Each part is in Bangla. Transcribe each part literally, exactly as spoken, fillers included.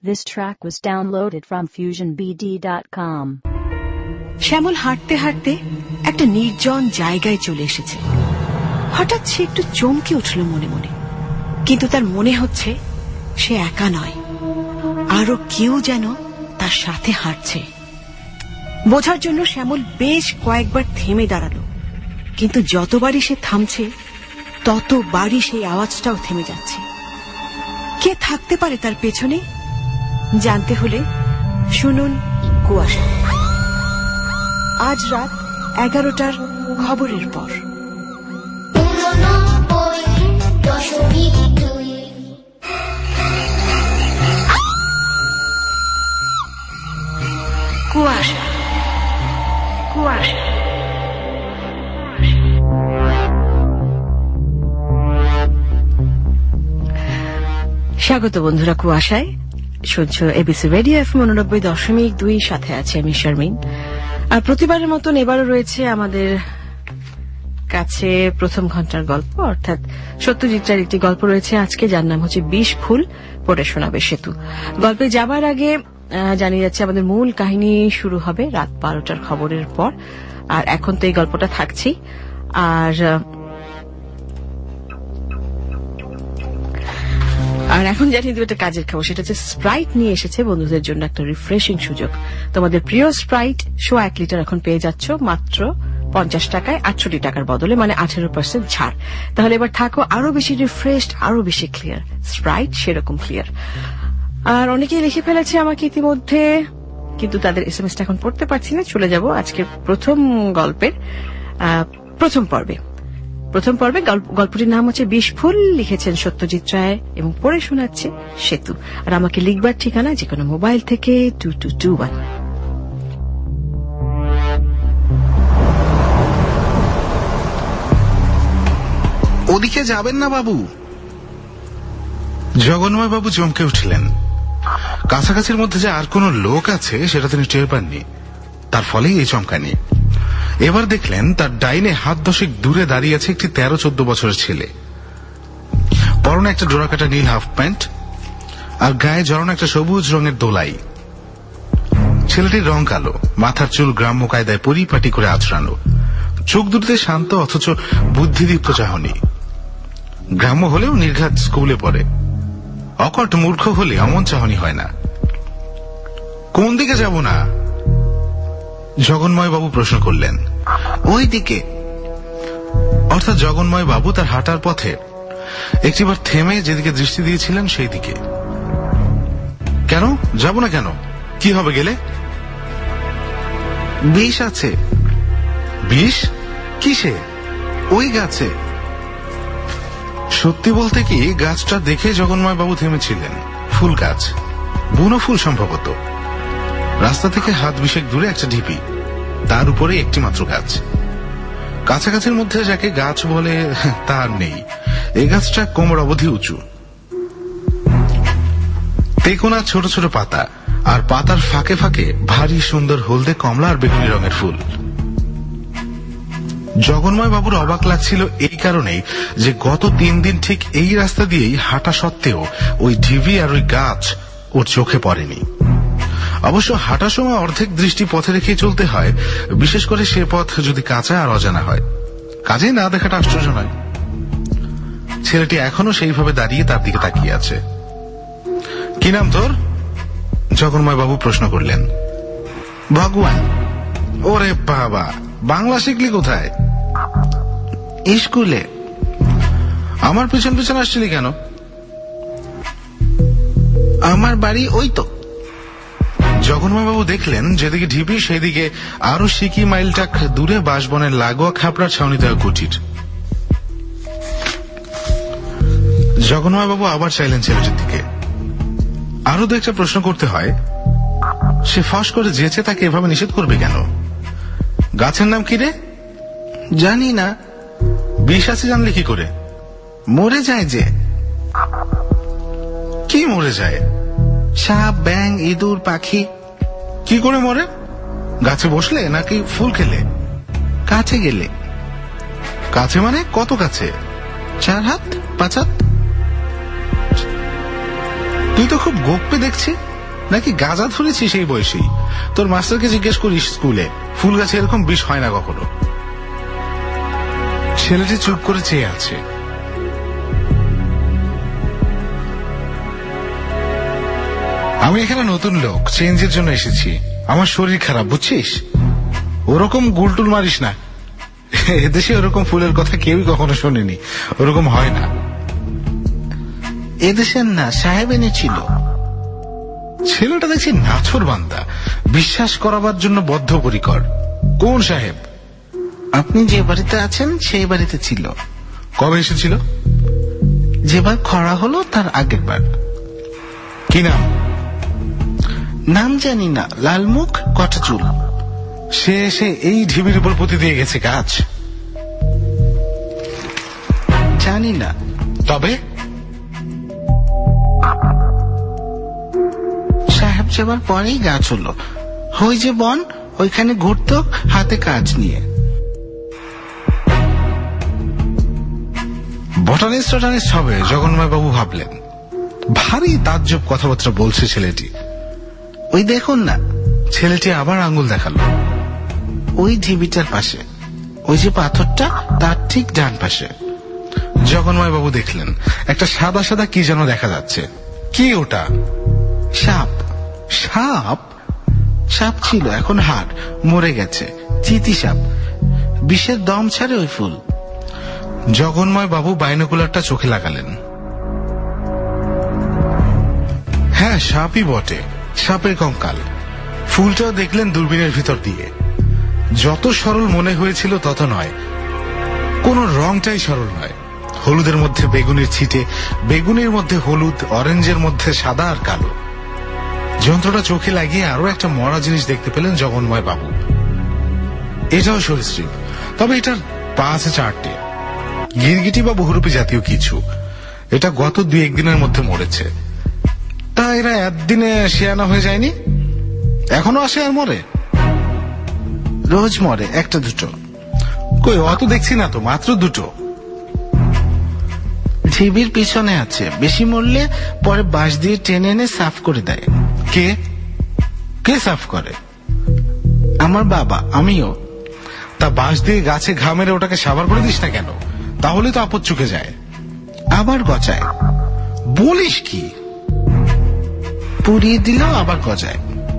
This track was downloaded from fusion b d dot com. শ্যামল হাঁটতে হাঁটতে একটা নির্জন জায়গায় চলে এসেছে। হঠাৎ সে একটু চমকে উঠল মনে মনে, কিন্তু তার মনে হচ্ছে সে একা নয়, আরো কেউ যেন তার সাথে হাঁটছে। বোঝার জন্য শ্যামল বেশ কয়েকবার থেমে দাঁড়ালো, কিন্তু যতবারই সে থামছে ততবারই সেই আওয়াজটাও থেমে যাচ্ছে। কে থাকতে পারে তার পেছনে? জানতে হলে শুনুন কুয়াশা। আজ রাত এগারোটার খবরের পর। কুয়াশা কুয়াশা স্বাগত বন্ধুরা কুয়াশায়। শুনছো এবিসি রেডিও এফ উননব্বই দশমিক দুই, সাথে আছে আমি শারমিন। আর প্রতিবারের মতন এবারও রয়েছে আমাদের কাছে প্রথম ঘন্টার গল্প, অর্থাৎ সত্যজিৎ রায়ের একটি গল্প রয়েছে আজকে, যার নাম হচ্ছে বিষ ফুল পড়ে শোনাবে সেতু। গল্পে যাবার আগে জানিয়ে যাচ্ছে আমাদের মূল কাহিনী শুরু হবে রাত বারোটার খবরের পর। আর এখন তো এই গল্পটা থাকছেই। আর আর এখন জানিয়ে দেবো একটা কাজের খবর, সেটা হচ্ছে স্প্রাইট নিয়ে এসেছে বন্ধুদের জন্য একটা রিফ্রেশিং সুযোগ। তোমাদের প্রিয় স্প্রাইট শো এক লিটার এখন পেয়ে যাচ্ছ মাত্র পঞ্চাশ টাকায়, আটষট্টি টাকার বদলে, মানে আঠেরো পার্সেন্ট ছাড়। তাহলে এবার থাকো আরো বেশি রিফ্রেশড, আরো বেশি ক্লিয়ার। স্প্রাইট সেরকম ক্লিয়ার। আর অনেকেই লিখে ফেলেছে আমাকে ইতিমধ্যে, কিন্তু তাদের এস এম এসটা এখন পড়তে পারছি না। চলে যাব আজকে প্রথম গল্পের প্রথম পর্বে। প্রথম পর্বে গল্পটির নাম হচ্ছে বিষ ফুল, লিখেছেন সত্যজিৎ রায় এবং পড়ে শোনাচ্ছে সেতু। আর আমাকে লিখবার ঠিকানা যে কোনো মোবাইল থেকে টু টু টু ওয়ান। ওদিকে যাবেন না বাবু। জগন্ময় বাবু চমকে উঠলেন। কাছাকাছির মধ্যে যে আর কোন লোক আছে সেটা তিনি টের পাননি, তার ফলেই এই চমকানি। এবার দেখলেন তার ডাইনে হাত দশেক দূরে দাঁড়িয়ে আছে একটি তেরো চোদ্দ বছরের ছেলে। পরনে একটা ডোরাকাটা নীল হাফ প্যান্ট আর গায়ে জড়ানো একটা সবুজ রঙের দোলাই। ছেলেটির রং কালো, মাথার চুল গ্রাম্য কায়দায় পরিপাটি করে আছড়ানো, চোখ দুটিতে শান্ত অথচ বুদ্ধিদীপ্ত চাহনি। গ্রাম্য হলেও নির্ঘাত স্কুলে পড়ে, অকট মূর্খ হলে অমন চাহনি হয় না। কোন দিকে যাব না? জগন্ময় বাবু প্রশ্ন করলেন। ওই দিকে। অর্থাৎ জগন্ময় বাবু তার হাঁটার পথে একটিবার থেমে যেদিকে দৃষ্টি দিয়েছিলেন সেই দিকে। কেন যাব না? কেন, কি হবে গেলে? বিষ আছে। বিষ? কিসে? ওই গাছে। সত্যি বলতে কি, গাছটা দেখে জগন্ময় বাবু থেমেছিলেন। ফুল গাছ, বুনো ফুল সম্ভবত। রাস্তা থেকে হাত বিশেক দূরে একটা ঢিপি, তার উপরে একটি মাত্র গাছ। কাছাকাছির মধ্যে যাকে গাছ বলে তার নেই। এই গাছটা কোমর অবধি উঁচু, তেকোনা ছোট ছোট পাতা, আর পাতার ফাঁকে ফাঁকে ভারী সুন্দর হলদে, কমলা আর বেগুনি রঙের ফুল। জগন্ময় বাবুর অবাক লাগছিল এই কারণেই যে গত তিন দিন ঠিক এই রাস্তা দিয়েই হাঁটা সত্ত্বেও ওই ঢিবি আর ওই গাছ ওর চোখে পড়েনি। অবশ্য হাঁটার সময় অর্ধেক দৃষ্টি পথে রেখে চলতে হয়, বিশেষ করে সে পথ যদি কাঁচা আর অজানা হয়। কাজেই না দেখাটা আশ্চর্য নয়। ছেলেটি এখনো সেইভাবে দাঁড়িয়ে তার দিকে তাকিয়ে আছে। কি নাম তোর? জগন্ময় বাবু প্রশ্ন করলেন। ভগবান। ওরে বাবা, বাংলা শিখলি কোথায়? স্কুলে। আমার পিছন পিছন আসছিলি কেন? আমার বাড়ি ওই তো। জগন্ময় বাবু দেখলেন যেদিকে ঢিপি সেদিকে আরো সিকি মাইলটাক দূরে বাঁশবনের লাগোয়া খাপড়ার ছাউনি দেওয়া কুটির। জগন্ময় বাবু আবার চাইলেন ছেলেটির দিকে। আরো দু একটা প্রশ্ন করতে হয়। সে ফস করে যেচে তাকে এভাবে নিষেধ করবে কেন? গাছের নাম কি রে? জানি না। বিষ আছে জানলে কি করে? মরে যায় যে। কি মরে যায়? সাপ, ব্যাং, ইঁদুর, পাখি। কি করে মরে? গাছে বসলে নাকি ফুল খেলে? কাছে গেলে। কাছে মানে কত কাছে? চার হাত, পাঁচ হাত। তুই তো খুব গোপে দেখছি। নাকি গাঁজা ধরেছি সেই বয়সেই? তোর মাস্টারকে জিজ্ঞেস করিস স্কুলে, ফুল গাছে এরকম বিষ হয় না কখনো। ছেলেটি চুপ করে চেয়ে আছে। আমি এখানে নতুন লোক, চেঞ্জের জন্য এসেছি। আমার শরীর খারাপ, বুঝছিস? ওরকম গুলটুল মারিস না। এদেশে ওরকম ফুলের কথা কেউই কখনো শোনেনি, ওরকম হয় না। এদেশের না, সাহেব এনেছিল। ছেলেটা দেখছি নাছর বান্দা, বিশ্বাস করাবার জন্য বদ্ধপরিকর। কোন সাহেব? আপনি যে বাড়িতে আছেন সেই বাড়িতে ছিল। কবে এসেছিল? যেবার খরা হলো তার আগের বার। কি নাম? নাম জানি না, লালমুখ, কটা চুল। সে এসে এই ঢিবির উপর পুঁতে দিয়ে গেছে গাছ? জানি না। তবে সাহেব যাবার পরেই গাছ হলো। ওই যে বন, ওইখানে ঘুরতো হাতে কাজ নিয়ে। বটানিস্ট টটানিস্ট হবে জগন্ময় বাবু ভাবলেন। ভারী তাজ্জব কথাবার্তা বলছে ছেলেটি। ওই দেখুন না। ছেলেটি আবার আঙ্গুল দেখালো। ওই ঢিবিটার পাশে, ওই যে পাথরটা তার ঠিক ডান পাশে। জগন্ময় বাবু দেখলেন একটা সাদা সাদা কি যেন দেখা যাচ্ছে। কি ওটা? সাপ। সাপ? সাপ ছিল, এখন হাড়, মরে গেছে। চিতি সাপ, বিষের দম ছাড়ে ওই ফুল। জগন্ময় বাবু বাইনোকুলারটা চোখে লাগালেন। হ্যাঁ, সাপই বটে, সাপের কঙ্কাল। ফুলটাও দেখলেন দূরবীনের ভিতর দিয়ে। যত সরল মনে হয়েছিল তত নয়, কোন রংটাই সরল নয়। হলুদের মধ্যে বেগুনের ছিটে, বেগুনের মধ্যে হলুদ, অরেঞ্জের মধ্যে সাদা আর কালো। যন্ত্রটা চোখে লাগিয়ে আরো একটা মরা জিনিস দেখতে পেলেন জগন্ময় বাবু। এটাও সরীসৃপ, তবে এটার পা আছে চারটে। গিরগিটি বা বহুরূপী জাতীয় কিছু। এটা গত দুই একদিনের মধ্যে মরেছে। তা এরা একদিনে শিয়ানা হয়ে যায়নি? এখনো আসে আর মরে? রোজ মরে, একটা দুটো। কই, অত দেখছি না তো, মাত্র দুটো। ঢিবির পিছনে আছে, বেশি মরলে পরে বাঁশ দিয়ে টেনে এনে সাফ করে দেয়। কে কে সাফ করে? আমার বাবা, আমিও। তা বাঁশ দিয়ে গাছে ঘা মেরে ওটাকে সাবার করে দিস না কেন? তাহলে তো আপদ চুকে যায়। আবার গজায়। বলিস কি? পুড়িয়ে দিলেও আবার গজায়।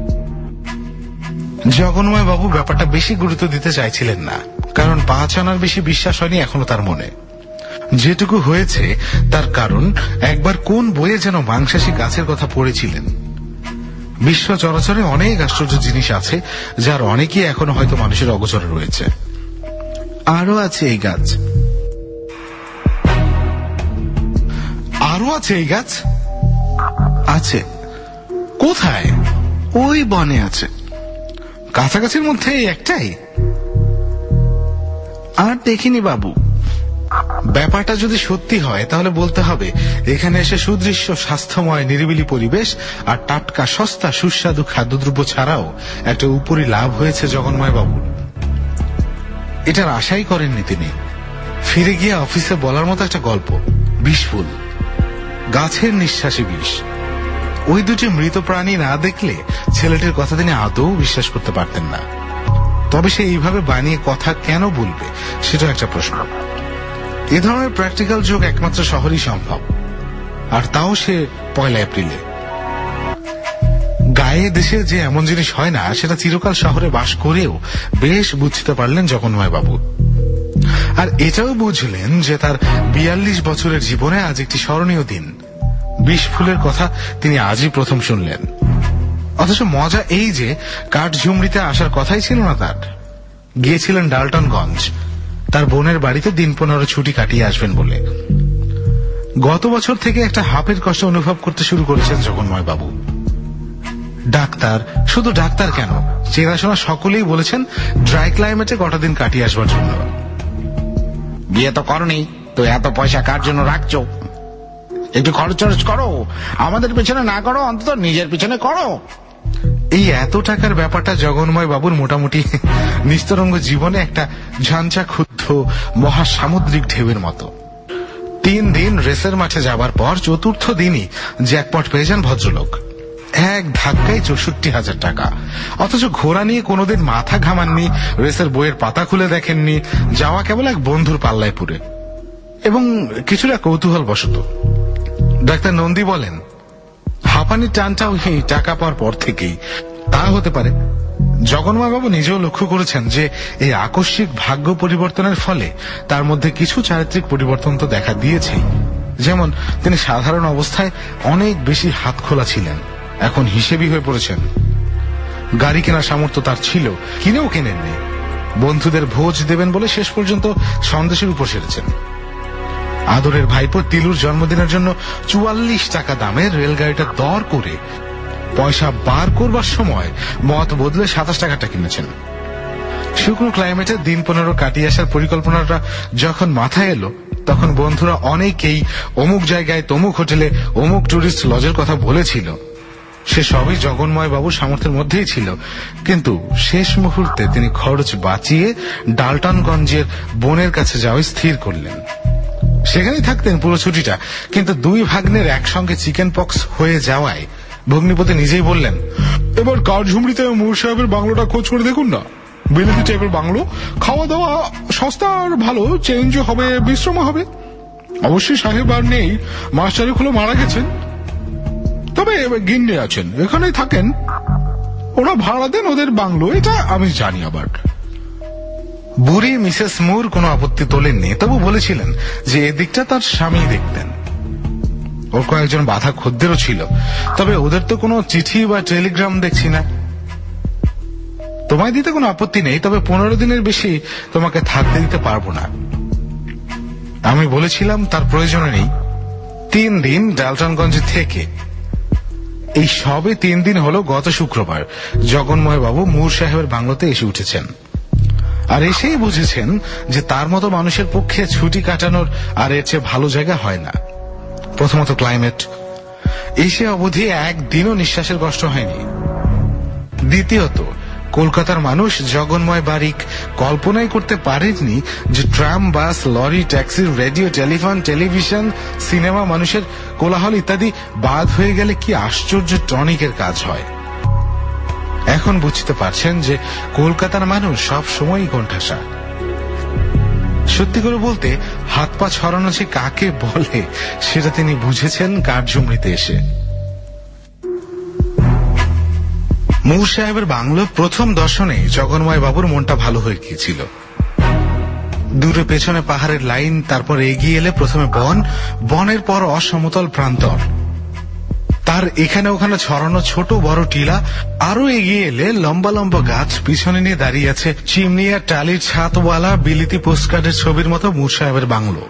জগন্ময় বাবু ব্যাপারটা বেশি গুরুত্ব দিতে চাইছিলেন না, কারণ পাঁচ আনার বেশি বিশ্বাস হয়নি এখনো তার মনে। যেটুকু হয়েছে তার কারণ একবার কোন বইয়ে যেন মাংসাশী গাছের কথা পড়েছিলেন। বিশ্ব চরাচরে অনেক আশ্চর্য জিনিস আছে, যার অনেকই এখনো হয়তো মানুষের অগোচরে রয়েছে। আরো আছে এই গাছ। আরো আছে এই গাছ? আছে। কোথায়? ওই বনে আছে। কাছাকাছির মধ্যে এই একটাই? আর দেখিনি বাবু। ব্যাপারটা যদি সত্যি হয় তাহলে বলতে হবে এখানে এসে সুদৃশ্য, স্বাস্থ্যময়, নিরিবিলি পরিবেশ আর টাটকা সস্তা সুস্বাদু খাদ্যদ্রব্য ছাড়াও একটা উপরি লাভ হয়েছে জগন্ময় বাবুর। এটার আশাই করেননি তিনি। ফিরে গিয়ে অফিসে বলার মতো একটা গল্প। বিষফুল, গাছের নিঃশ্বাসী বিষ। ওই দুটি মৃত প্রাণী না দেখলে ছেলেটির কথা তিনি আদৌ বিশ্বাস করতে পারতেন না। তবে সে এইভাবে বানিয়ে কথা কেন বলবে সেটা একটা প্রশ্ন। এ ধরনের প্র্যাকটিক্যাল যোগ একমাত্র শহরেই সম্ভব, আর তাও সে পয়লা এপ্রিলে। গায়ে দেশে যে এমন জিনিস হয় না সেটা চিরকাল শহরে বাস করেও বেশ বুঝতে পারলেন জগন্ময় বাবু। আর এটাও বুঝলেন যে তার বিয়াল্লিশ বছরের জীবনে আজ একটি স্মরণীয় দিন। বিষ ফুলের কথা তিনি আজই প্রথম শুনলেন। অথচ মজা এই যে কাঠঝুমরিতে আসার কথাই ছিল না তার। গিয়েছিলেন ডালটনগঞ্জ, তার বোনের বাড়িতে দিন পনেরো ছুটি কাটিয়ে আসবেন বলে। গত বছর থেকে একটা হাঁপের কষ্ট অনুভব করতে শুরু করেছেন জগন্ময় বাবু। ডাক্তার, শুধু ডাক্তার কেন, চেনাশোনা সকলেই বলেছেন ড্রাই ক্লাইমেটে কটা দিন কাটিয়ে আসবার জন্য। বিয়ে তো করনি তো এত পয়সা কার জন্য রাখছো? একটু খরচ খরচ করো, আমাদের পিছনে না করো, অন্তত নিজের পিছনে করো। এই এত টাকার ব্যাপারটা জগন্ময় বাবুর মোটামুটি নিস্তরঙ্গ জীবনে একটা ঝাঞ্ঝা ক্ষুব্ধ মহাসামুদ্রিক ঢেউয়ের মতো। তিন দিন রেসের মাঠে যাবার পর চতুর্থ দিনই জ্যাকপট পেয়ে যান ভদ্রলোক। এক ধাক্কায় চৌষট্টি হাজার টাকা। অথচ ঘোড়া নিয়ে কোনোদিন মাথা ঘামাননি, রেসের বইয়ের পাতা খুলে দেখেননি, যাওয়া কেবল এক বন্ধুর পাল্লায় পুরে এবং কিছুটা কৌতূহল বশত। ডাক্তার নন্দী বলেন, হাঁপানির টানটাও এই টাকা পাওয়ার পর থেকেই। তা হতে পারে। জগন্ময়বাবু নিজেও লক্ষ্য করেছেন যে এই আকস্মিক ভাগ্য পরিবর্তনের ফলে তার মধ্যে কিছু চারিত্রিক পরিবর্তন তো দেখা দিয়েছেই। যেমন তিনি সাধারণ অবস্থায় অনেক বেশি হাত খোলা ছিলেন, এখন হিসেবি হয়ে পড়েছেন। গাড়ি কেনার সামর্থ্য তার ছিল, কিনেও কেনেননি। বন্ধুদের ভোজ দেবেন বলে শেষ পর্যন্ত সন্দেশের উপর সেরেছেন। আদরের ভাইপো তিলুর জন্মদিনের জন্য চুয়াল্লিশ টাকা দামের রেলগাড়িটা দর করে পয়সা বার করবার সময় মত বদলে সাতাশ টাকাটা কিনেছেন। শুকনো ক্লাইমেটে দিন পনেরো কাটিয়ে আসার পরিকল্পনাটা যখন মাথায় এলো, তখন বন্ধুরা অনেকেই অমুক জায়গায় তমুক হোটেলে অমুক টুরিস্ট লজের কথা বলেছিল। সে সবই জগন্ময় বাবুর সামর্থ্যের মধ্যেই ছিল, কিন্তু শেষ মুহূর্তে তিনি খরচ বাঁচিয়ে ডালটনগঞ্জের বোনের কাছে যাওয়াই স্থির করলেন। সেখানেই থাকতেন পুরো ছুটিটা, কিন্তু দুই ভাগ্নের একসঙ্গে চিকেন পক্স হয়ে যাওয়ায় ভগ্নিপতি নিজেই বললেন, এবার কাঠঝুমড়িতে মূর সাহেবের বাংলোটা খোঁজ করে দেখুন না। বিলেতি টাইপের বাংলো, খাওয়া দাওয়া সস্তা আর ভালো, চেঞ্জও হবে, বিশ্রামও হবে। অবশ্যই সাহেব আর নেই, মাস চারেক হলো মারা গেছেন, তবে গিন্নি আছেন, এখানেই থাকেন। ওরা ভাড়া দেন ওদের বাংলো, এটা আমি জানি। আবার বুড়ি মিসেস মুর কোনো আপত্তি তোলেননি, তবু বলেছিলেন যে এদিকটা তার স্বামী দেখতেন। ওর কয়েকজন বাধা খদ্দেরও ছিল, তবে ওদের তো কোনো চিঠি বা টেলিগ্রাম দেখছি না। তোমায় দিতে কোনো আপত্তি নেই, তবে পনেরো দিনের বেশি তোমাকে থাকতে দিতে পারবো না। আমি বলেছিলাম তার প্রয়োজন নেই। তিন দিন ডালটনগঞ্জ থেকে। এই সবে তিন দিন হলো গত শুক্রবার জগন্ময় বাবু মূর সাহেবের বাংলোতে এসে উঠেছেন, আর এসেই বুঝেছেন যে তার মতো মানুষের পক্ষে ছুটি কাটানোর আর এর চেয়ে ভালো জায়গা হয় না। প্রথমত ক্লাইমেট, এসে অবধি একদিনও নিঃশ্বাসের কষ্ট হয়নি। দ্বিতীয়ত কলকাতার মানুষ জগন্ময় বারিক কল্পনাই করতে পারেননি যে tram, bus, lorry, taxi, radio, telephone, television, cinema, মানুষের কোলাহল ইত্যাদি বাদ হয়ে গেলে কি আশ্চর্য টনিকের কাজ হয়। এখন বুঝতে পারছেন যে কলকাতার মানুষ সব সময়ই কোণঠাসা। সত্যি করে বলতে হাত পা ছড়ানো যে কাকে বলে সেটা তিনি বুঝেছেন কাঠঝুমড়িতে এসে। মূর সাহেবের বাংলো প্রথম দর্শনে জগন্ময় বাবুর মনটা ভালো হয়ে গিয়েছিল। দূরে পেছনে পাহাড়ের লাইন, তারপর এগিয়ে এলে প্রথমে বন, বনের পর অসমতল প্রান্তর, তার এখানে ওখানে ছড়ানো ছোট বড় টিলা, আরো এগিয়ে এলে লম্বা লম্বা গাছ, পিছনে নিয়ে দাঁড়িয়ে আছে চিমনি আর টালির ছাদওয়ালা বিলিতি পোস্টকার্ডের ছবির মতো মূর সাহেবের বাংলো।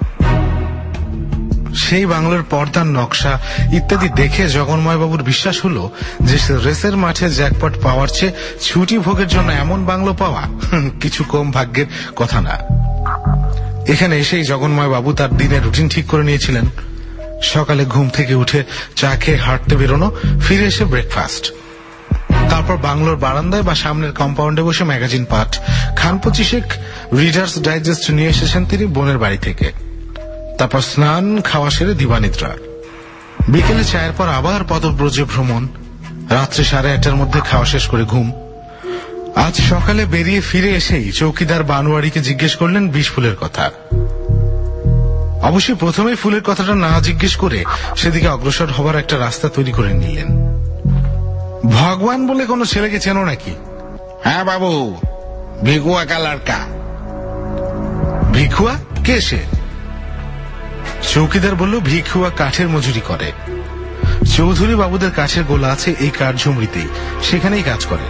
সেই বাংলোর পর্দার নকশা ইত্যাদি দেখে জগন্ময় বাবুর বিশ্বাস হলো যে রেসের মাঠে জ্যাকপট পাওয়ার চেয়ে ছুটি ভোগের জন্য এমন বাংলো পাওয়া কিছু কম ভাগ্যের কথা না। এখানে এসেই জগন্ময় বাবু তার দিনের রুটিন ঠিক করে নিয়েছিলেন। সকালে ঘুম থেকে উঠে চা খেয়ে হাঁটতে বেরোনো, ফিরে এসে ব্রেকফাস্ট, তারপর বাংলোর বারান্দায় বা সামনের কম্পাউন্ডে বসে ম্যাগাজিন পাঠ। খান পঁচিশেক রিডার্স ডাইজেস্ট নিয়ে এসেছেন তিনি বোনের বাড়ি থেকে। তারপর স্নান, খাওয়া সেরে দিবানিদ্রা। বিকেলে চায়ের পর আবার পদব্রজে ভ্রমণ। রাত্রে সাড়ে আটটার মধ্যে খাওয়া শেষ করে ঘুম। আজ সকালে বেরিয়ে ফিরে এসেই চৌকিদার বানোয়ারিকে জিজ্ঞেস করলেন বিষ ফুলের কথা। অবশ্যই প্রথমে ফুলের কথাটা না জিজ্ঞেস করে সেদিকে অগ্রসর হবার একটা রাস্তা তৈরি করে নিলেন। ভগবান বলে কোনো ছেলেকে চেনো নাকি? হ্যাঁ বাবু, ভিগুয়া কা লড়কা। ভিখুয়া? কে সে? চৌকিদার বলল, ভিখুয়া কাঠের মজুরি করে। চৌধুরী বাবুদের কাঠের গোলা আছে এই কাঠঝুমড়িতেই, সেখানেই কাজ করে।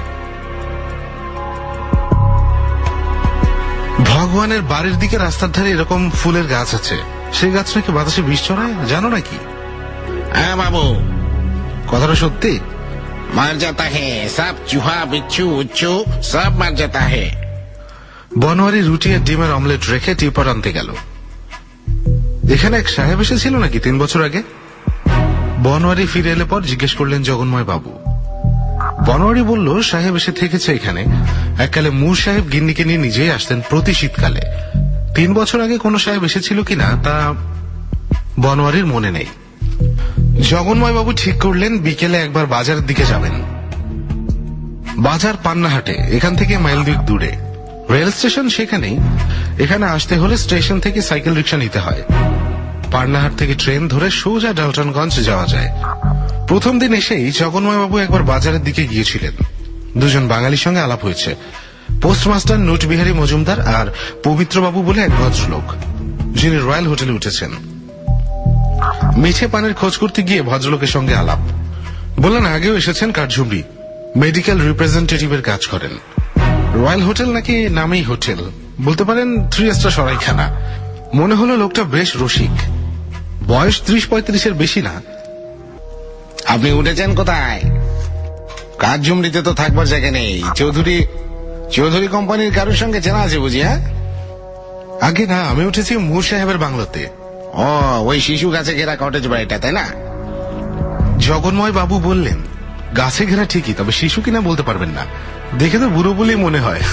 ভগবানের বাড়ির দিকে রাস্তার ধারে এরকম ফুলের গাছ আছে, সেই গাছ নাকি বাতাসে বিষ ছড়ায়, জানো নাকি? হ্যাঁ বাবু। কথাটা সত্যি? মার যাতা হে সব, চুহা বিচ্ছু উচ্ছু সব মার যাতা হে। বনোয়ারি রুটি আর ডিমের অমলেট রেখে টিপট আনতে গেল। এখানে এক সাহেব এসেছিল নাকি তিন বছর আগে? বনোয়ারি ফিরে এলে পর জিজ্ঞেস করলেন জগন্ময় বাবু। বনোয়ারি বলল, সাহেব এসে থেকেছে এখানে। এককালে মূর সাহেব গিন্নিকে নিয়ে নিজেই আসতেন প্রতি শীতকালে। তিন বছর আগে কোন সাহেব এসেছিল কিনা তা বনোয়ারির মনে নেই। জগন্ময় বাবু ঠিক করলেন বিকেলে একবার বাজারের দিকে যাবেন। বাজার পান্নাহাটে, এখান থেকে মাইল দুই দূরে। রেল স্টেশন সেখানেই। এখানে আসতে হলে স্টেশন থেকে সাইকেল রিক্সা নিতে হয়। পান্নাহাট থেকে ট্রেন ধরে সোজা ডালটনগঞ্জ যাওয়া যায়। প্রথম দিন এসেই জগন্ময় বাবু একবার বাজারের দিকে গিয়েছিলেন। দুজন বাঙালির সঙ্গে আলাপ হয়েছে, পোস্টমাস্টার নোটবিহারী মজুমদার আর পবিত্রবাবু বলে এক ভদ্রলোক, যিনি রয়্যাল হোটেলে উঠেছেন। মিঠে পানের খোঁজ করতে গিয়ে ভদ্রলোকের সঙ্গে আলাপ। বললেন আগেও এসেছেন কাঠঝুমরি, মেডিকেল রিপ্রেজেন্টেটিভের কাজ করেন। রয়্যাল হোটেল নাকি নামেই হোটেল, বলতে পারেন থ্রি স্টার সরাইখানা। মনে হলো লোকটা বেশ রসিক, বয়স ত্রিশ পঁয়ত্রিশের বেশি না। আপনি উঠেছেন কোথায়? কাঠঝুমরিতে তো থাকবার জায়গা নেই। চৌধুরী চৌধুরী কোম্পানির কারোর সঙ্গে চেনা আছে বুঝি? হ্যাঁ, আগে না, আমি উঠেছি মুর সাহেবের বাংলোতে। ও, ওই শিশু গাছে ঘেরা কটেজ বাড়িটা, তাই না? জগন্ময় বাবু বললেন, গাছে ঘেরা ঠিকই, তবে শিশু কিনা বলতে পারবেন না, দেখে তো বুড়ো বলেই মনে হয়।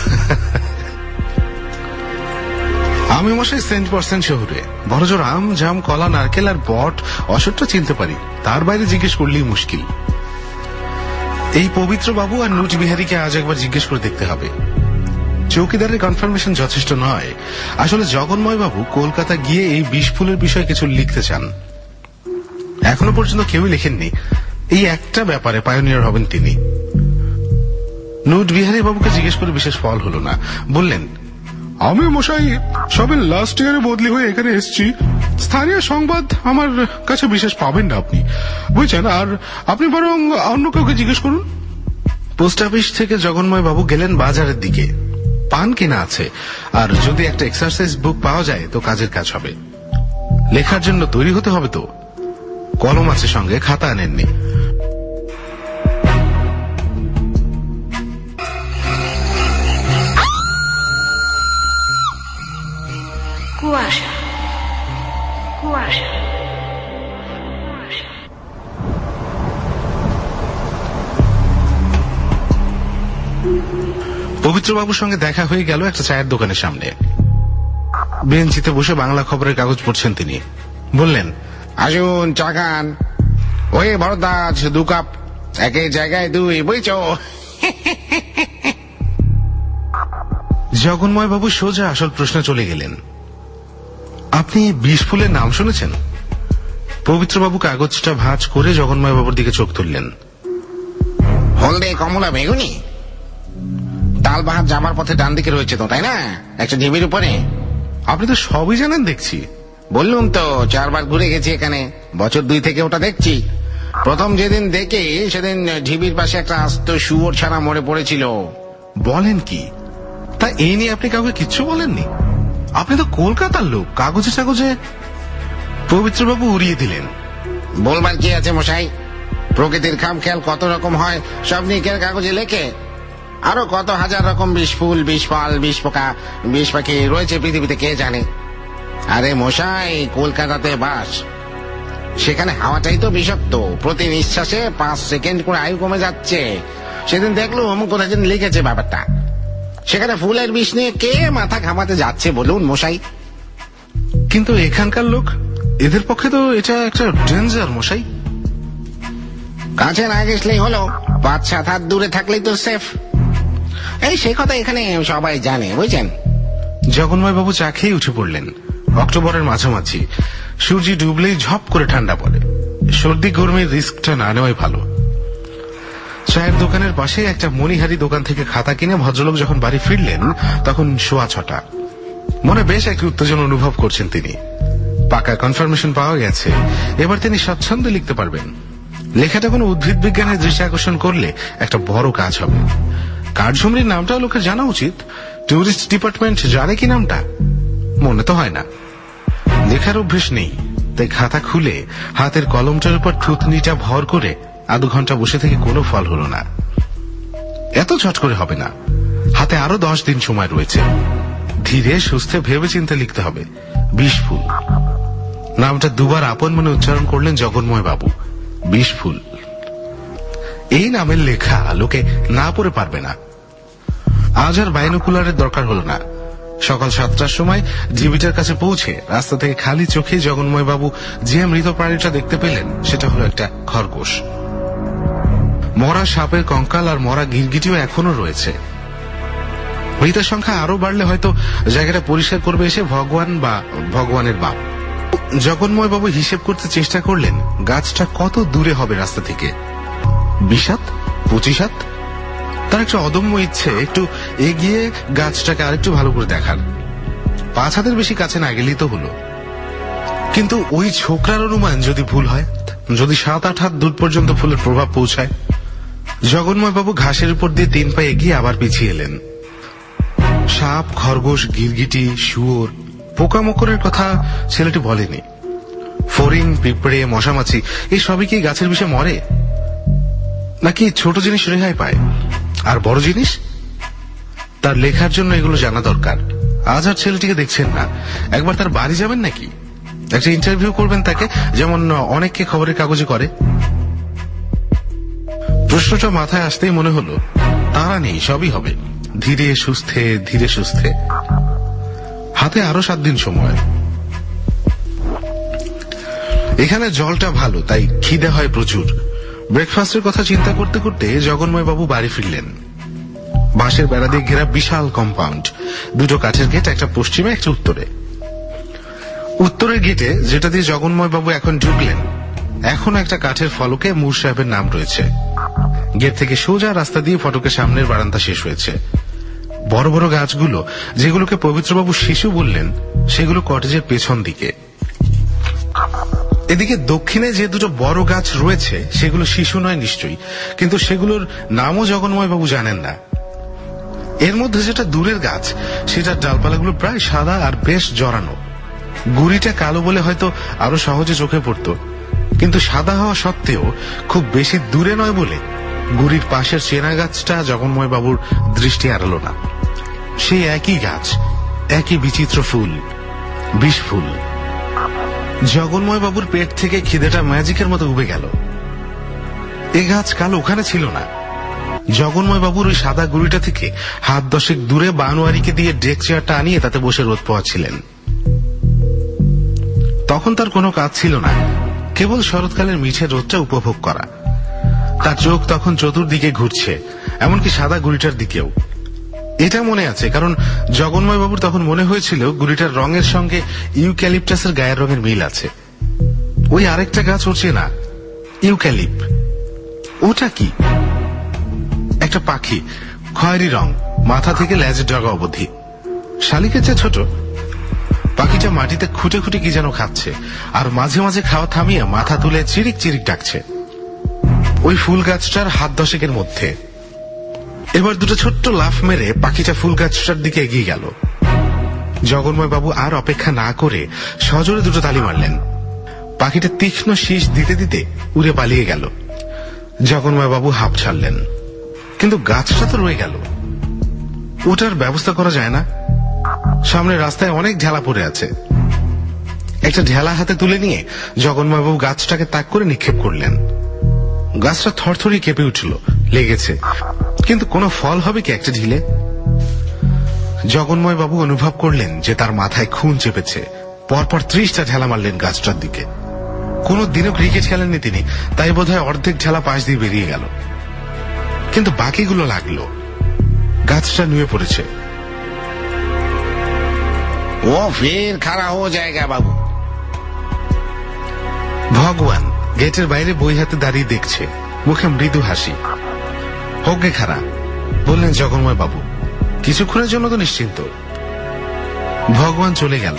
আমি মশাই সেন্ট পার্সেন্ট শহরে বড়জোর আম, জাম, কলা, নারকেল আর বট, অসত্য চিনতে পারি, তার বাইরে জিজ্ঞেস করলেই মুশকিল। এই পবিত্র বাবু আর নুট বিহারীকে আজ একবার জিজ্ঞেস করে দেখতে হবে। চৌকিদারের কনফার্মেশন যথেষ্ট নয়। আসলে জগন্ময় বাবু কলকাতা গিয়ে এই বিষ ফুলের বিষয়ে কিছু লিখতে চান। এখনো পর্যন্ত কেউই লেখেননি। এই একটা ব্যাপারে পায়োনিয়ার হবেন তিনি। নুট বিহারী বাবুকে জিজ্ঞেস করে বিশেষ ফল হলো না। বললেন, আমি মশাই সবে লাস্ট ইয়ারে বদলি হয়ে এখানে এসেছি। স্থানীয় সংবাদ আমার কাছে বিশেষ পাবেন না আপনি, বুঝছেন। আর আপনি বরং অন্য কাউকে জিজ্ঞেস করুন। পোস্ট অফিস থেকে জগন্ময় বাবু গেলেন বাজারের দিকে। পান কিনা আছে, আর যদি একটা এক্সারসাইজ বুক পাওয়া যায় তো কাজের কাজ হবে। লেখার জন্য তৈরি হতে হবে তো। কলম আছে সঙ্গে, খাতা আনেননি। কুয়াশা কুয়াশা পবিত্রবাবুর সঙ্গে দেখা হয়ে গেল একটা চায়ের দোকানের সামনে। বেঞ্চিতে বসে বাংলা খবরের কাগজ পড়ছেন তিনি। বললেন, আসুন চা খান। ওই ভরদাস, দু কাপ, একে জায়গায় দুই, বুঝছো? জগন্ময় বাবু সোজা আসল প্রশ্নে চলে গেলেন। আপনি বিষ ফুলের নাম শুনেছেন? পবিত্রবাবু কাগজটা ভাঁজ করে জগন্ময় বাবুর দিকে চোখ তুললেন। হলদে, কমলা, বেগুনি, তালবাহার যাবার পথে ডান দিকে রয়েছে তো, তাই না? একটা ঢিবির উপরে। আপনি তো সবই জানেন দেখছি। বললুম তো, চারবার ঘুরে গেছি এখানে, বছর দুই থেকে ওটা দেখছি। প্রথম যেদিন দেখে সেদিন ঢিবির পাশে একটা আস্ত শুয়োর ছানা মরে পড়েছিল। বলেন কি? তা এই নিয়ে আপনি কাউকে কিচ্ছু বলেননি? আপনি তো কলকাতার লোক, কাগজে কাগজে। পবিত্রবাবু উড়িয়ে দিলেন। বলবার কি আছে মশাই, প্রকৃতির খাম খেয়াল কত রকম হয়, সব নিকের কাগজে লেখে। আরো কত হাজার রকম বিষ ফুল, বিষ ফল, বিষ পোকা, বিষ পাখি রয়েছে পৃথিবীতে, কে জানে। আরে মশাই, কলকাতাতে বাস, সেখানে হাওয়াটাই তো বিষাক্ত। প্রতি নিঃশ্বাসে পাঁচ সেকেন্ড করে আয়ু কমে যাচ্ছে। সেদিন দেখলুম কোথায় যেন লিখেছে ব্যাপারটা। সেখানে ফুলের বিষ নিয়ে কে মাথা ঘামাতে যাচ্ছে বলুন মশাই? কিন্তু এখানকার লোক, এদের পক্ষে তো এটা একটা ডেঞ্জার মশাই। কাছে না গেছলেই হলো, পাঁচ সাত হাত দূরে থাকলেই তো সেফ। এই সে কথা এখানে সবাই জানে, বুঝছেন। জগন্ময় বাবু চা খেয়ে উঠে পড়লেন। অক্টোবরের মাঝামাঝি, সূর্য ডুবলেই ঝপ করে ঠান্ডা পড়ে। সর্দি গরমের রিস্কটা না নেওয়াই ভালো। চায়ের দোকানের পাশে একটা মণিহারি দোকান থেকে খাতা কিনে ভদ্রলোক যখন বাড়ি ফিরলেন তখন সোয়া ছটা। মনে বেশ একটু উত্তেজনা অনুভব করছেন তিনি। পাকা কনফার্মেশন পাওয়া গেছে, এবার তিনি স্বচ্ছন্দে লিখতে পারবেন। লেখাটা কোনো উদ্ভিদ বিজ্ঞানের দৃষ্টি আকর্ষণ করলে একটা বড় কাজ হবে। কাঠঝুমরির নামটাও লোকের জানা উচিত। টুরিস্ট ডিপার্টমেন্ট জানে কি নামটা? মনে তো হয় না। লেখার অভ্যেস নেই, তাই খাতা খুলে হাতের কলমটার উপর থুতনিটা ভর করে আধ ঘন্টা বসে থেকে কোনো ফল হলো না। এত ঝট করে হবে না, হাতে আরো দশ দিন সময় রয়েছে। ধীরে সুস্থে ভেবে চিন্তে লিখতে হবে। বিষ ফুল নামটা দুবার আপন মনে উচ্চারণ করলেন জগন্ময় বাবু। বিষ ফুল, এই নামের লেখা লোকে না পড়ে পারবে না। আজ আর বাইনোকুলারের দরকার হলো না। সকাল সাতটার সময় ঢিবিটার কাছে পৌঁছে রাস্তা থেকে খালি চোখে জগন্ময় বাবু যে মৃত প্রাণীটা দেখতে পেলেন সেটা হলো একটা খরগোশ। মরা সাপের কঙ্কাল আর মরা গিরগিটিও এখনো রয়েছে। মৃতের সংখ্যা আরো বাড়লে হয়তো জায়গাটা পরিষ্কার করবে এসে ভগবান বা ভগবানের বাপ। জগন্ময় বাবু হিসেব করতে চেষ্টা করলেন গাছটা কত দূরে হবে রাস্তা থেকে। বিশ হাত, পঁচিশ হাত। তার একটা অদম্য ইচ্ছে একটু এগিয়ে গাছটাকে আরেকটু ভালো করে দেখার। পাঁচ হাতের বেশি কাছে না গেলেই তো হলো। কিন্তু ওই ছোকরার অনুমান যদি ভুল হয়, যদি সাত আট হাত দূর পর্যন্ত ফুলের প্রভাব পৌঁছায়। জগন্ময় বাবু ঘাসের উপর দিয়ে তিন পা এগিয়ে আবার পিছিয়ে এলেন। সাপ, খরগোশ, গিরগিটি, শুয়োর, পোকামাকড়ের কথা ছেলেটি বলেনি। ফড়িং, পিঁপড়ে, মশামাছি এই সবই কি গাছের বিষে মরে, নাকি ছোট জিনিস রেহাই পায়? আর বড় জিনিস? তার লেখার জন্য এগুলো জানা দরকার। আজ আর ছেলেটিকে দেখছেন না, একবার তার বাড়ি যাবেন নাকি? একটা ইন্টারভিউ করবেন তাকে, যেমন অনেককে খবরের কাগজে করে। প্রশ্নটা মাথায় আসতেই মনে হলো তারা নেই, সবই হবে ধীরে সুস্থে ধীরে সুস্থে। হাতে আরো সাত দিন সময়। এখানে জলটা ভালো, তাই খিদে হয় প্রচুর। ব্রেকফাস্টের কথা চিন্তা করতে করতে জগন্ময় বাবু বাড়ি ফিরলেন। বাঁশের বেড়া দিয়ে ঘেরা বিশাল কম্পাউন্ড, দুটো কাঠের গেট, একটা পশ্চিমে একটা উত্তরে। উত্তরের গেটে, যেটা দিয়ে জগন্ময় বাবু এখন ঢুকলেন, এখন একটা কাঠের ফলকে মূর সাহেবের নাম রয়েছে। গেট থেকে সোজা রাস্তা দিয়ে ফটকের সামনের বারান্দা শেষ হয়েছে। বড় বড় গাছগুলো, যেগুলোকে পবিত্রবাবু শিশু বললেন, সেগুলো কটেজের পেছন দিকে। এদিকে দক্ষিণে যে দুটো বড় গাছ রয়েছে সেগুলো শিশু নয় নিশ্চয়ই, কিন্তু সেগুলোর নামও জগন্ময় বাবু জানেন না। এর মধ্যে যেটা দূরের গাছ, সেটার ডালপালাগুলো প্রায় সাদা আর বেশ জড়ানো। গুড়িটা কালো বলে হয়তো আরো সহজে চোখে পড়ত, কিন্তু সাদা হওয়া সত্ত্বেও খুব বেশি দূরে নয় বলে গুড়ির পাশের চেনা গাছটা জগন্ময় বাবুর দৃষ্টি এড়াল না। সেই একই গাছ, একই বিচিত্র ফুল, বিষ ফুল। জগন্ময় বাবুর পেট থেকে খিদেটা ম্যাজিকের মতো উবে গেল। এ গাছ কাল ওখানে ছিল না। জগন্ময় বাবুর ওই সাদা গুড়িটা থেকে হাত দশেক দূরে বানোয়ারিকে দিয়ে ডেক চেয়ারটা আনিয়ে তাতে বসে রোদ পোহাচ্ছিলেন। তখন তার কোনো কাজ ছিল না, কেবল শরৎকালের মিঠে রোদটা উপভোগ করা। তার চোখ তখন চতুর্দিকে ঘুরছে, এমনকি সাদা গুড়িটার দিকেও। এটা মনে আছে, কারণ জগন্ময় বাবুর তখন মনে হয়েছিল গুড়িটার রঙের সঙ্গে ইউক্যালিপটাসের গায়ের রঙের মিল আছে। ওই আরেকটা গাছ উঠছে না, ইউক্যালিপ। ওটা কি? একটা পাখি, খয়েরি রং, মাথা থেকে লেজের ডগা অবধি, শালিকের চেয়ে ছোট। পাখিটা মাটিতে খুঁটে খুঁটে কি যেন খাচ্ছে, আর মাঝে মাঝে খাওয়া থামিয়ে মাথা তুলে চিরিক চিরিক ডাকছে। ওই ফুল গাছটার হাত দশেকের মধ্যে। এবার দুটো ছোট্ট লাফ মেরে পাখিটা ফুল গাছটার দিকে এগিয়ে গেল। জগন্ময় বাবু আর অপেক্ষা না করে সজোরে দুটো তালি মারলেন। পাখিটা তীক্ষ্ণ শীষ দিতে দিতে উড়ে পালিয়ে গেল। জগন্ময় বাবু হাঁপ ছাড়লেন, কিন্তু গাছটা তো রয়ে গেল। ওটার ব্যবস্থা করা যায় না? সামনে রাস্তায় অনেক ঢেলা পড়ে আছে। একটা ঢেলা হাতে তুলে নিয়ে জগন্ময় বাবু গাছটাকে তাক করে নিক্ষেপ করলেন। গাছটা থরথরি কেঁপে উঠল, লেগেছে, কিন্তু কোনো ফল হবে কি একটা ঢিলে? জগন্ময় বাবু অনুভব করলেন যে তার মাথায় খুন চেপেছে। পরপর ত্রিশটা ঢেলা মারলেন গাছটার দিকে। কোন দিনও ক্রিকেট খেলেননি তিনি, তাই বোধহয় অর্ধেক ঢেলা পাশ দিয়ে বেরিয়ে গেল। কিন্তু বাকিগুলো লাগলো। গাছটা নুয়ে পড়েছে। ও ফির খাড়া হো জায়গা বাবু। ভগবান গেটের বাইরে বই হাতে দাঁড়িয়ে দেখছে, মুখে মৃদু হাসি। হোকে খাড়া, বললেন জগন্ময় বাবু। কিছুক্ষণের জন্য তো নিশ্চিন্ত। ভগবান চলে গেল।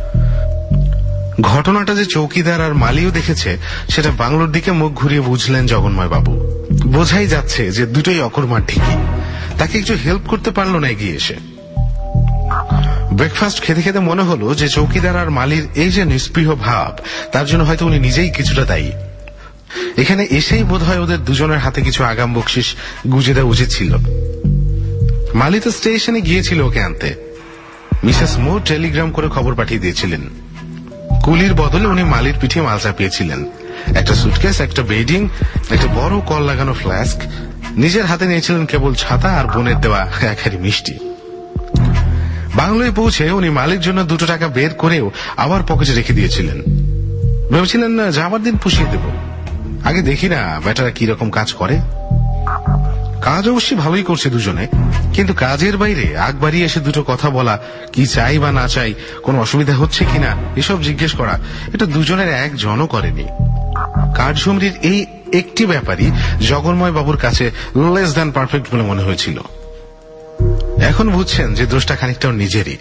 ঘটনাটা যে চৌকিদার আর মালিও দেখেছে, সেটা বাংলোর দিকে মুখ ঘুরিয়ে বুঝলেন জগন্ময় বাবু। বোঝাই যাচ্ছে যে দুটোই অকর্মার ঢিকি। তাকে একটু হেল্প করতে পারল না এগিয়ে এসে। ব্রেকফাস্ট খেতে খেতে মনে হলো যে চৌকিদার আর মালির এই যে নিস্পৃহ ভাব, তার জন্য হয়তো উনি নিজেই কিছুটা দায়ী। এখানে এসেই বোধহয় ওদের দুজনের হাতে কিছু আগাম বকশিস গুজে দেওয়া উচিত ছিল। মালি তো স্টেশনে গিয়েছিল ওকে আনতে। মিসেস মো টেলিগ্রাম করে খবর পাঠিয়ে দিয়েছিলেন। কুলির বদলে উনি মালির পিঠে মাল চাপিয়েছিলেন। একটা সুটকেস, একটা বেডিং, একটা বড় কল লাগানো ফ্লাস্ক। নিজের হাতে নিয়েছিলেন কেবল ছাতা আর বোনের দেওয়া এক হাঁড়ি মিষ্টি। বাংলোয় পৌঁছে উনি মালিক জন্য দুটো টাকা বের করেও আবার পকেটে রেখে দিয়েছিলেন। ভেবেছিলেন যাবার দিন পুষিয়ে দেব, আগে দেখি না বেটারা কি রকম কাজ করে। কাজ অবশ্যই ভালোই করছে দুজনে, কিন্তু কাজের বাইরে আগ বাড়িয়ে এসে দুটো কথা বলা, কি চাই বা না চাই, কোনো অসুবিধা হচ্ছে কিনা এসব জিজ্ঞেস করা, এটা দুজনের একজনও করেনি। কাঠঝুমরির এই একটি ব্যাপারই জগন্ময় বাবুর কাছে লেস দ্যান পারফেক্ট বলে মনে হয়েছিল। এখন বুঝছেন যে দোষটা খানিকটা নিজেরই।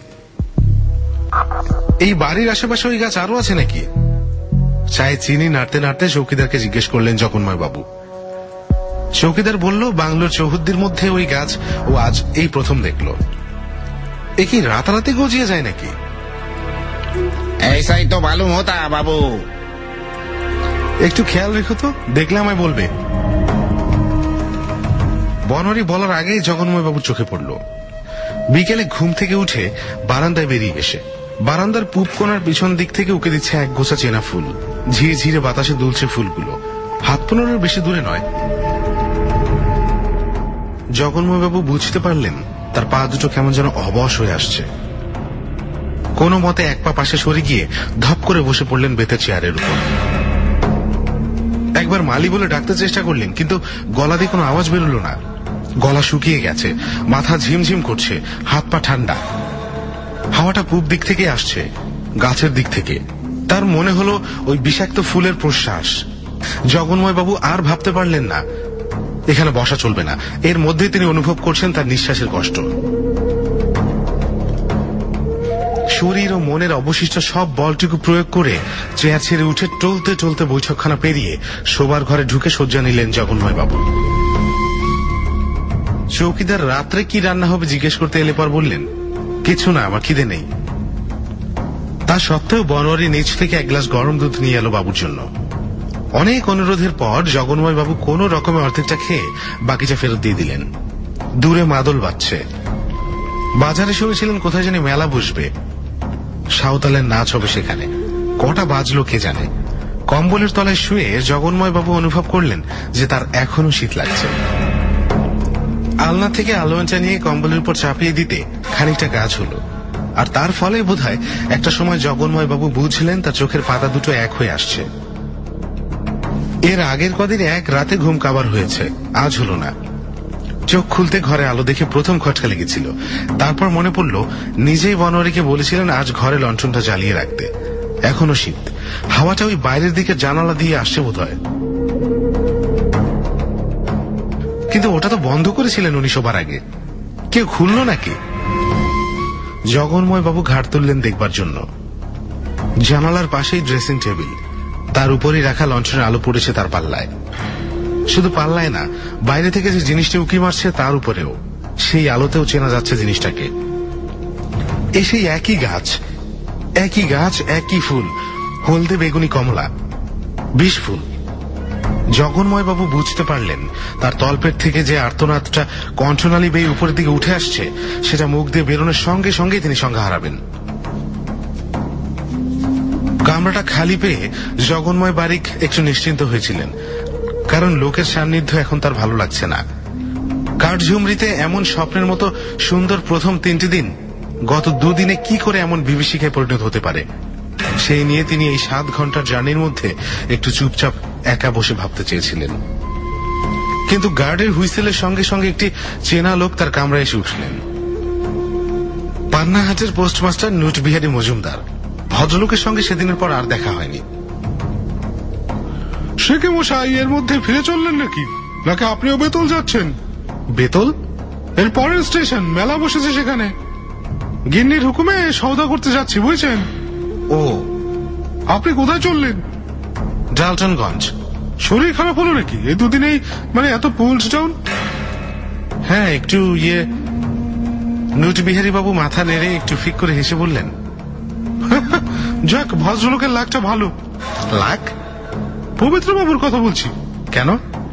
এই বাড়ির আশেপাশে ওই গাছ আরো আছে নাকি? চায়ে চিনি নাড়তে নাড়তে চৌকিদারকে জিজ্ঞেস করলেন জগন্ময় বাবু। চৌকিদার বলল, বাংলোর চৌহদ্দির মধ্যে ওই গাছ ও আজ এই প্রথম দেখল। এ কি রাতারাতি গজিয়ে যায় নাকি? এইসাই তো মালুম হতা বাবু। একটু খেয়াল রেখো তো, দেখলে আমায় বলবে। বনরি বলার আগেই জগন্ময় বাবুর চোখে পড়ল। বিকেলে ঘুম থেকে উঠে বারান্দায় বেরিয়ে এসে বারান্দার পূব কোণার পিছন দিক থেকে উকে দিচ্ছে এক গোছা চেনা ফুল। ঝিরে ঝিরে বাতাসে দুলছে ফুলগুলো, হাত পনেরোর বেশি দূরে নয়। জগন্ময় বাবু বুঝতে পারলেন তার পা দুটো কেমন যেন অবশ হয়ে আসছে। কোনো মতে এক পা পাশে সরে গিয়ে ধপ করে বসে পড়লেন বেতের চেয়ারের উপর। একবার মালি বলে ডাকতে চেষ্টা করলেন, কিন্তু গলা দিয়ে কোনো আওয়াজ বেরোল না। গলা শুকিয়ে গেছে, মাথা ঝিমঝিম করছে, হাত পা ঠান্ডা। হাওয়াটা পূব দিক থেকে আসছে, গাছের দিক থেকে। তার মনে হলো ওই বিষাক্ত ফুলের প্রশ্বাস। জগন্ময় বাবু আর ভাবতে পারলেন না এখানে বসা চলবে না। এর মধ্যে তিনি অনুভব করছেন তার নিঃশ্বাসের কষ্ট। শরীর ও মনের অবশিষ্ট সব বলটুকু প্রয়োগ করে চেয়ার ছেড়ে উঠে টলতে টলতে বৈঠকখানা পেরিয়ে শোবার ঘরে ঢুকে শয্যা নিলেন জগন্ময় বাবু। চৌকিদার রাত্রে কি রান্না হবে জিজ্ঞেস করতে এলে পর বললেন, কিছু না, আমার খিদে নেই। তা সত্ত্বেও বনোয়ারি নিচ থেকে এক গ্লাস গরম দুধ নিয়ে এলো বাবুর জন্য। অনেক অনুরোধের পর জগন্ময় বাবু কোন রকমে অর্ধেকটা খেয়ে বাকিটা ফেরত দিয়ে দিলেন। দূরে মাদল বাজছে। বাজারে শুনেছিলেন কোথায় জানি মেলা বসবে, সাঁওতালের নাচ হবে সেখানে। কটা বাজলো কে জানে। কম্বলের তলায় শুয়ে জগন্ময় বাবু অনুভব করলেন যে তার এখনো শীত লাগছে। আলনা থেকে আলোয়ানটা নিয়ে কম্বলের উপর চাপিয়ে দিতে খানিকটা কাজ হলো, আর তার ফলে বোধহয় একটা সময় জগন্ময় বাবু বুঝলেন তার চোখের পাতা দুটো এক হয়ে আসছে। এর আগের কদিন এক রাতে ঘুম কাবার হয়েছে, আজ হলো না। চোখ খুলতে ঘরে আলো দেখে প্রথম খটকা লেগেছিল। তারপর মনে পড়ল নিজেই বনোয়ারিকে বলেছিলেন আজ ঘরে লণ্ঠনটা জ্বালিয়ে রাখতে। এখনো শীত, হাওয়াটা ওই বাইরের দিকে জানালা দিয়ে আসছে বোধহয়। কিন্তু ওটা তো বন্ধ করেছিলেন উনি শোবার আগে, কেউ খুলল নাকি? জগন্ময় বাবু ঘাট তুললেন দেখবার জন্য। জানালার পাশেই ড্রেসিং টেবিল, তার উপরই রাখা লণ্ঠনের আলো পড়েছে তার পাল্লায়। শুধু পাল্লায় না, বাইরে থেকে যে জিনিসটা উকি মারছে তার উপরেও, সেই আলোতেও চেনা যাচ্ছে জিনিসটাকে। এ সেই একই গাছ, একই গাছ, একই ফুল, হলদে বেগুনি কমলা, বিষ ফুল। জগন্ময় বাবু বুঝতে পারলেন তার তলপেট থেকে যে আর্তনাদটা কণ্ঠনালী বেয়ে উপরের দিকে উঠে আসছে, সেটা মুখ দিয়ে বেরোনোর সঙ্গে সঙ্গে তিনি সংজ্ঞা হারাবেন। কামরাটা খালি পেয়ে জগন্ময় বারিক একটু নিশ্চিন্ত হয়েছিলেন, কারণ লোকের সান্নিধ্য এখন তার ভালো লাগছে না। কাঠঝুমরিতে এমন স্বপ্নের মতো সুন্দর প্রথম তিনটি দিন গত দুদিনে কি করে এমন বিভীষিকায় পরিণত হতে পারে, সেই নিয়ে তিনি এই সাত ঘন্টার জার্নির মধ্যে একটু চুপচাপ একা বসে ভাবতে চেয়েছিলেন। কিন্তু গার্ডের হুইসেলের সঙ্গে সঙ্গে একটি চেনা লোক তার কামরায় এসে উঠলেন। পান্নাহাটের পোস্টমাস্টার নুটবিহারী মজুমদার। ভদ্রলোকের সঙ্গে সেদিনের পর আর দেখা হয়নি। সে কে মশাই, এর মধ্যে ফিরে চললেন নাকি? নাকি আপনিও বেতল যাচ্ছেন? বেতল? এর পরের স্টেশন, মেলা বসেছে সেখানে। গিন্নির হুকুমে সওদা করতে যাচ্ছি, বুঝছেন? ও, আপনি কোথায় চললেন? ডালটনগঞ্জ। শরীর খারাপ হলো নাকি এই দুদিনেই, মানে এত পুলস ডাউন? হ্যাঁ, একটু ইয়ে। নুটবিহারী বাবু মাথা নেড়ে একটু ফিক করে হেসে বললেন, যাক, ভদ্রলোকের লাকটা ভালো। লাক? পবিত্র বাবুর কথা বলছি। কেন?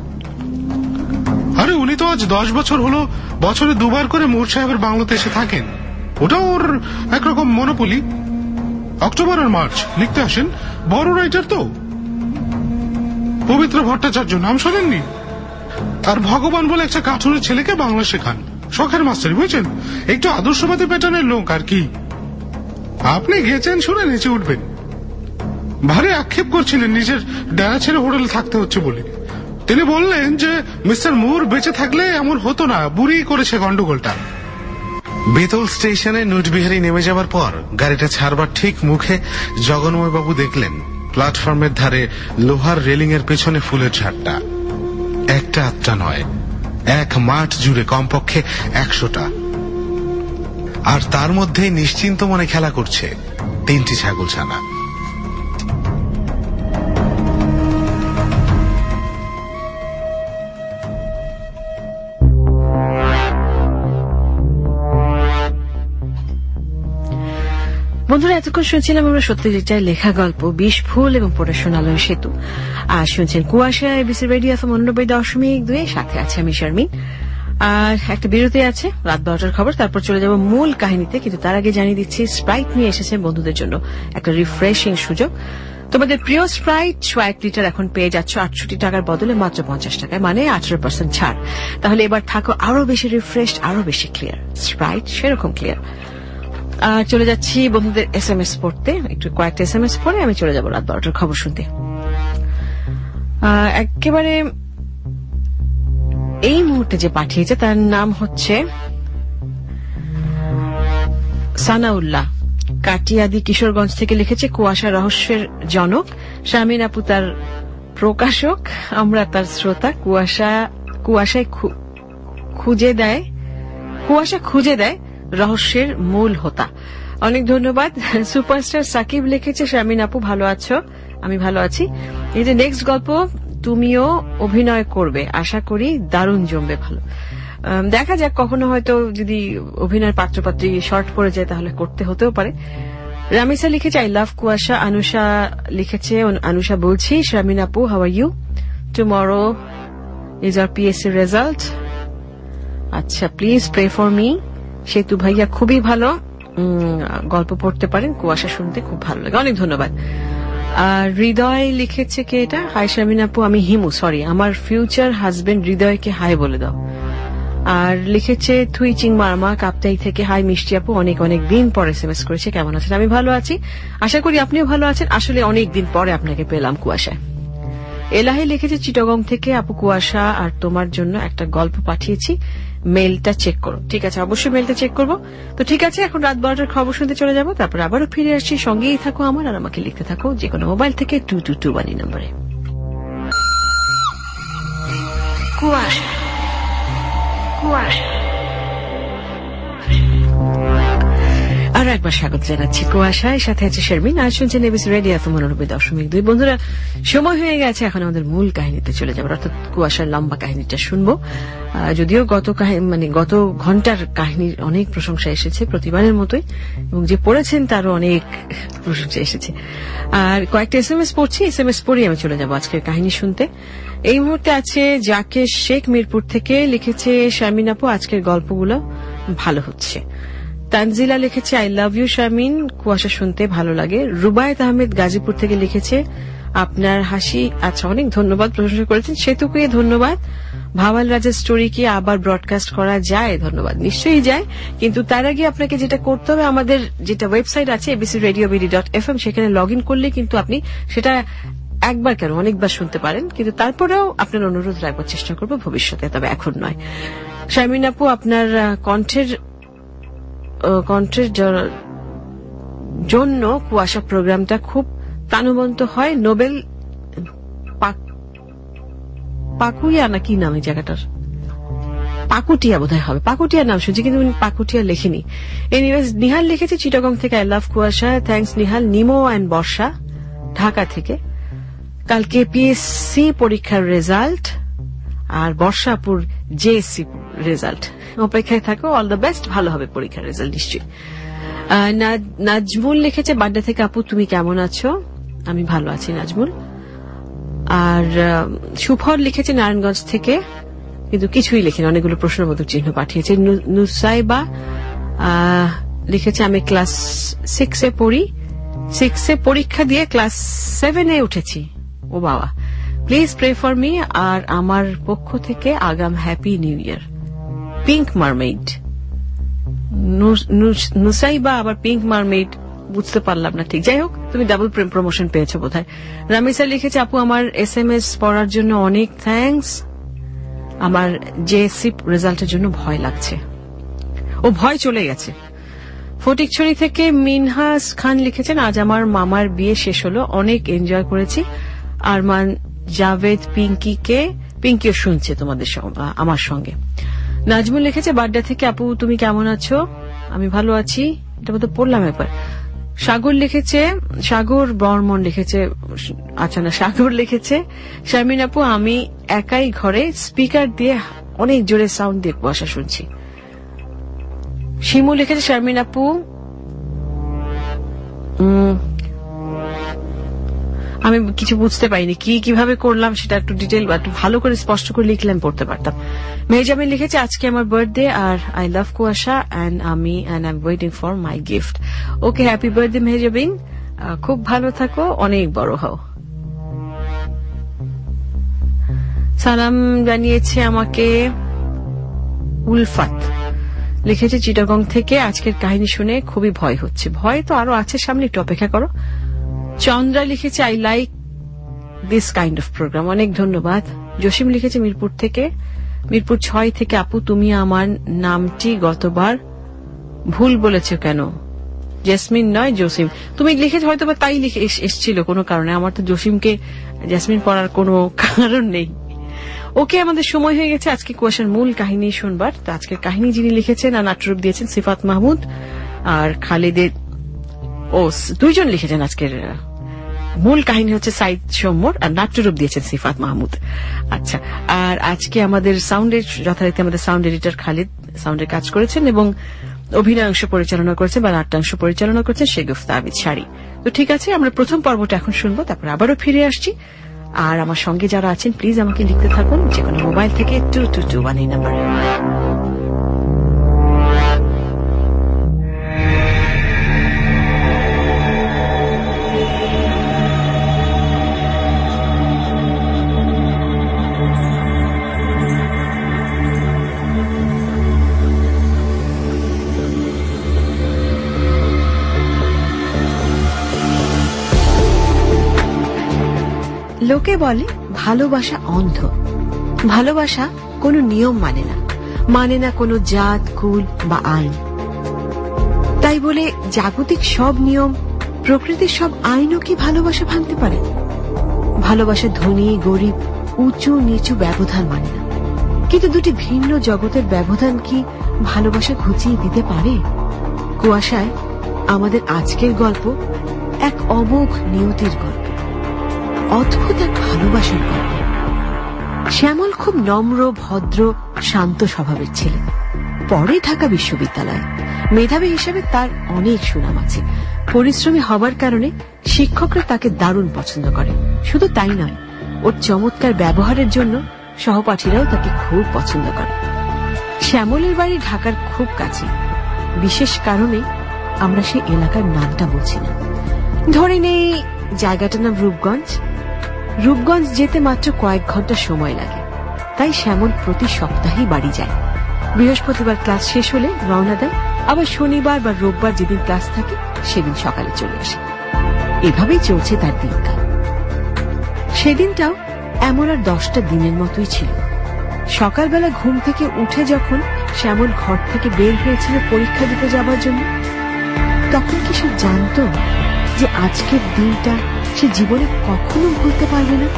আরে উনি তো আজ দশ বছর হলো বছরে দুবার করে মোর সাহেবের বাংলোতে এসে থাকেন। ওটা ওর একরকম মনোপলি। অক্টোবর আর মার্চ লিখতে আসেন। বড় রাইটার তো। পবিত্র ভট্টাচার্য নাম শোনেননি? আর ভগবান বলে একটা কাঠুরের ছেলেকে বাংলা শেখান। শখের মাস্টারি বুঝছেন, একটু আদর্শবাদী প্যাটার্নের লোক আর কি। আপনি গেছেন শুনে নেচে উঠবেন। ভারী আক্ষেপ করছিলেন নিজের ডেরা ছেড়ে হোটেলে থাকতে হচ্ছে বলে। তিনি বললেন যে মিস্টার মুর বেঁচে থাকলে এমন হতো না, বুড়ি করেছে গন্ডগোলটা। বেতল স্টেশনে নোটবিহারি নেমে যাবার পর গাড়িটা ছাড়বার ঠিক মুখে জগন্ময় বাবু দেখলেন প্ল্যাটফর্মের ধারে লোহার রেলিং এর পেছনে ফুলের ঝাড়টা। একটা আটটা নয়, এক মাঠ জুড়ে কমপক্ষে একশোটা। আর তার মধ্যে নিশ্চিন্ত মনে খেলা করছে তিনটি ছাগলছানা। বন্ধুরা, এতক্ষণ শুনছিলাম আমরা সত্যজিৎ রায়ের লেখা গল্প বিশ ফুল এবং পড়াশোনা আলোয় সেতু। আর শুনছেন কুয়াশা, এবিসি রেডিও এফএম উননব্বই দশমিক দুই। সাথে আছে আমি শারমিন। আর একটা বিরতি আছে, রাত বারোটার খবর, তারপর চলে যাব মূল কাহিনীতে। কিন্তু তার আগে জানিয়ে দিচ্ছি স্প্রাইট নিয়ে এসেছে বন্ধুদের জন্য একটা রিফ্রেশিং সুযোগ। তোমাদের প্রিয় স্প্রাইট শো এক লিটার এখন পেয়ে যাচ্ছ আটষট্টি টাকার বদলে মাত্র পঞ্চাশ টাকায়, মানে আঠারো পার্সেন্ট ছাড়। তাহলে এবার থাকো আরো বেশি রিফ্রেশড, আরো বেশি ক্লিয়ার। স্প্রাইট সেরকম ক্লিয়ার। আর চলে যাচ্ছি বন্ধুদের এস এম এস পড়তে। একটু কয়েকটা এস এম এস পড়ে আমি চলে যাবো রাত বারোটার খবর শুনতে। একেবারে এই মুহূর্তে যে পাঠিয়েছে তার নাম হচ্ছে সানাউল্লাহ, কাটিয়াদি কিশোরগঞ্জ থেকে লিখেছে, কুয়াশা রহস্যের জনক, শারমিন আপু তার প্রকাশক, আমরা তার শ্রোতা। কুয়াশা কুয়াশায় খুঁজে দেয় কুয়াশা খুঁজে দেয় রহস্যের মূল হোতা। অনেক ধন্যবাদ। সুপারস্টার সাকিব লিখেছে, শারমিন আপু ভালো আছো? আমি ভালো আছি। এই যে নেক্সট গল্প তুমিও অভিনয় করবে, আশা করি দারুণ জমবে। ভালো, দেখা যাক, কখনো হয়তো যদি অভিনয়ের পাত্রপাত্রী শর্ট পড়ে যায় তাহলে করতে হতেও পারে। রামিসা লিখেছে, আই লাভ কুয়াশা। আনুষা লিখেছে, আনুষা বলছি, শারমিন আপু how are you? Tomorrow is our PSC result. আচ্ছা, please pray for me. Setu ভাইয়া খুবই ভালো গল্প পড়তে পারেন, কুয়াশা শুনতে খুব ভালো লাগে। অনেক ধন্যবাদ। আর হৃদয় লিখেছে, কে এটা? হাই শারমিন আপু, আমি হিমু, সরি, আমার ফিউচার হাজবেন্ড হৃদয়কে হাই বলে দাও। আর লিখেছে থুই চিং মারমা কাপ্তাই থেকে, হাই মিষ্টি আপু, অনেক অনেক দিন পর এসএমএস করেছে, কেমন আছেন? আমি ভালো আছি, আশা করি আপনিও ভালো আছেন। আসলে অনেক দিন পরে আপনাকে পেলাম কুয়াশায়। এলাহি লিখেছে চিটাগং থেকে, আপু কুয়াশা আর তোমার জন্য একটা গল্প পাঠিয়েছি, মেলটা চেক করো। ঠিক আছে, অবশ্যই মেলটা চেক করবো। তো ঠিক আছে, এখন রাত বারোটার খবর শুনতে চলে যাবো, তারপর আবারও ফিরে আসছি। সঙ্গেই থাকো আমার, আর আমাকে লিখতে থাকো যে কোনো মোবাইল থেকে টু টু টু ওয়ান নম্বরে। কুয়াশা কুয়াশা আরো একবার স্বাগত জানাচ্ছি কুয়াশায়, সাথে আছে শারমিন। আর শুনছেন এবিসি রেডিও এফএম উননব্বই দশমিক দুই। বন্ধুরা, সময় হয়ে গেছে এখন আমাদের মূল কাহিনীতে চলে যাবো, অর্থাৎ কুয়াশার লম্বা কাহিনীটা শুনবো। যদিও গত মানে গত ঘন্টার কাহিনীর অনেক প্রশংসা এসেছে প্রতিবারের মতোই, এবং যে পড়েছেন তারও অনেক প্রশংসা এসেছে। আর কয়েকটা এস এম এস পড়ছি, এস এম এস পড়ি আমি চলে যাবো আজকের কাহিনী শুনতে। এই মুহূর্তে আছে যাকে শেখ মিরপুর থেকে লিখেছে, শারমিন আপু আজকের গল্পগুলো ভালো হচ্ছে। তানজিলা লিখেছে, আই লাভ ইউ শারমিন, কুয়াশা শুনতে ভালো লাগে। রুবায়েত আহমেদ গাজীপুর থেকে লিখেছে, আপনার হাসি, আচ্ছা অনেক ধন্যবাদ, প্রশংসা করেছেন। সেতুকে ধন্যবাদ। ভাওয়াল রাজার স্টোরি কি আবার ব্রডকাস্ট করা যায়? ধন্যবাদ, নিশ্চয়ই যায়, কিন্তু তার আগে আপনাকে যেটা করতে হবে, আমাদের যেটা ওয়েবসাইট আছে ABC radio BD dot F M, সেখানে লগ ইন করলে কিন্তু আপনি সেটা একবার কেন অনেকবার শুনতে পারেন। কিন্তু তারপরেও আপনার অনুরোধ রাখবার চেষ্টা করবো ভবিষ্যতে, তবে এখন নয়। শারমিন আপু, আপনার কণ্ঠের কণ্ঠের জন্য কুয়াশা প্রোগ্রামটা খুব প্রাণবন্ত হয়। নোবেল পাকুইয়া না কি নাম এই জায়গাটার, পাকুটিয়া বোধহয় হবে, পাকুটিয়া নাম শুনছি কিন্তু পাকুটিয়া লেখিনি। এনিওয়েজ, নিহাল লিখেছে চিটাগং থেকে, I love Kuasha. Thanks Nihal. Nimo and Barsha Dhaka থেকে, কালকে পিএসসি পরীক্ষার রেজাল্ট আর বর্ষাপুর জেএসসি রেজাল্ট, অপেক্ষায় থাকো, অল দ্য বেস্ট, ভালো হবে পরীক্ষার রেজাল্ট নিশ্চয়ই। নাজমুল লিখেছে বাড্ডা থেকে, আপু তুমি কেমন আছো? আমি ভালো আছি নাজমুল। আর সুফর লিখেছে নারায়ণগঞ্জ থেকে, কিন্তু কিছুই লেখেন, অনেকগুলো প্রশ্নবোধক চিহ্ন পাঠিয়েছে। নুসাইবা লিখেছে, আমি ক্লাস সিক্সে পড়ি, সিক্সে পরীক্ষা দিয়ে ক্লাস সেভেনে উঠেছি। ও বাবা, প্লিজ প্রে ফর মি, আর আমার পক্ষ থেকে আগাম happy new year. Pink mermaid, Nusaiba আবার পিঙ্ক মারমেইড, বুঝতে পারলাম না ঠিক। যাই হোক, তুমি ডাবল প্রমোশন পেয়েছো বোধহয়। রামিসা লিখেছে, আপু আমার এস এম এস পড়ার জন্য অনেক থ্যাঙ্কস, আমার জেএসসি রেজাল্টের জন্য ভয় লাগছে। ও ভয় চলে গেছে। ফটিকছড়ি থেকে মিনহাস খান লিখেছেন, আজ আমার মামার বিয়ে শেষ হলো, অনেক এনজয় করেছি। আরমান জাভেদ পিঙ্কিকে, পিঙ্কিও শুনছে তোমাদের আমার সঙ্গে। নাজমুল লিখেছে, বাড্ডা থেকে, আপু তুমি কেমন আছো? আমি ভালো আছি। এটা বোধহয় পড়লাম একবার। সাগর লিখেছে, সাগর বর্মন লিখেছে, আচ্ছা না, সাগর লিখেছে, শারমিন আপু আমি একাই ঘরে স্পিকার দিয়ে অনেক জোরে সাউন্ড দিয়ে কুয়াশা শুনছি। শিমু লিখেছে, শারমিন আপু আমি কিছু বুঝতে পারিনি, কি কিভাবে করলাম সেটা একটু ডিটেল একটু ভালো করে স্পষ্ট করে লিখলে আমি পড়তে পারতাম। মেহজাবিন লিখেছে, আজকে আমার birthday R I love Kuasha and আমি and I am waiting for my gift. Okay, happy birthday Mehjabin, খুব ভালো থাকো, অনেক বড় হও। সালাম জানিয়েছে আমাকে উলফাত, লিখেছে চিটাগং থেকে, আজকের কাহিনী শুনে খুবই ভয় হচ্ছে। ভয় তো আরো আছে সামনে, একটু অপেক্ষা করো। চন্দ্রা লিখেছে, I like this kind of program, অনেক ধন্যবাদ। জসিম লিখেছে মিরপুর থেকে, মিরপুর ছয় থেকে, আপু তুমি আমার নামটি গতবার ভুল বলেছ কেন? জেসমিন নয় জসিম, তুমি লিখেছ হয়তো বা তাই লিখে এসছিল কোনো কারণে, আমার তো জসিমকে জেসমিন পড়ার কোনো কারণ নেই। ওকে, আমাদের সময় হয়ে গেছে আজকে কুয়াশার মূল কাহিনী শুনবার। তো আজকের কাহিনী যিনি লিখেছেন আর নাট্যরূপ দিয়েছেন সিফাত মাহমুদ আর খালিদের, ও দুইজন লিখেছেন আজকের মূল কাহিনী হচ্ছে সাইদ সোমর আর নাট্যরূপ দিয়েছেন সিফাত মাহমুদ। আচ্ছা, আর আজকে আমাদের সাউন্ডের যথারীতি আমাদের সাউন্ড এডিটর খালিদ সাউন্ডের কাজ করেছেন এবং অভিনয়াংশ পরিচালনা করেছেন বা নাট্যাংশ পরিচালনা করেছেন শেগুফতা আবিদ শাড়ি। তো ঠিক আছে, আমরা প্রথম পর্বটা এখন শুনবো, তারপর আবারও ফিরে আসছি। আর আমার সঙ্গে যারা আছেন প্লিজ আমাকে লিখতে থাকুন যে কোনো মোবাইল থেকে টু টু টু ওয়ান এই নাম্বারে। লোকে বলে ভালোবাসা অন্ধ, ভালোবাসা কোনো নিয়ম মানে না, মানে না কোনো জাত কুল বা আইন। তাই বলে জাগতিক সব নিয়ম, প্রকৃতির সব আইনও কি ভালোবাসা ভাঙতে পারে? ভালোবাসা ধনী গরিব উঁচু নিচু ব্যবধান মানে না, কিন্তু দুটি ভিন্ন জগতের ব্যবধান কি ভালোবাসা ঘুচিয়ে দিতে পারে? কুয়াশায় আমাদের আজকের গল্প এক অমোঘ নিয়তির গল্প, অদ্ভুত এক ভালোবাসার গল্প। শ্যামল খুব নম্র ভদ্র শান্ত স্বভাবের ছেলে, পরে ঢাকা বিশ্ববিদ্যালয়ে মেধাবী হিসেবে তার অনেক সুনাম আছে। পরিশ্রমী হবার কারণে শিক্ষকরা তাকে দারুণ পছন্দ করে। শুধু তাই নয়, ওর চমৎকার ব্যবহারের জন্য সহপাঠীরাও তাকে খুব পছন্দ করে। শ্যামলের বাড়ি ঢাকার খুব কাছে, বিশেষ কারণে আমরা সেই এলাকার নামটা বলছি না। ধরে নেই জায়গাটার নাম রূপগঞ্জ। রূপগঞ্জ যেতে মাত্র কয়েক ঘন্টা সময় লাগে, তাই শ্যামল প্রতি সপ্তাহেই বাড়ি যায়। বৃহস্পতিবার ক্লাস শেষ হলে রওনা দেয়, আবার শনিবার বা রোববার যেদিন ক্লাস থাকে সেদিন সকালে চলে আসে। এভাবেই চলছে তার দিনকাল। সেদিনটাও এমন আর দশটা দিনের মতোই ছিল। সকালবেলা ঘুম থেকে উঠে যখন শ্যামল ঘর থেকে বের হয়েছিল পরীক্ষা দিতে যাবার জন্য, তখন কি সে জানত যে আজকের দিনটা সে জীবনে কখনো ভুলতে পারবে না?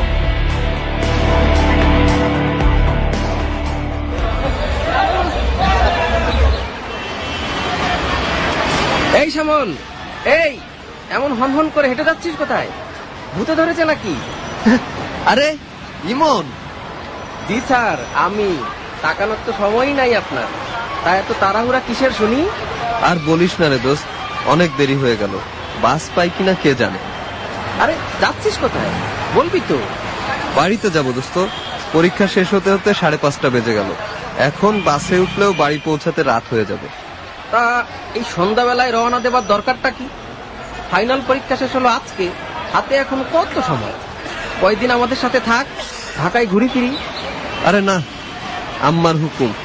এই শ্যামল, এই এমন হন হন করে হেঁটে যাচ্ছিস কোথায়? ভূতে ধরেছে নাকি? আরে ইমন। জি স্যার, আমি। তাকানোর তো সময়ই নাই আপনার, তাই এত তাড়াহুড়া কিসের শুনি? আর বলিস না রে দোস্ত, অনেক দেরি হয়ে গেল, বাস পাই কিনা কে জানে। আরে যাচ্ছিস কোথায় বলবি তো? বাড়িতে যাবো দোস্ত, পরীক্ষা শেষ হতে হতে সাড়ে পাঁচটা বেজে গেল, এখন বাসে উঠলেও বাড়ি পৌঁছাতে রাত হয়ে যাবে। তা এই সন্ধ্যাবেলায় রওনা দেবার দরকারটা কি? ফাইনাল পরীক্ষা শেষ হলো আজকে, হাতে এখন কত সময়? কয়েকদিন আমাদের সাথে থাক, ঢাকায় ঘুরি ফিরি। আরে না, আম্মার হুকুম,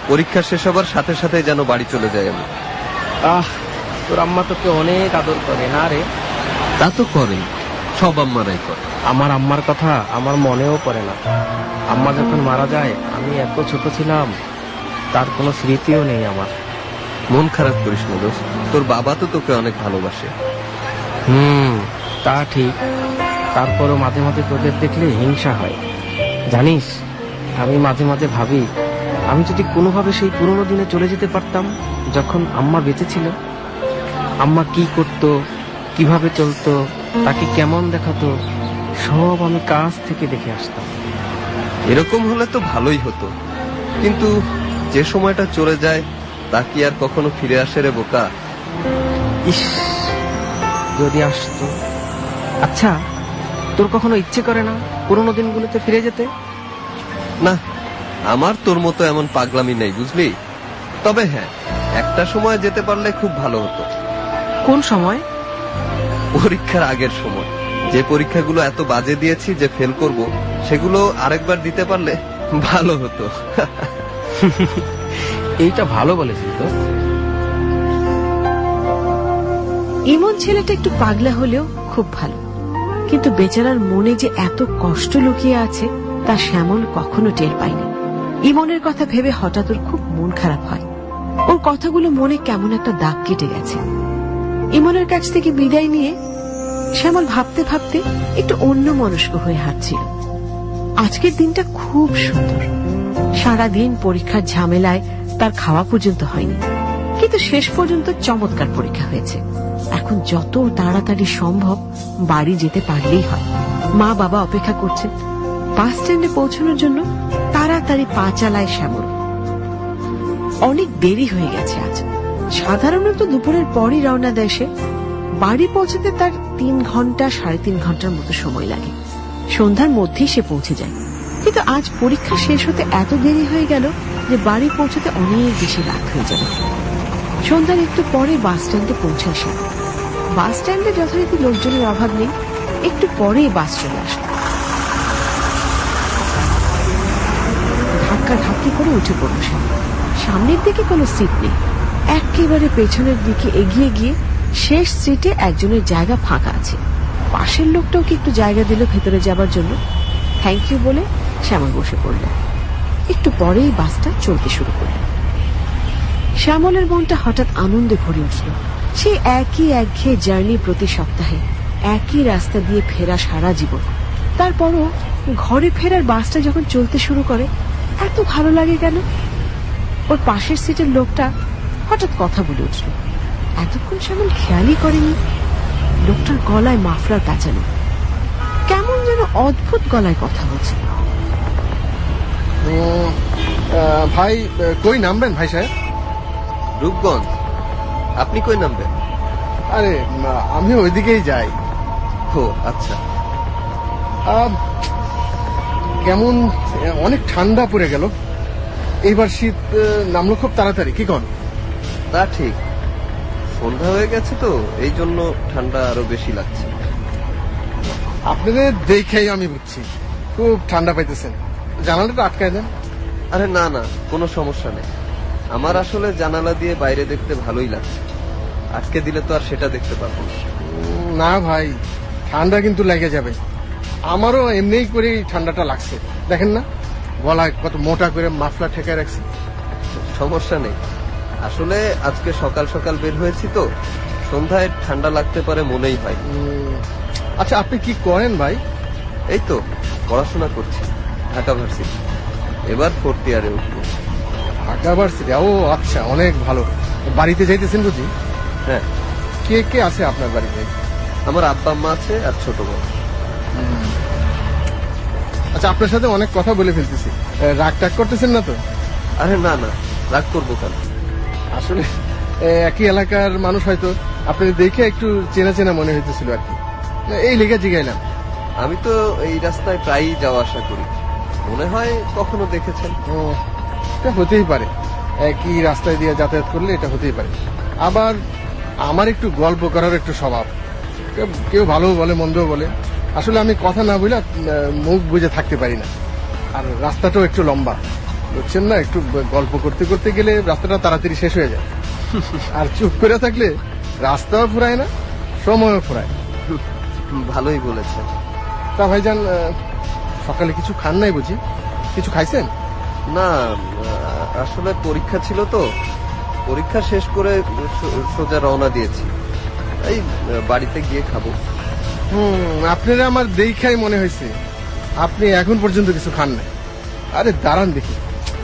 পরীক্ষা শেষ হবার সাথে সাথে যেন বাড়ি চলে যাই আমি। আহ, তোর আম্মা তোকে অনেক আদর করে না রে? তা তো করে, সব আম্মারাই করে। আমার আম্মার কথা আমার মনেও পড়ে না। আম্মা যখন মারা যায় আমি এত ছোট ছিলাম, তার কোনো স্মৃতিও নেই আমার। মন খারাপ করিস না দোস্ত, তোর বাবা তো তোকে অনেক ভালোবাসে। হুম, তা ঠিক। তারপরও মাঝে মাঝে তোদের দেখলে হিংসা হয়। জানিস, আমি মাঝে মাঝে ভাবি আমি যদি কোনোভাবে সেই পুরোনো দিনে চলে যেতে পারতাম যখন আম্মা বেঁচে ছিল। আম্মা কি করতো, কিভাবে চলতো, তাকে কেমন দেখাতো, সব আমি কাছ থেকে দেখে আসতাম। এরকম হলে তো ভালোই হতো, কিন্তু যে সময়টা চলে যায় তা কি আর কখনো ফিরে আসে রে বোকা? ইস, যদি আসতো। আচ্ছা, তোর কখনো ইচ্ছে করে না পুরোনো দিনগুলোতে ফিরে যেতে? না, আমার তোর মতো এমন পাগলামি নেই বুঝলি। তবে হ্যাঁ, একটা সময় যেতে পারলে খুব ভালো হতো। কোন সময়? পরীক্ষার আগের সময়। যে পরীক্ষাগুলো এত বাজে দিয়েছি যে ফেল করব, সেগুলো আরেকবার দিতে পারলে ভালো হতো। এইটা ভালো বলেছিস তো। ইমন ছেলেটা একটু পাগলা হলেও খুব ভালো, কিন্তু বেচারার মনে যে এত কষ্ট লুকিয়ে আছে তা শ্যামল কখনো টের পায়নি। ইমনের কথা ভেবে হঠাৎ ওর খুব মন খারাপ হয়। ওর কথাগুলো মনে কেমন একটা দাগ কেটে গেছে। ইমনের কাছ থেকে বিদায় নিয়ে শ্যামল ভাবতে ভাবতে একটু অন্য মনস্ক হয়ে হাঁটছিল। আজকের দিনটা খুব সুন্দর। সারাদিন পরীক্ষার ঝামেলায় তার খাওয়া পর্যন্ত হয়নি, কিন্তু শেষ পর্যন্ত চমৎকার পরীক্ষা হয়েছে। এখন যত তাড়াতাড়ি সম্ভব বাড়ি যেতে পারলেই হয়। মা বাবা অপেক্ষা করছেন। বাস স্ট্যান্ডে পৌঁছানোর জন্য তাড়াতাড়ি পা চালায় শ্যামল। অনেক দেরি হয়ে গেছে আজ। সাধারণত দুপুরের পরই রওনা দেয় সে। বাড়ি পৌঁছাতে তার তিন ঘন্টা সাড়ে তিন ঘন্টার মতো সময় লাগে। সন্ধ্যার মধ্যেই সে পৌঁছে যায়, কিন্তু আজ পরীক্ষা শেষ হতে এত দেরি হয়ে গেল যে বাড়ি পৌঁছাতে অনেক বেশি রাত হয়ে যাবে। সন্ধ্যার একটু পরে বাস স্ট্যান্ডে পৌঁছায় সে। বাস স্ট্যান্ডে যথারীতি লোকজনের অভাব নেই। একটু পরেই বাস চলে আসলো। ধাক্কা ধাক্কি করে উঠে পড়ল সে। সামনের দিকে কোনো সিট নেই। একেবারে পেছনের দিকে এগিয়ে গিয়ে শেষ সিটে একজনের জায়গা ফাঁকা আছে। পাশের লোকটাও কি একটু জায়গা দিল ভেতরে যাবার জন্য। থ্যাংক ইউ বলে শ্যামল বসে পড়ল। একটু পরেই বাসটা চলতে শুরু করল। শ্যামলের মনটা হঠাৎ আনন্দে ভরে উঠল। সে একই একঘেয়ে জার্নি প্রতি সপ্তাহে, একই রাস্তা দিয়ে ফেরা সারা জীবন। তারপরও ঘরে ফেরার বাসটা যখন চলতে শুরু করে এত ভালো লাগে কেন? ওর পাশের সিটের লোকটা হঠাৎ কথা বলে উঠল। এতক্ষণ শ্যামল খেয়ালই করেনি। লোকটার গলায় মাফলার প্যাঁচানো, কেমন যেন অদ্ভুত গলায় কথা বলছে। ভাই কই নামবেন ভাই সাহেব? রূপগঞ্জ। আপনি কই নামবেন? আরে আমি ওইদিকেই যাই। ও আচ্ছা। কেমন অনেক ঠান্ডা পড়ে গেল। এইবার শীত নামলো খুব তাড়াতাড়ি, কি কন? তা ঠিক, সন্ধ্যা হয়ে গেছে তো এই জন্য ঠান্ডা আরো বেশি লাগছে। আপনাদের দেখেই আমি বুঝছি খুব ঠান্ডা পাইতেছেন। জানালাটা আটকায় দেন। আরে না না, কোনো সমস্যা নেই। আমার আসলে জানালা দিয়ে বাইরে দেখতে ভালোই লাগছে। আজকে দিলে তো আর সেটা দেখতে পারবো না। না ভাই, ঠান্ডা কিন্তু লেগে যাবে। আমারও এমনিই করে ঠান্ডাটা লাগছে। দেখেন না গলায় কত মোটা করে মাফলা ঠেকায় রাখছে। সমস্যা নেই, আসলে আজকে সকাল সকাল বের হয়েছি তো সন্ধ্যায় ঠান্ডা লাগতে পারে মনেই হয়। আচ্ছা আপনি কি করেন ভাই? এই তো পড়াশোনা করছি ঢাকা ভার্সিটি, এবার ফোর্থ ইয়ারে উঠবো। ঢাকা ভার্সিটি? ও আচ্ছা, অনেক ভালো। বাড়িতে যাইতেছেন বুঝি? হ্যাঁ। কে কে আছে আপনার বাড়িতে? আমার আব্বা আম্মা আছে আর ছোট বোন। আচ্ছা, আপনার সাথে অনেক কথা বলে ফেলতেছি, রাগ টাগ করতেছেন না তো? আরে না না, রাগ করবো কেন? আসলে একই এলাকার মানুষ, হয়তো আপনাদের দেখে একটু চেনা চেনা মনে হইতেছিল আর কি, এই লেগে জিগাইলাম। আমি তো এই রাস্তায় প্রায়ই যাওয়া আসা করি, মনে হয় কখনো দেখেছেন। ও, এটা হতেই পারে, একই রাস্তায় দিয়ে যাতায়াত করলে এটা হতেই পারে। আবার আমার একটু গল্প করার একটু স্বভাব, কেউ ভালো বলে মন্দও বলে। আসলে আমি কথা না বলে মুখ বুঝে থাকতে পারি না। আর রাস্তাটাও একটু লম্বা, বুঝছেন না, একটু গল্প করতে করতে গেলে রাস্তাটা তাড়াতাড়ি শেষ হয়ে যায়, আর চুপ করে থাকলে রাস্তাও ফুরায় না, সময়ও ফুরায়। ভালোই বলেছেন। তা ভাইজান, সকালে কিছু খান নাই বুঝি? কিছু খাইছেন? না, আসলে পরীক্ষা ছিল তো, পরীক্ষা শেষ করে সোজা রওনা দিয়েছি, এই বাড়িতে গিয়ে খাবো। হুম, আপনারা আমার দেখাই মনে হয়েছে আপনি এখন পর্যন্ত কিছু খান নাই। আরে দাঁড়ান দেখি।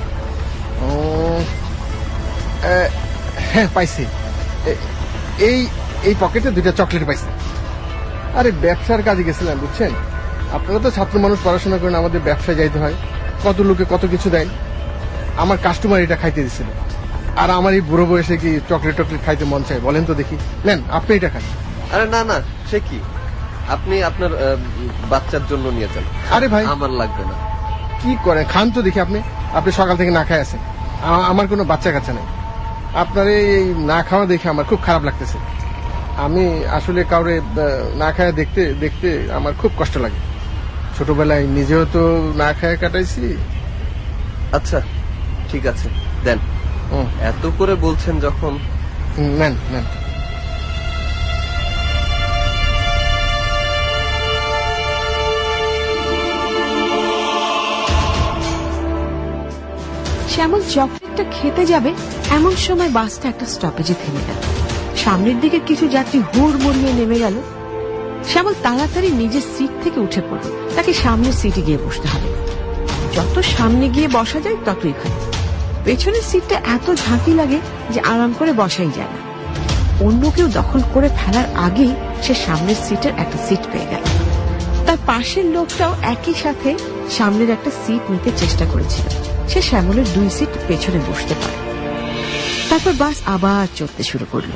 হ্যাঁ, পাইছি, এই এই পকেটে দুইটা চকলেট পাইছি। আরে ব্যবসার কাজে গেছিলাম বুঝছেন, আপনারা তো ছাত্র মানুষ, পড়াশোনা করেন, আমাদের ব্যবসায় যাইতে হয়, কত লোকে কত কিছু দেয়। আমার কাস্টমার এটা খাইতে দিছিল, আর আমার এই বুড়ো বয়সে কি চকলেট টকলেট খাইতে মন চাই বলেন তো দেখি? নেন, আপনি এটা খান। আরে না না, সে কি, আপনি আপনার বাচ্চার জন্য নিয়ে যান। আরে ভাই, আমার লাগবে না। কি করেন, খান তো দেখি। আপনি আপনি সকাল থেকে না খাই আছেন, আমার কোনো বাচ্চা কাচ্চা নেই। আপনার এই না খাওয়া দেখে আমার খুব খারাপ লাগতেছে। আমি আসলে কাউরে না খায় দেখতে দেখতে আমার খুব কষ্ট লাগে। ছোটবেলায় নিজেও তো না খায় কাটাইছি। আচ্ছা ঠিক আছে, দেন। এত করে বলছেন যখন, নেন নেন। শ্যামল চকলেটটা খেতে যাবে এমন সময় বাসটা একটা স্টপেজে থেমে গেল। সামনের দিকে কিছু যাত্রী হুড় মুড়িয়ে নেমে গেল। শ্যামল তাড়াতাড়ি নিজের সিট থেকে উঠে পড়ল, তাকে সামনের সিটে গিয়ে বসতে হবে। যত সামনে গিয়ে বসা যায় ততই ভালো। পেছনের সিটটা এত ঝাঁকি লাগে যে আরাম করে বসাই যায় না। অন্য কেউ দখল করে ফেলার আগেই সে সামনের সিটের একটা সিট পেয়ে গেল। তার পাশের লোকটাও একই সাথে সামনের একটা সিট নিতে চেষ্টা করেছিল। সে শ্যামলের দুই সিট পেছনে বসতে পারে। তারপর বাস আবার চলতে শুরু করল।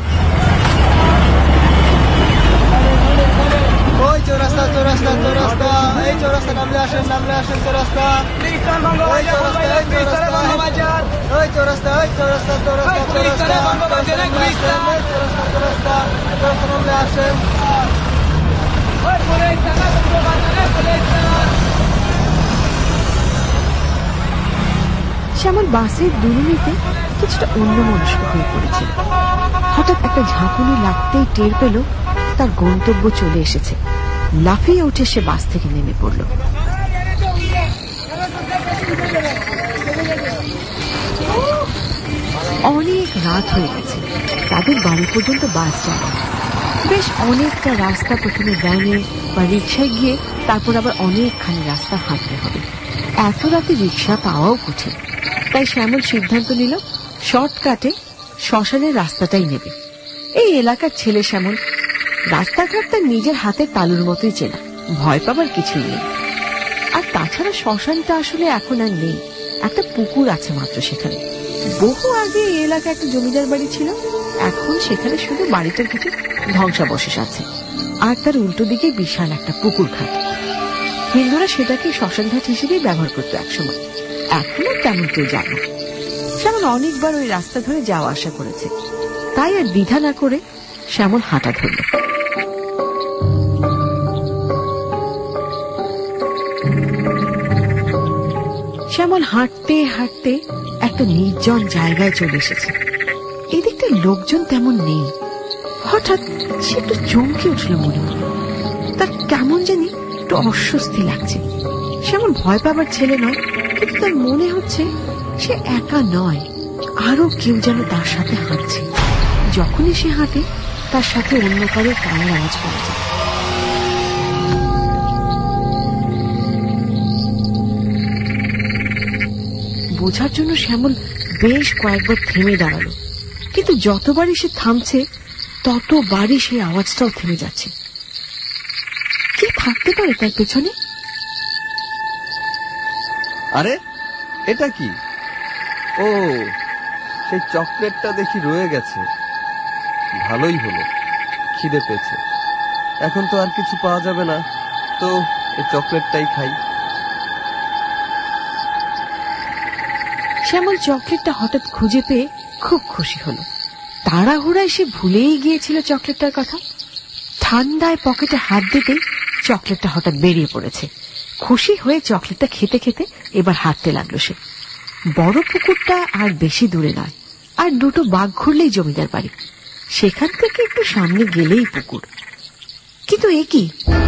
ওই চৌরাস্তা চৌরাস্তা চৌরাস্তা এই চৌরাস্তা নামলে আসেন নামলে আসেন চৌরাস্তা ওই চৌরাস্তা ওই চৌরাস্তা ওই চৌরাস্তা ওই চৌরাস্তা চৌরাস্তা চৌরাস্তা চৌরাস্তা নামলে আসেন। শ্যামল বাসের দুর্নীতি কিছুটা অন্যমনস্ক হয়ে পড়েছিল। হঠাৎ একটা ঝাঁকুনি লাগতেই টের পেল তার গন্তব্য চলে এসেছে। লাফিয়ে উঠে সে বাস থেকে নেমে পড়ল। অনেক রাত হয়ে গেছে, তাদের বাড়ি পর্যন্ত বাস যায়। বেশ অনেকটা রাস্তা প্রথমে ভ্যানে বা রিক্সায় গিয়ে তারপর আবার অনেকখানি রাস্তা হাঁটতে হবে। এত রাতে রিক্সা পাওয়াও কঠিন। তাই শ্যামল সিদ্ধান্ত নিল শর্টকাটে শ্মশানের রাস্তাটাই নেবে। এই এলাকার ছেলে শ্যামল, রাস্তাঘাট তার নিজের হাতে তালুর মতোই চেনা, ভয় পাবার কিছুই নেই। আর তাছাড়া শ্মশানটা আসলে এখন আর নেই, একটা পুকুর আছে মাত্র সেখানে। বহু আগে এই এলাকায় একটা জমিদার বাড়ি ছিল, এখন সেখানে শুধু বাড়িটার কিছু ধ্বংসাবশেষ আছে, আর তার উল্টো দিকে বিশাল একটা পুকুর ঘাট। হিন্দুরা সেটাকে শ্মশান ঘাট হিসেবেই ব্যবহার করতো একসময়, এখন আর তেমন কেউ যায় না। শ্যামল অনেকবার ওই রাস্তা ধরে যাওয়া আসা করেছে, তাই আর দ্বিধা না করে শ্যামল হাঁটা ধরল। শ্যামল হাঁটতে হাঁটতে একটা নির্জন জায়গায় চলে এসেছে। এদিকটা লোকজন তেমন নেই। হঠাৎ সে একটু চমকে উঠল, মনে হল তার কেমন জানি একটু অস্বস্তি লাগছে। শ্যামল ভয় পাবার ছেলে নয়, কিন্তু তার মনে হচ্ছে সে একা নয়, আরো কেউ যেন তার সাথে হাঁটছে। যখনই সে হাঁটে তার সাথে অন্য কারো পায়ের আওয়াজ পাওয়া যায়। বোঝার জন্য শ্যামল বেশ কয়েকবার থেমে দাঁড়ালো, কিন্তু যতবারই সে থামছে ততবারই সেই আওয়াজটাও থেমে যাচ্ছে। কি থাকতে পারে তার পেছনে? আরে এটা কি? ও, সেই চকলেটটা দেখি রয়ে গেছে। ভালোই হলো, খিদে পেয়েছে। এখন তো আর কিছু পাওয়া যাবে না, তো এই চকলেটটাই খাই। শ্যামল চকলেটটা হঠাৎ খুঁজে পেয়ে খুব খুশি হলো। তাড়াহুড়ায় সে ভুলেই গিয়েছিল চকলেটটার কথা। ঠান্ডায় পকেটে হাত দিতেই চকলেটটা হঠাৎ বেরিয়ে পড়েছে। খুশি হয়ে চকলেটটা খেতে খেতে এবার হাঁটতে লাগলো সে। বড় পুকুরটা আর বেশি দূরে নয়, আর দুটো বাঘ ঘুরলেই জমিদার বাড়ি। সেখান থেকে একটু সামনে গেলেই পুকুর। কিন্তু এ কি,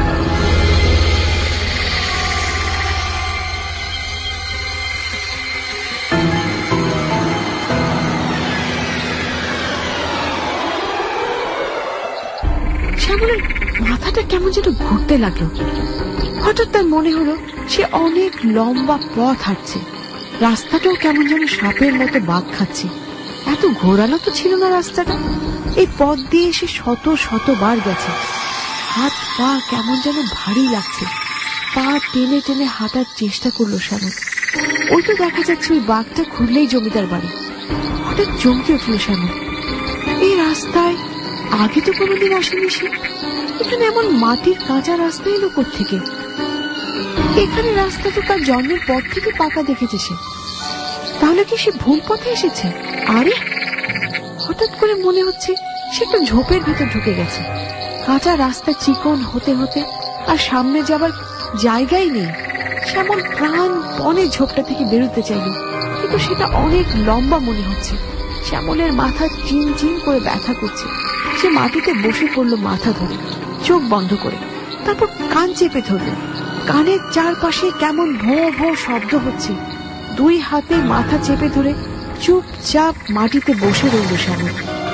শ্যামলের মাথাটা কেমন যেন ঘুরতে লাগলো। হঠাৎ তার মনে হলো সে অনেক লম্বা পথ হাঁটছে, রাস্তাটাও কেমন যেন সাপের মতো বাঁক খাচ্ছে। এত ঘোরানো তো ছিল না রাস্তাটা। এই পথ দিয়ে সে শত শতবার গেছে। হাত পা কেমন যেন ভারী লাগছে। পা টেনে টেনে হাঁটার চেষ্টা করলো শ্যামল। ওই তো দেখা যাচ্ছে ওই বাঘটা ঘুরলেই জমিদার বাড়ি। হঠাৎ চমকে উঠল শ্যামল। এই রাস্তায় আগে তো কোনোদিন আসেনি সে। এখানে এমন মাটির কাঁচা রাস্তা এলো কোত্থেকে? এখানে রাস্তা তো তার জন্মের পর থেকে পাকা দেখেছে সে। তাহলে কি সে ভুল পথে এসেছে? আরে হঠাৎ করে মনে হচ্ছে সে একটা ঝোপের ভেতর ঢুকে গেছে। কাঁচা রাস্তা চিকন হতে হতে আর সামনে যাবার জায়গাই নেই। শ্যামল প্রাণপণে ঝোপটা থেকে বেরোতে চাইল, কিন্তু সেটা অনেক লম্বা মনে হচ্ছে। শ্যামলের মাথা চিন চিন করে ব্যথা করছে। সে মাটিতে বসে পড়লো মাথা ধরে, চোখ বন্ধ করে। তারপর কান চেপে ধরল। কানের চারপাশে কেমন ভো ভো শব্দ হচ্ছে। দুই হাতে মাথা চেপে ধরে চুপচাপ মাটিতে বসে রইল শ্যামল।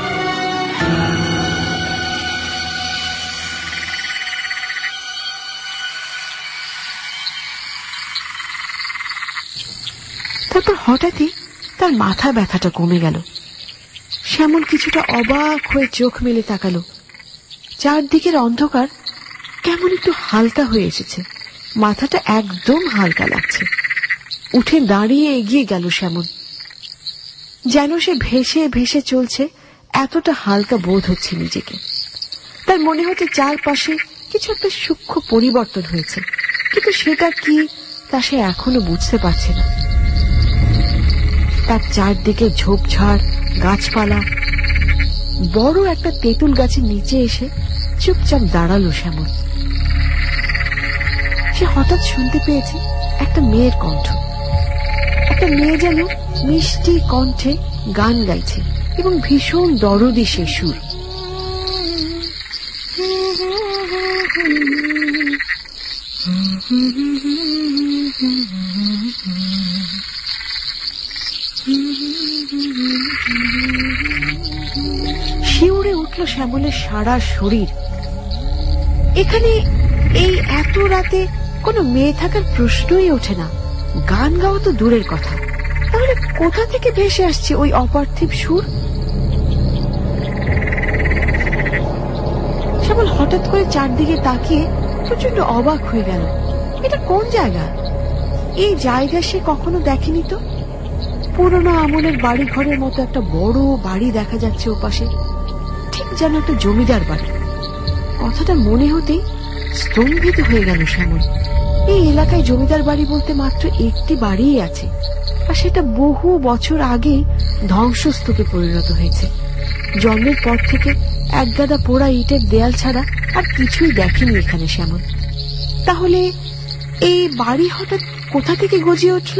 তারপর হঠাৎই তার মাথা ব্যথাটা কমে গেল। শ্যামল কিছুটা অবাক হয়ে চোখ মেলে তাকালো। চারদিকের অন্ধকার কেমন একটু হালকা হয়ে এসেছে। মাথাটা একদম হালকা লাগছে। উঠে দাঁড়িয়ে এগিয়ে গেল শ্যামল। যেন সে ভেসে ভেসে চলছে, এতটা হালকা বোধ হচ্ছে নিজেকে। তার মনে হচ্ছে চারপাশে কিছু একটা সূক্ষ্ম পরিবর্তন হয়েছে, কিন্তু সেটা কি তা সে এখনো বুঝতে পারছে না। তার চারদিকে ঝোপঝাড়, গাছপালা। বড় একটা তেঁতুল গাছের নিচে এসে চুপচাপ দাঁড়ালো শ্যামল। সে হঠাৎ শুনতে পেয়েছে একটা মেয়ের কণ্ঠ। একটা মেয়ে যেন মিষ্টি কণ্ঠে গান গাইছে এবং ভীষণ দরদি সে সুর। শিউরে উঠল শ্যামলের সারা শরীর। এখানে এই এত রাতে কোনো মেয়ে থাকার প্রশ্নই ওঠে না। গান গাওয়া তো দূরের কথা, তাহলে কোথা থেকে ভেসে আসছে ওই অপার্থিব সুর? শ্যামল হঠাৎ করে চারদিকে তাকিয়ে প্রচন্ড অবাক হয়ে গেল। এটা কোন জায়গা? এই জায়গা সে কখনো দেখেনি তো। পুরোনো আমলের বাড়ি ঘরের মতো একটা বড় বাড়ি দেখা যাচ্ছে ওপাশে, ঠিক যেন একটা জমিদার বাড়ি। কথাটা মনে হতেই স্তম্ভিত হয়ে গেল শ্যামল। এই এলাকায় জমিদার বাড়ি বলতে মাত্র একটি বাড়িই আছে, আর সেটা বহু বছর আগেই ধ্বংসস্তূপে পরিণত হয়েছে। জন্মের পর থেকে একগাদা পোড়া ইটের দেয়াল ছাড়া আর কিছুই দেখেনি এখানে শ্যামল। তাহলে এই বাড়ি হঠাৎ কোথা থেকে গজিয়ে উঠল?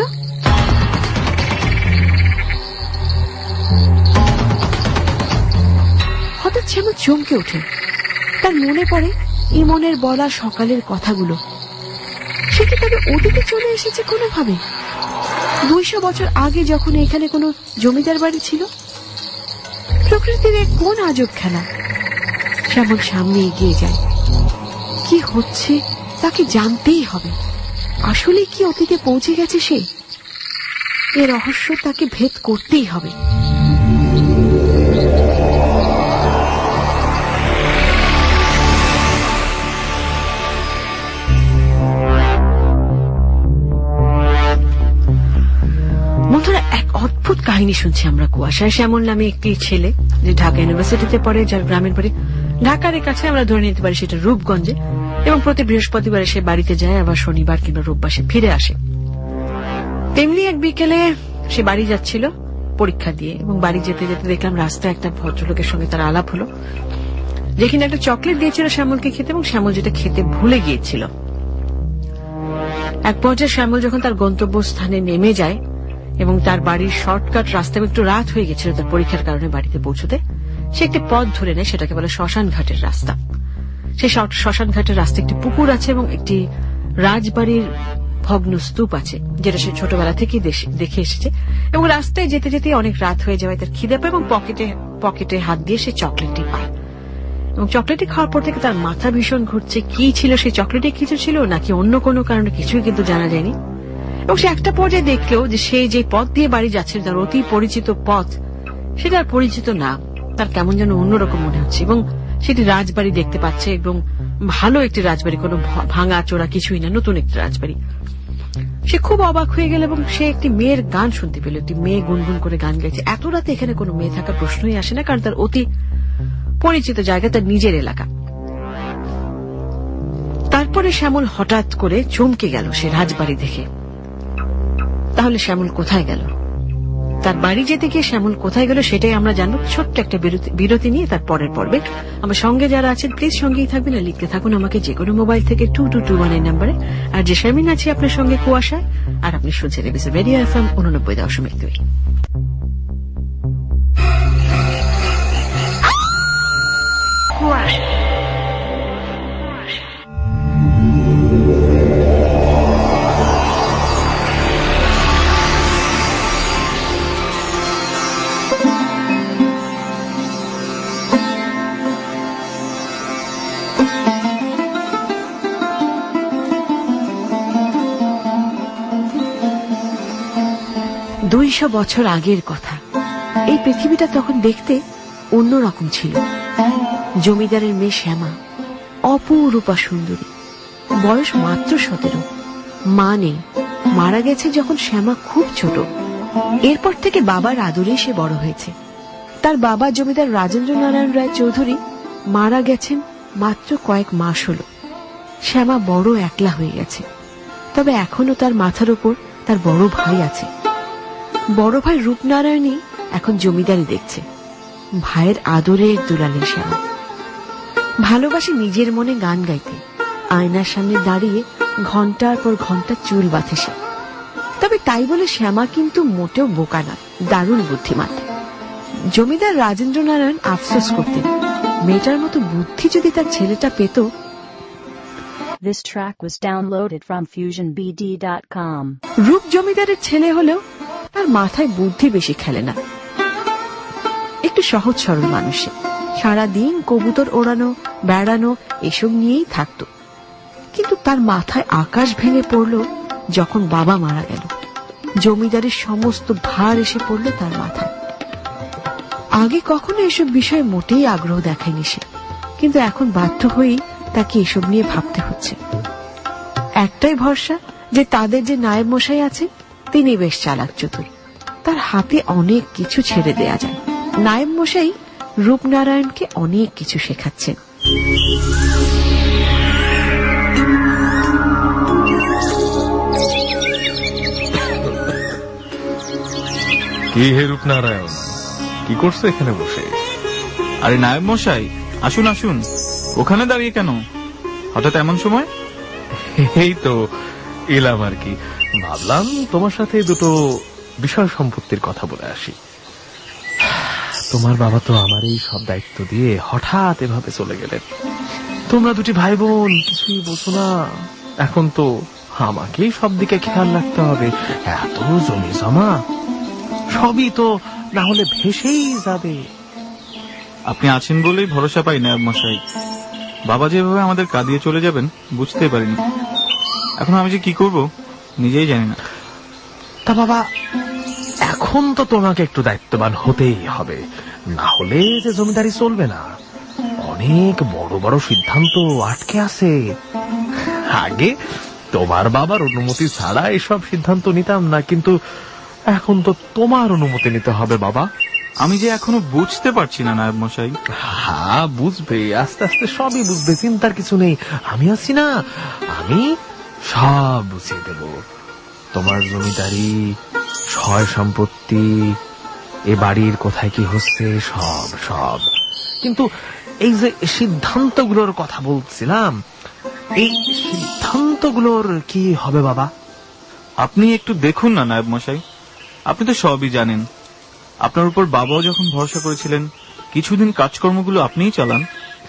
হঠাৎ শ্যামল চমকে ওঠে। তার মনে পড়ে ইমনের বলা সকালের কথাগুলো। সে কি তবে অতীতে চলে এসেছে কোনোভাবে? দুইশো বছর আগে যখন এখানে কোনো জমিদার বাড়ি ছিল। প্রকৃতির এক কোন আজব খেলা। শ্যামল সামনে এগিয়ে যায়। কি হচ্ছে তাকে জানতেই হবে। আসলে কি অতীতে পৌঁছে গেছে সে? এ রহস্য তাকে ভেদ করতেই হবে। বন্ধুরা, এক অদ্ভুত কাহিনী শুনছি আমরা কুয়াশায়। শ্যামল নামে একটি ছেলে যে ঢাকা ইউনিভার্সিটিতে পড়ে, যার গ্রামের বাড়ি ঢাকার কাছে, আমরা ধরে নিতে পারি সেটা রূপগঞ্জে, এবং প্রতি বৃহস্পতিবার সে বাড়িতে যায়, আবার শনিবার কিংবা রোববার সে ফিরে আসে। তেমনি এক বিকেলে সে বাড়ি যাচ্ছিল পরীক্ষা দিয়ে, এবং বাড়ি যেতে যেতে দেখলাম রাস্তায় একটা ভদ্রলোকের সঙ্গে তার আলাপ হলো, যেখানে একটা চকলেট দিয়েছিল শ্যামলকে খেতে, এবং শ্যামল যেটা খেতে ভুলে গিয়েছিল। এক পর্যায়ে শ্যামল যখন তার গন্তব্যস্থানে নেমে যায় এবং তার বাড়ির শর্টকাট রাস্তায় একটু রাত হয়ে গেছিল তার পরীক্ষার কারণে বাড়িতে পৌঁছতে। সে একটি পথ ধরে নেয়, সেটাকে বলে শ্মশান ঘাটের রাস্তা। সেই শ্মশান ঘাটের রাস্তা একটি পুকুর আছে এবং একটি রাজবাড়ির ভগ্ন স্তূপ আছে, যেটা সে ছোটবেলা থেকেই দেখে এসেছে। এবং রাস্তায় যেতে যেতে অনেক রাত হয়ে যাওয়ায় তার খিদে পায় এবং পকেটে পকেটে হাত দিয়ে সে চকলেটটি পায়। এবং চকলেটটি খাওয়ার পর থেকে তার মাথা ভীষণ ঘুরছে। কি ছিল সেই চকলেটে, কিছু ছিল নাকি অন্য কোনো কারণে, কিছুই কিন্তু জানা যায়নি। এবং সে একটা পর্যায়ে দেখলো যে সে যে পথ দিয়ে বাড়ি যাচ্ছে, তার অতি পরিচিত পথ, সেটা আর পরিচিত না, তার কেমন যেন অন্যরকম মনে হচ্ছে। এবং সেটি রাজবাড়ি দেখতে পাচ্ছে, এবং ভালো একটি রাজবাড়ি, কোনো ভাঙা চোরা কিছুই না, নতুন একটি রাজবাড়ি। সে খুব অবাক হয়ে গেল এবং সে একটি মেয়ের গান শুনতে পেল। একটি মেয়ে গুনগুন করে গান গাইছে। এত রাতে এখানে কোনো মেয়ে থাকার প্রশ্নই আসে না, কারণ তার অতি পরিচিত জায়গা, তার নিজের এলাকা। তারপরে শ্যামল হঠাৎ করে চমকে গেল সে রাজবাড়ি দেখে। তাহলে শ্যামল কোথায় গেল? তার বাড়ি যেতে গিয়ে শ্যামল কোথায় গেল সেটাই আমরা জানবো ছোট্ট একটা বিরতি নিয়ে তার পরের পর্বে। আমার সঙ্গে যারা আছেন প্লিজ সঙ্গেই থাকবেন আর লিখতে থাকুন আমাকে যে কোনো মোবাইল থেকে টু টু টু ওয়ান এর নাম্বারে। আর যে শারমিন আছে আপনার সঙ্গে কুয়াশায়, আর আপনি শুনছেন এবিসি রেডিও এফএম উননব্বই দশমিক দুই। কুয়াশা দুইশো বছর আগের কথা। এই পৃথিবীটা তখন দেখতে অন্যরকম ছিল। জমিদারের মেয়ে শ্যামা অপরূপা সুন্দরী, বয়স মাত্র সতেরো। মা নেই, মারা গেছে যখন শ্যামা খুব ছোট। এরপর থেকে বাবার আদরে সে বড় হয়েছে। তার বাবা জমিদার রাজেন্দ্র নারায়ণ রায় চৌধুরী মারা গেছেন মাত্র কয়েক মাস হল। শ্যামা বড় একলা হয়ে গেছে। তবে এখনো তার মাথার উপর তার বড় ভাই আছে। বড় ভাই রূপনারায়ণই এখন জমিদারি দেখছে। ভাইয়ের আদরের দুলালের শ্যামা। ভালোবাসে নিজের মনে গান গাইতে। আয়নার সামনে দাঁড়িয়ে ঘন্টার পর ঘন্টা চুল বাঁধে সে। তবে তাই বলে শ্যামা কিন্তু মোটেও বোকা না, দারুণ বুদ্ধিমান। জমিদার রাজেন্দ্র নারায়ণ আফসোস করতেন, মেয়েটার মতো বুদ্ধি যদি তার ছেলেটা পেত। This track was downloaded from fusion b d dot com. রূপ জমিদারের ছেলে হলেও তার মাথায় বুদ্ধি বেশি খেলে না। একটু সহজ সরল মানুষ। সারাদিন কবুতর ওড়ানো, বেড়ানো এসব নিয়েই থাকত। কিন্তু তার মাথায় আকাশ ভেঙে পড়ল যখন বাবা মারা গেল। জমিদারের সমস্ত ভার এসে পড়ল তার মাথায়। আগে কখনো এসব বিষয়ে মোটেই আগ্রহ দেখায়নি সে, কিন্তু এখন বাধ্য হয়েই তাকে এসব নিয়ে ভাবতে হচ্ছে। একটাই ভরসা যে তাদের যে নায়েব মশাই আছে তিনি বেশ চালাক চতুর, তার হাতে অনেক কিছু ছেড়ে দেয়া যায়। নায়েব মশাই রূপনারায়ণকে অনেক কিছু শেখাচ্ছেন। কি হে রূপনারায়ণ, কি করছো এখানে বসে? আরে নায়েব মশাই, আসুন আসুন। ওখানে দাঁড়িয়ে কেন হঠাৎ এমন সময়? এই তো এলাম আর কি, ভাবলাম তোমার সাথে দুটো বিষয় সম্পত্তির কথা বলে আসি। তোমার বাবা তো আমার এই সব দায়িত্ব দিয়ে হঠাৎ এভাবে চলে গেলেন। তোমরা দুটি ভাই বোন কিছুই বোঝো না। এখন তো আমাকেই সব দিকে খেয়াল রাখতে হবে। এত জমি জমা সবই তো না হলে ভেসেই যাবে। আপনি আছেন বলেই ভরসা পাই নায়েব মশাই। বাবা যেভাবে আমাদের কাঁদিয়ে চলে যাবেন বুঝতেই পারিনি। এখন আমি যে কি করব নিজেই জানি না। তা বাবা, এখন তো তোমাকে একটু দায়িত্ববান হতেই হবে, না হলে যে জমিদারি চলবে না। অনেক বড় বড় সিদ্ধান্ত আটকে আছে। আগে তোমার বাবার অনুমতি ছাড়া এসব সিদ্ধান্ত নিতাম না, কিন্তু এখন তো তোমার অনুমতি নিতে হবে বাবা। আমি যে এখনো বুঝতে পারছি না নায়েব মশাই। হ্যাঁ বুঝবে, আস্তে আস্তে সবই বুঝবে, চিন্তার কিছু নেই। আমি আছি না, আমি সব বুঝিয়ে দেব। তোমার জমিদারি, সয় সম্পত্তি, এ বাড়ির কোথায় কি হচ্ছে সব সব। কিন্তু এই যে সিদ্ধান্তগুলোর কথা বলছিলাম, এই সিদ্ধান্তগুলোর কি হবে বাবা? আপনি একটু দেখুন না নায়েব মশাই, আপনি তো সবই জানেন। আপনার উপর বাবাও যখন ভরসা করেছিলেন, কিছুদিন কাজকর্মগুলো আপনিই চালান।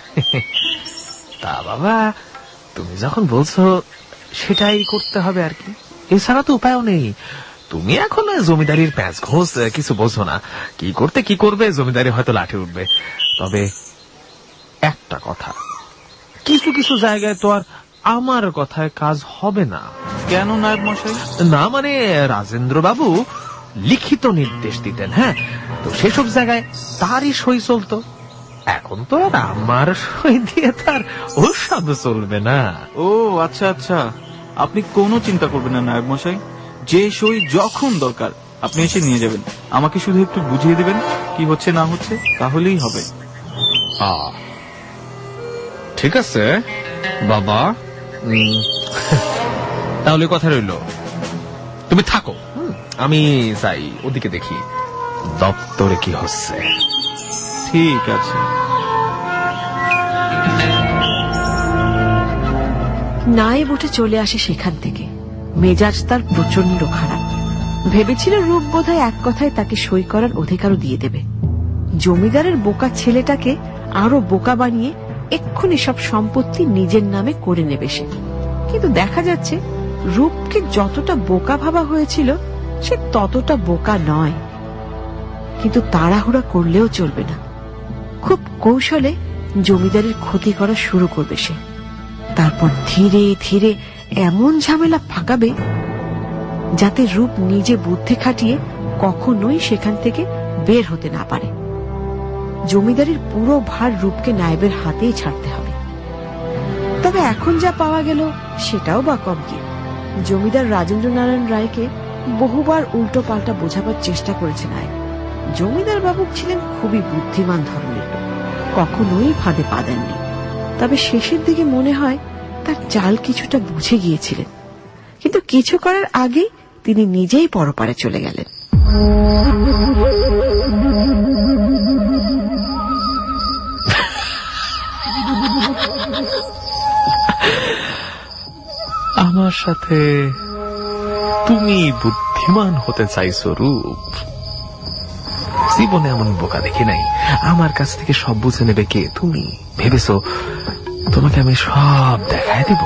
তা বাবা, তুমি যখন বলছো সেটাই করতে হবে আর কি, এছাড়া তো উপায়ও নেই। তুমি এখন জমিদারির প্যাঁচ ঘোষ কিছু বোঝো না, কি করতে কি করবে, জমিদারি হয়তো লাঠি উঠবে। তবে একটা কথা, কিছু কিছু জায়গায় তো আর আমার কথায় কাজ হবে না। কেন নায়ব মশাই? না মানে রাজেন্দ্র বাবু লিখিত নির্দেশ দিতেন, হ্যাঁ, তো সেসব জায়গায় তারই সই চলতো। এখন তো আর আমার সই দিয়ে তার ওর সাথে চলবে না। ও আচ্ছা আচ্ছা, আপনি কোনো চিন্তা করবেন না নায়ব মশাই, যে সই যখন দরকার আপনি এসে নিয়ে যাবেন। আমাকে শুধু একটু বুঝিয়ে দিবেন কি হচ্ছে না হচ্ছে, তাহলেই হবে। ঠিক আছে বাবা, তাহলে কথা রইল, তুমি থাকো, আমি যাই ওদিকে দেখি দপ্তরে কি হচ্ছে। ঠিক আছে। নায়েব উঠে চলে আসে সেখান থেকে। মেজাজ তার প্রচন্ড খারাপ। ভেবেছিল রূপ বোধহয় এক কথায় তাকে সই করার অধিকারও দিয়ে দেবে। জমিদারের বোকা ছেলেটাকে আরো বোকা বানিয়ে এক্ষুনি সব সম্পত্তি নিজের নামে করে নেবে সে। কিন্তু দেখা যাচ্ছে রূপকে যতটা বোকা ভাবা হয়েছিল সে ততটা বোকা নয়। কিন্তু তাড়াহুড়া করলেও চলবে না, খুব কৌশলে জমিদারের ক্ষতি করা শুরু করবে সে। তারপর ধীরে ধীরে এমন ঝামেলা পাকাবে যাতে রূপ নিজে বুদ্ধি খাটিয়ে কখনোই সেখান থেকে বের হতে না পারে। জমিদারির পুরো ভার রূপকে নায়েবের হাতেই ছাড়তে হবে। তবে এখন যা পাওয়া গেল সেটাও বা কম কি। জমিদার রাজেন্দ্র নারায়ণ রায়কে বহুবার উল্টো পাল্টা বোঝাবার চেষ্টা করেছে নায়েব। জমিদার বাবু ছিলেন খুবই বুদ্ধিমান ধরনের লোক, কখনোই ফাঁদে পা দেননি। তবে শেষের দিকে মনে হয় তার চাল কিছুটা বুঝে গিয়েছিলেন, কিন্তু কিছু করার আগেই তিনি নিজেই পরপারে চলে গেলেন। আমার সাথে তুমি বুদ্ধিমান হতে চাইছো রূপ? জীবনে এমন বোকা দেখি নাই। আমার কাছ থেকে সব বুঝে নেবে কে? তুমি ভেবেছো তোমাকে আমি সব দেখায় দেব?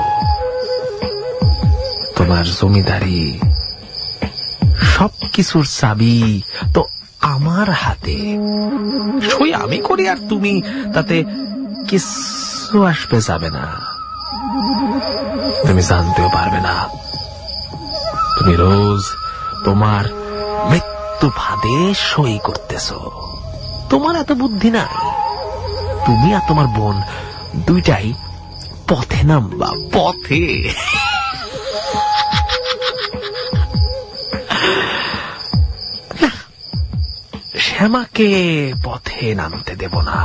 তোমার জমিদারি সবকিছুর চাবি তো আমার হাতে, সই আমি করি আর তুমি তাতে কিছু আসবে যাবে না, তুমি জানতেও পারবে না। তুমি রোজ তোমার মৃত্যু ফাঁদে সই করতেছ। তোমার এত বুদ্ধি নাই। তুমি আর তোমার বোন দুইটাই পথে নামবা, পথে। শ্যামাকে পথে নামতে দেব না।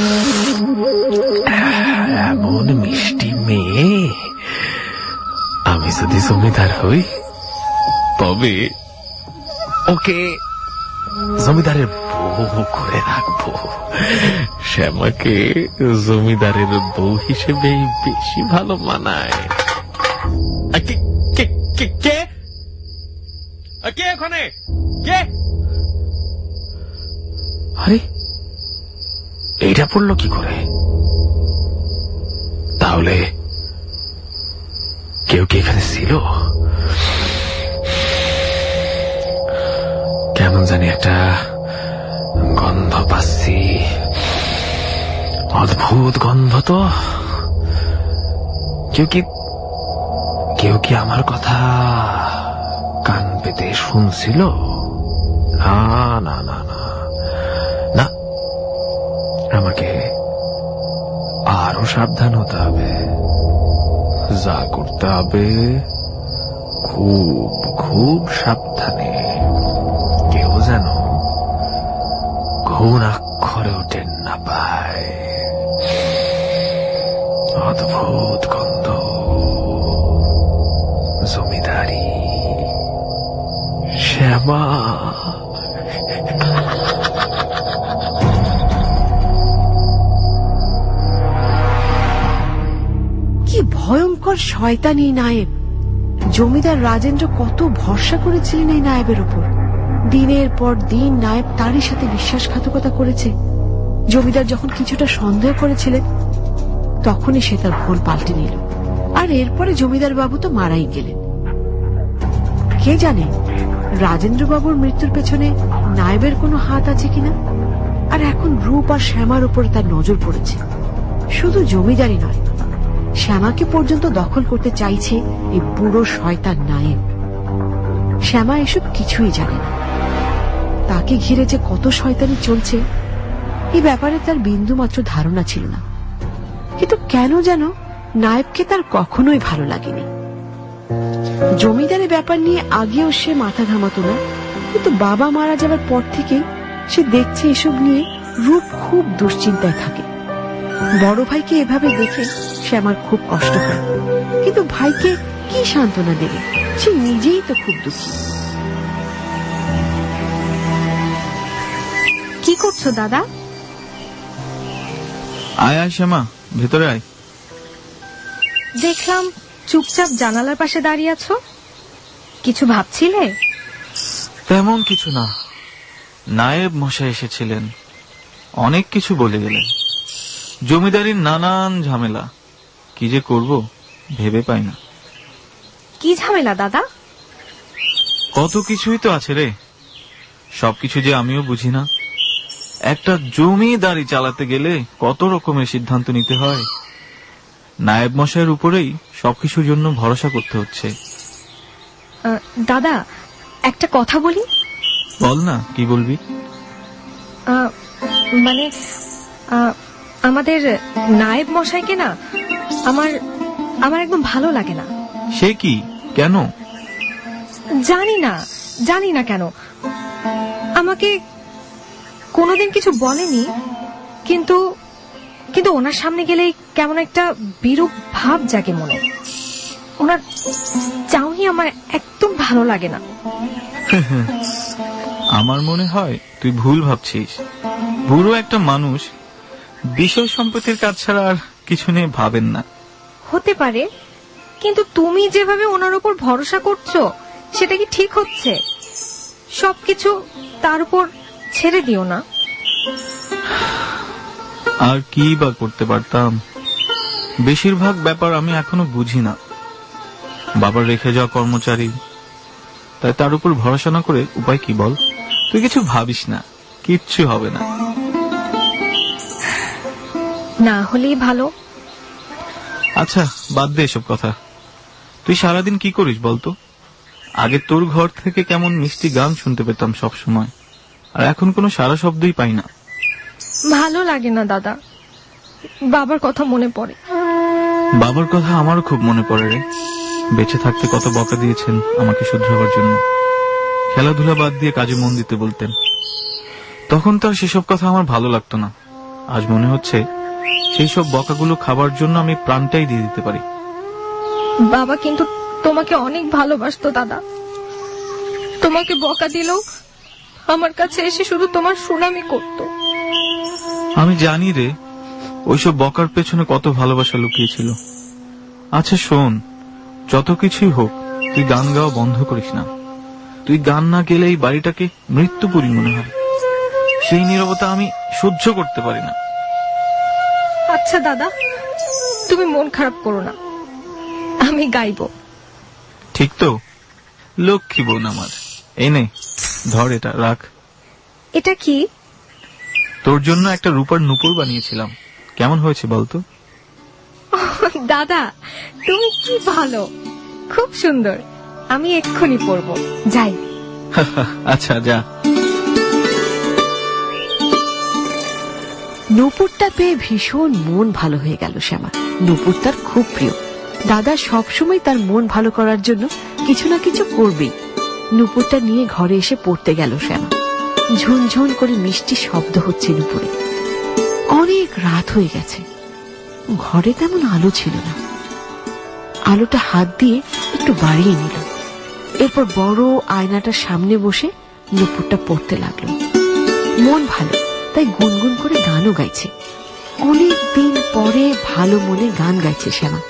এমন মিষ্টি মেয়ে, আমি যদি জমিদার হই তবে ওকে জমিদারের বউ করে রাখবো। শ্যামাকে জমিদারের বউ হিসেবেই বেশি ভালো মানায়। কে কে ওখানে? কে? আরে এইটা পড়লো কি করে? তাহলে কেউ কি এখানে ছিল? কেমন জানি একটা গন্ধ পাচ্ছি, অদ্ভুত গন্ধ তো। কেউ কি কেউ কি আমার কথা কান পেতে শুনছিল? না না না না না, আমাকে আরো সাবধান হতে হবে। যা করতে হবে খুব খুব সাবধানে। কেউ যেন ঘুণ আক্ষরে টের না পায়। অদ্ভুত গন্ধ, জমিদারি, শ্যামা। কি ভয়ঙ্কর শয়তানি নায়েব! জমিদার রাজেন্দ্র কত ভরসা করেছিলেন এই নায়েবের উপর। দিনের পর দিন নায়েব তারই সাথে বিশ্বাসঘাতকতা করেছে। জমিদার যখন কিছুটা সন্দেহ করেছিলেন তখনই সে তার ভুল পাল্টে নিল, আর এরপরে জমিদার বাবু তো মারাই গেলেন। কে জানে রাজেন্দ্র বাবুর মৃত্যুর পেছনে নায়েবের কোনো হাত আছে কিনা। আর এখন রূপ আর শ্যামার উপর তার নজর পড়েছে। শুধু জমিদারি নয়, শ্যামাকে পর্যন্ত দখল করতে চাইছে এই বুড়ো শয়তান নায়েব। শ্যামা এসব কিছুই জানে না। তাকে ঘিরে যে কত শয়তানি চলছে এই ব্যাপারে তার বিন্দু মাত্র ধারণা ছিল না। কিন্তু কেন যেন নায়েবকে তার কখনোই ভালো লাগেনি। জমিদারের ব্যাপার নিয়ে আগেও সে মাথা ঘামাতো না, কিন্তু বাবা মারা যাবার পর থেকে সে দেখছে এসব নিয়ে রূপ খুব দুশ্চিন্তায় থাকে। বড় ভাইকে এভাবে দেখে সে আমার খুব কষ্ট হয়, কিন্তু ভাইকে কি সান্ত্বনা দেবে, সে নিজেই তো খুব দুঃখী। কি করছো দাদা? আয় আয় শ্যামা, ভেতরে আয়। দেখলাম চুপচাপ জানালার পাশে দাঁড়িয়ে আছো, কিছু ভাবছিলে? তেমন কিছু না, নায়েব মশাই এসেছিলেন, অনেক কিছু বলে গেলেন। জমিদারির নানান ঝামেলা, কি যে করব ভেবে পাই না। কি ঝামেলা দাদা? কত কিছুই তো আছে রে, সবকিছু যে আমিও বুঝি না। একটা জমিদারি চালাতে গেলে কত রকমের সিদ্ধান্ত নিতে হয়। নায়েব মশাইয়ের উপরেই সবকিছুর জন্য ভরসা করতে হচ্ছে। দাদা একটা কথা বলি। বল না, কি বলবি? মানে আমাদের নায়েব মশাইকে না আমার আমার একদম ভালো লাগে না। সে কি, কেন? জানি না জানি না কেন। আমাকে কোনোদিন কিছু বলেনি, কিন্তু কিন্তু ওনার সামনে গেলেই কেমন একটা বিরূপ ভাব জাগে মনে। ওনার চাউনি আমার একদম ভালো লাগে না। আমার মনে হয় তুই ভুল ভাবছিস। বুড়ো একটা মানুষ বিষয় সম্পত্তির কাজ ছাড়া আর কিছু নিয়ে ভাবেন না। হতে পারে, কিন্তু তুমি যেভাবে ওনার উপর ভরসা করছো সেটা কি ঠিক হচ্ছে? সবকিছু তার উপর ছেড়ে দিও না। আর কি বা করতে পারতাম? বেশিরভাগ ব্যাপার আমি এখনো বুঝি না। বাবার রেখে যাওয়া কর্মচারী, তাই তার উপর ভরসা না করে উপায় কি বল? তুই কিছু ভাবিস না, কিচ্ছু হবে না। না হলেই ভালো। আচ্ছা বাদ দে এসব কথা। তুই সারাদিন কি করিস বলতো? আগে তোর ঘর থেকে কেমন মিষ্টি গান শুনতে পেতাম সব সময়, আর এখন কোনো সারা শব্দই পাই না। ভালো লাগে না দাদা, বাবার কথা মনে পড়ে। বাবার কথা আমারও খুব মনে পড়ে রে। বেঁচে থাকতে কত বকা দিয়েছেন আমাকে শুধরাবার জন্য। খেলাধুলা বাদ দিয়ে কাজে মন দিতে বলতেন। তখন তো আর সেসব কথা আমার ভালো লাগতো না। আজ মনে হচ্ছে সেই সব বকাগুলো খাবার জন্য আমি প্রাণটাই দিয়ে দিতে পারি। বাবা কিন্তু তোমাকে অনেক ভালোবাসতো দাদা। তোমাকে বকা দিলেও আমার কাছে এসে শুধু তোমার সুনামি করতো। আমি জানি রে, ওইসব বকার পেছনে কত ভালোবাসা লুকিয়েছিল। আচ্ছা শোন, যত কিছুই হোক তুই গান গাওয়া বন্ধ করিস না। তুই গান না গেলে এই বাড়িটাকে মৃত্যুপুরী মনে হয়। সেই নীরবতা আমি সহ্য করতে পারি না। আচ্ছা দাদা, তুমি মন খারাপ করো না, আমি গাইব। ঠিক তো? লক্ষ্মী বোন আমার, এই নে ধর, এটা রাখ। এটা কি? তোর জন্য একটা রূপার নূপুর বানিয়েছিলাম, কেমন হয়েছে বলতো? দাদা তুমি কি ভালো, খুব সুন্দর। আমি এক্ষুনি পরবো, যাই। আচ্ছা যা। নূপুরটা পেয়ে ভীষণ মন ভালো হয়ে গেল শ্যামার। নূপুর তার খুব প্রিয়। দাদা সবসময় তার মন ভালো করার জন্য কিছু না কিছু করবেই। নূপুরটা নিয়ে ঘরে এসে পড়তে গেল শ্যামা। ঝুনঝুন করে মিষ্টি শব্দ হচ্ছে নূপুরে। অনেক রাত হয়ে গেছে, ঘরে তেমন আলো ছিল না। আলোটা হাত দিয়ে একটু বাড়িয়ে নিল। এরপর বড় আয়নাটার সামনে বসে নূপুরটা পড়তে লাগলো। মন ভালো, তাই গুনগুন করে গানও গাইছে। অনেক দিন পরে ভালো মনে গান গাইছে শ্যামা।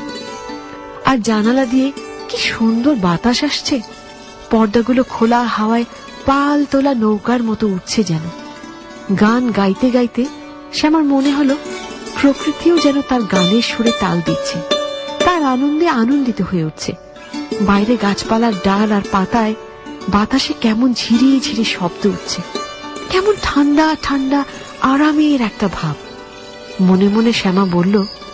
আর জানালা দিয়ে কি সুন্দর বাতাস আসছে। পর্দাগুলো খোলা হাওয়ায় পাল তোলা নৌকার মতো উঠছে যেন। গান গাইতে গাইতে শ্যামার মনে হলো প্রকৃতিও যেন তার গানের সুরে তাল দিচ্ছে, তার আনন্দে আনন্দিত হয়ে উঠছে। বাইরে গাছপালার ডাল আর পাতায় বাতাসে কেমন ঝিরিয়ে ঝিরে শব্দ উঠছে, কেমন ঠান্ডা ঠান্ডা আরামের একটা ভাব। মনে মনে শ্যামা বলল,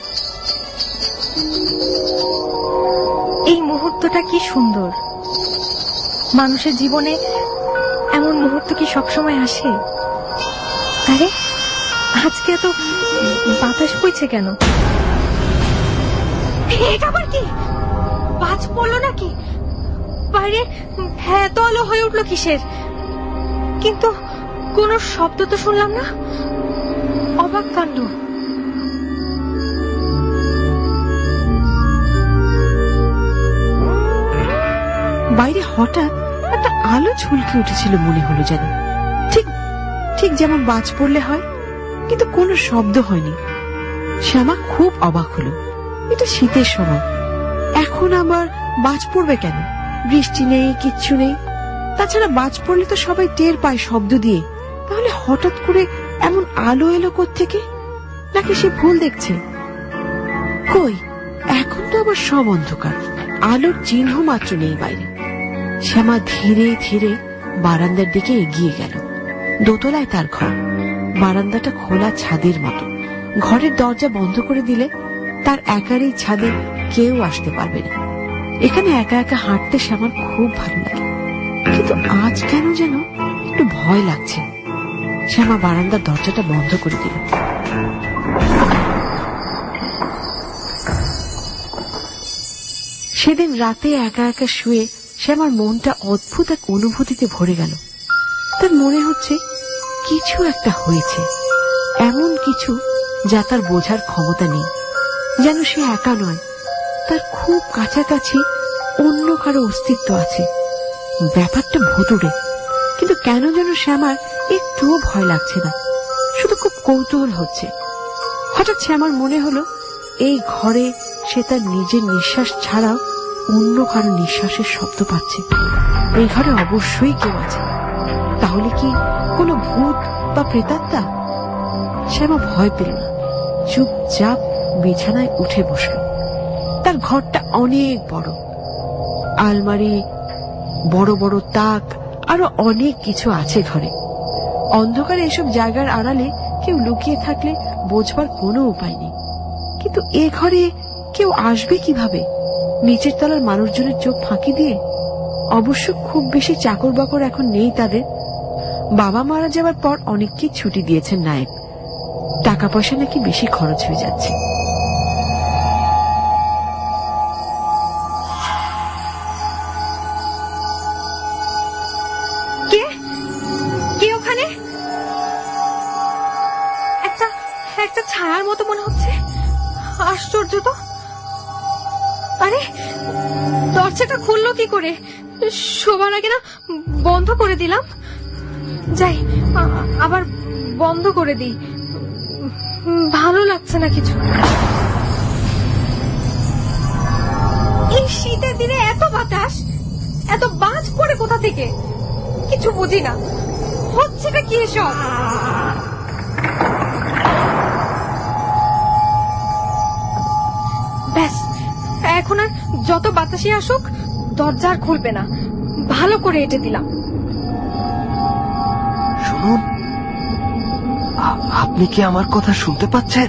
এই মুহূর্তটা কি সুন্দর। মানুষের জীবনে এমন মুহূর্ত কি সবসময় আসে? আরে আজকে এত বাতাস বইছে কেন? এটা আবার কি? বাজ পড়লো নাকি? বাইরে এত আলো হয়ে উঠলো কিসের? কিন্তু কোনো শব্দ তো শুনলাম না। অবাক কাণ্ড। বাইরে হঠাৎ একটা আলো ঝুলকে উঠেছিল মনে হলো যেন, ঠিক ঠিক যেমন বাজ পড়লে হয়, কিন্তু কোনো শব্দ হয়নি। শ্যামা খুব অবাক হলো। এটা শীতের সময়, এখন আবার বাজ পড়বে কেন? বৃষ্টি নেই, কিচ্ছু নেই। তাছাড়া বাজ পড়লে তো সবাই টের পায় শব্দ দিয়ে। তাহলে হঠাৎ করে এমন আলো এলো কোত্থেকে? নাকি সে ভুল দেখছে? কই, এখন তো আবার সব অন্ধকার, আলোর চিহ্ন মাত্র নেই বাইরে। শ্যামা ধীরে ধীরে বারান্দার দিকে এগিয়ে গেল। দোতলায় তার ঘর। বারান্দাটা খোলা ছাদের মতো। ঘরের দরজা বন্ধ করে দিলে তার একার এই ছাদে কেউ আসতে পারবে না। এখানে একা একা হাঁটতে শ্যামার খুব ভালো লাগে, কিন্তু আজ কেন যেন একটু ভয় লাগছে। শ্যামা বারান্দার দরজাটা বন্ধ করে দিল। সেদিন রাতে একা একা শুয়ে শ্যামার মনটা অদ্ভুত এক অনুভূতিতে ভরে গেল। তার মনে হচ্ছে কিছু একটা হয়েছে, এমন কিছু যা তার বোঝার ক্ষমতা নেই। যেন সে একা নয়, তার খুব কাছাকাছি অন্য কারো অস্তিত্ব আছে। ব্যাপারটা ভুতুড়ে, কিন্তু কেন যেন শ্যামার একটুও ভয় লাগছে না, শুধু খুব কৌতূহল হচ্ছে। হঠাৎ শ্যামার মনে হলো এই ঘরে সে তার নিজের নিঃশ্বাস ছাড়াও অন্য কারো নিঃশ্বাসের শব্দ পাচ্ছে। এই ঘরে অবশ্যই কেউ আছে। তাহলে কি কোনো ভূত বা প্রেতাত্মা? শ্যামা ভয় পেল না, চুপচাপ বিছানায় উঠে বসল। তার ঘরটা অনেক বড়, আলমারি, বড় বড় তাক, আরো অনেক কিছু আছে ঘরে। অন্ধকারে এসব জায়গার আড়ালে কেউ লুকিয়ে থাকলে বোঝবার কোনো উপায় নেই। কিন্তু এ ঘরে কেউ আসবে কিভাবে? নিচের তলার মানুষজনের চোখ ফাঁকি দিয়ে? অবশ্য খুব বেশি চাকর বাকর এখন নেই তাদের। বাবা মারা যাওয়ার পর অনেককেই ছুটি দিয়েছেন নায়েব। টাকা পয়সা নাকি বেশি খরচ হয়ে যাচ্ছে। কে কে ওখানে? একটা একটা ছায়ার মতো মনে হচ্ছে। আশ্চর্য তো। আরে দরজাটা খুললো কি করে? শোবার আগে না বন্ধ করে দিলাম। যাই আবার বন্ধ করে দিই, ভালো লাগছে না কিছু। এই শীতের দিনে এত বাতাস, এত বাজ পড়ে কোথা থেকে? কিছু বুঝি না, হচ্ছেটা কি এসব? ব্যাস, এখন আর যত বাতাসই আসুক দরজা আর খুলবে না। ভালো করে এঁটে দিলাম। শুনুন, আপনি কি আমার কথা শুনতে পাচ্ছেন?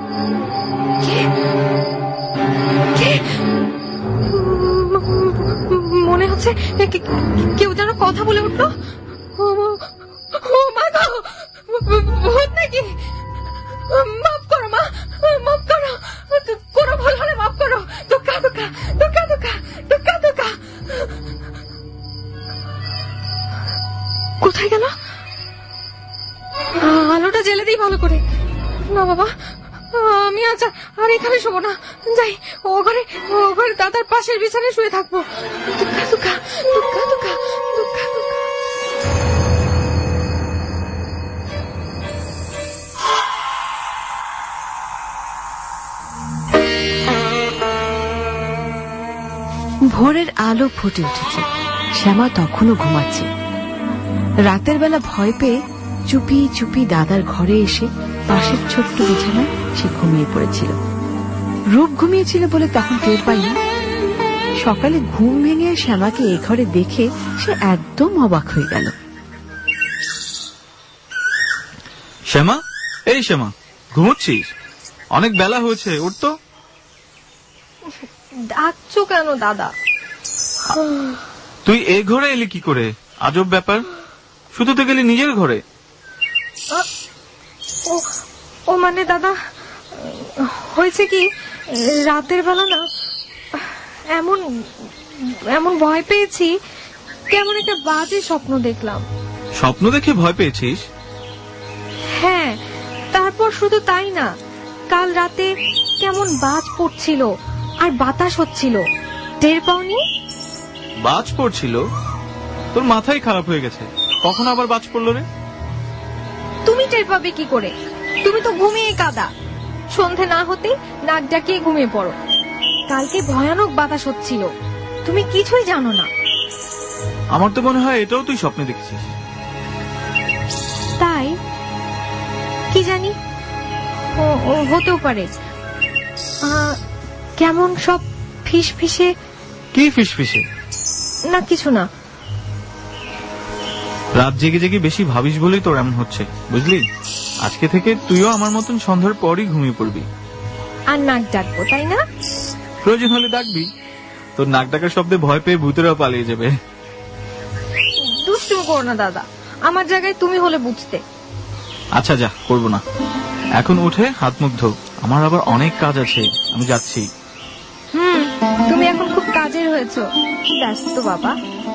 মনে হচ্ছে কেউ যেন কথা বলে উঠলো। ভূত নাকি? মাফ করো মা, মাফ করো, কোনো ভুল হলে মাফ করো। দুঃখা দুঃখা দুঃখা দুঃখা দুঃখা দুঃখা। কোথায় গেল? আলোটা জেলে দিই ভালো করে। না বাবা, আমি আজ আর এখানে শোবো না। যাই ও ঘরে, ও ঘরে দাদার পাশের বিছানায় শুয়ে থাকবো। দুঃখা দুঃখা দুঃখা দুঃখা দুঃখা দুঃখা। ভোরের আলো ফুটে উঠেছে। শ্যামা তখনও ঘুমাচ্ছে। রাতের বেলা ভয় পেয়ে চুপি চুপি দাদার ঘরে এসে পাশের ছোট্ট বিছানায় সে ঘুমিয়ে পড়েছিল। রূপ ঘুমিয়েছিল বলে তখন টের পাইনি। সকালে ঘুম ভেঙে শ্যামাকে এ ঘরে দেখে সে একদম অবাক হয়ে গেল। শ্যামা, এই শ্যামা, ঘুমোচ্ছিস? অনেক বেলা হয়েছে, উঠ তো। ডাকছো কেন দাদা? তুই এ ঘরে এলি কি করে? আজব ব্যাপার, শুধু তো গেলি নিজের ঘরে। ও মানে দাদা, হয়েছে কি, রাতের বেলা না এমন এমন ভয় পেয়েছি, কেমন একটা বাজে স্বপ্ন দেখলাম। স্বপ্ন দেখে ভয় পেয়েছিস? হ্যাঁ, তারপর শুধু তাই না, কাল রাতে কেমন বাজ পড়ছিল আর বাতাস হচ্ছিল, টের পাওনি? বাজ পড়ছিল? তোর মাথাই খারাপ হয়ে গেছে, কখন আবার বাজ পড়লো রে? তুমি টের পাবে কি করে? তুমি তো ঘুমিয়ে কাদা, সন্ধে না হতে নাক ডাকিয়ে ঘুমিয়ে পড়ো। কালকে ভয়ানক বাতাস হচ্ছিল, তুমি কিছুই জানো না। আমার তো মনে হয় এটাও তুই স্বপ্নে দেখেছিস। তাই কি জানি, হতেও পারে। কেমন সব ফিস ফিসে। কি ফিস ফিসে? না কিছু না। রাত জেগে জেগে বেশি ভাবিস বলেই তোর এমন হচ্ছে, বুঝলি? আজকে থেকে তুইও আমার মতন সন্ধ্যার পরই ঘুমিয়ে পড়বি। আর নাক ডাকবো, তাই না? প্রয়োজন হলে ডাকবি, তোর নাক ডাকার শব্দে ভয় পেয়ে ভূতেরাও পালিয়ে যাবে। দুষ্টুমি করো না দাদা, আমার জায়গায় তুমি হলে বুঝতে। আচ্ছা যা, করবো না। এখন উঠে হাত মুখ ধো, আমার আবার অনেক কাজ আছে, আমি যাচ্ছি। হুম, তুমি এখন খুব কাজের হয়েছো, ব্যস্ত বাবা।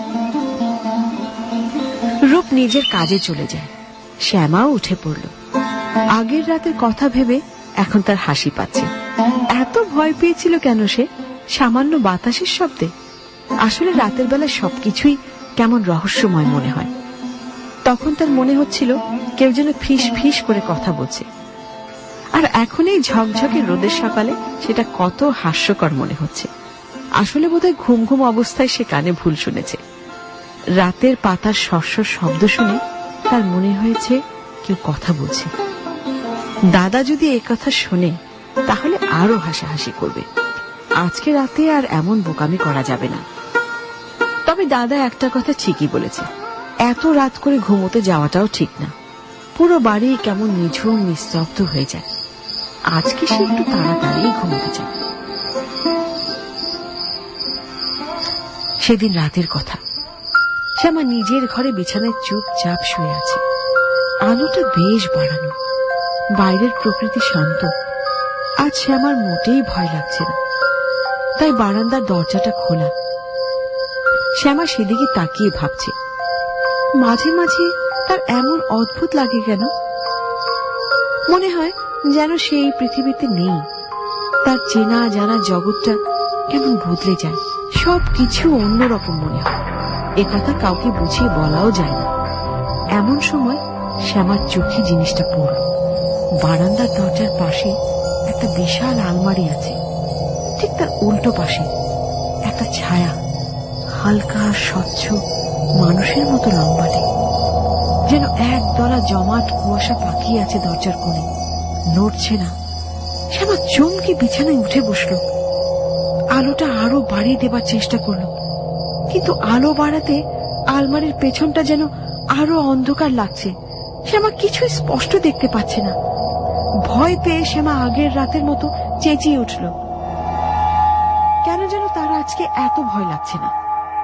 রূপ নিজের কাজে চলে যায়, শ্যামাও উঠে পড়ল। আগের রাতের কথা ভেবে এখন তার হাসি পাচ্ছে। এত ভয় পেয়েছিল কেন সে সামান্য বাতাসের শব্দে? আসলে রাতের বেলা সবকিছুই কেমন রহস্যময় মনে হয়। তখন তার মনে হচ্ছিল কেউ যেন ফিস ফিস করে কথা বলছে, আর এখন এই ঝকঝকে রোদের সকালে সেটা কত হাস্যকর মনে হচ্ছে। আসলে বোধহয় ঘুম ঘুম অবস্থায় সে কানে ভুল শুনেছে। রাতের পাতার শস্যর শব্দ শুনে তার মনে হয়েছে কেউ কথা বলছে। দাদা যদি এই কথা শোনে তাহলে আরো হাসাহাসি করবে। আজকে রাতে আর এমন বোকামি করা যাবে না। তবে দাদা একটা কথা ঠিকই বলেছে, এত রাত করে ঘুমোতে যাওয়াটাও ঠিক না। পুরো বাড়ি কেমন নিঝুম নিস্তব্ধ হয়ে যায়। আজকে সে একটু তাড়াতাড়ি ঘুমোতে যায়। সেদিন রাতের কথা, শ্যামা নিজের ঘরে বিছানায় চুপচাপ শুয়ে আছে। আলোটা বেশ বাড়ানো, বাইরের প্রকৃতি শান্ত। আজ শ্যামার মোটেই ভয় লাগছে না, তাই বারান্দার দরজাটা খোলা। শ্যামা সেদিকে তাকিয়ে ভাবছে, মাঝে মাঝে তার এমন অদ্ভুত লাগে কেন? মনে হয় যেন সে এই পৃথিবীতে নেই। তার চেনা জানা জগৎটা কেমন বদলে যায়, সবকিছু অন্যরকম মনে হয়। একথা কাউকে বুঝিয়ে বলাও যায় না। এমন সময় শ্যামার চোখে জিনিসটা পড়ল। বারান্দার দরজার পাশে একটা বিশাল আলমারি আছে, ঠিক তার উল্টো পাশে একটা ছায়া, হালকা স্বচ্ছ মানুষের মতো লম্বাটে, যেন এক দলা জমাট কুয়াশা পাকিয়ে আছে দরজার কোণে, নড়ছে না। শ্যামা চমকে বিছানায় উঠে বসল। আলোটা আরো বাড়িয়ে দেবার চেষ্টা করল, কিন্তু আলো বাড়াতে আলমারির পেছনটা যেন আরো অন্ধকার লাগছে। শ্যামা কিছুই স্পষ্ট দেখতে পাচ্ছে না। ভয় পেয়ে শ্যামা আগের রাতের মতো চেঁচিয়ে উঠল। কেন যেন তার আজকে এত ভয় লাগছে না।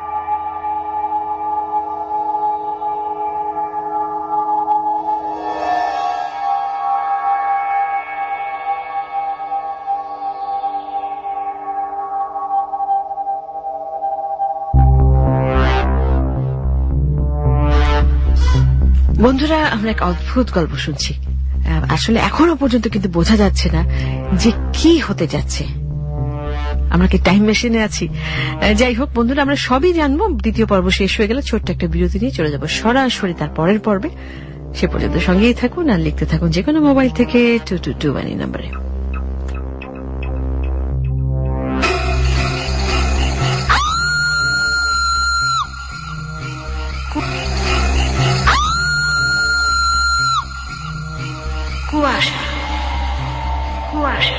বন্ধুরা, আমরা এক অদ্ভুত গল্প শুনছি। আসলে এখনো পর্যন্ত কিন্তু বোঝা যাচ্ছে না যে কি হতে যাচ্ছে। আমরা কি টাইম মেশিনে আছি? যাই হোক বন্ধুরা, আমরা সবই জানবো। দ্বিতীয় পর্ব শেষ হয়ে গেলে ছোট্ট একটা বিরতি নিয়ে চলে যাবো সরাসরি তার পরের পর্বে। সে পর্যন্ত সঙ্গেই থাকুন আর লিখতে থাকুন যে কোনো মোবাইল থেকে টু টু টু ওয়ান নাম্বারে। কুয়াশা কুয়াশা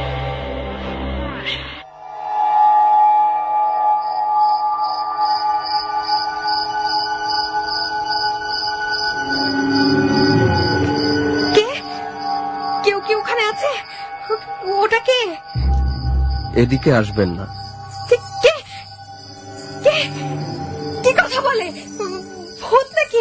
কে কেউ কি ওখানে আছে? ওটা কে? এদিকে আসবেন না। কে কে কি কথা বলে? ভূত নাকি?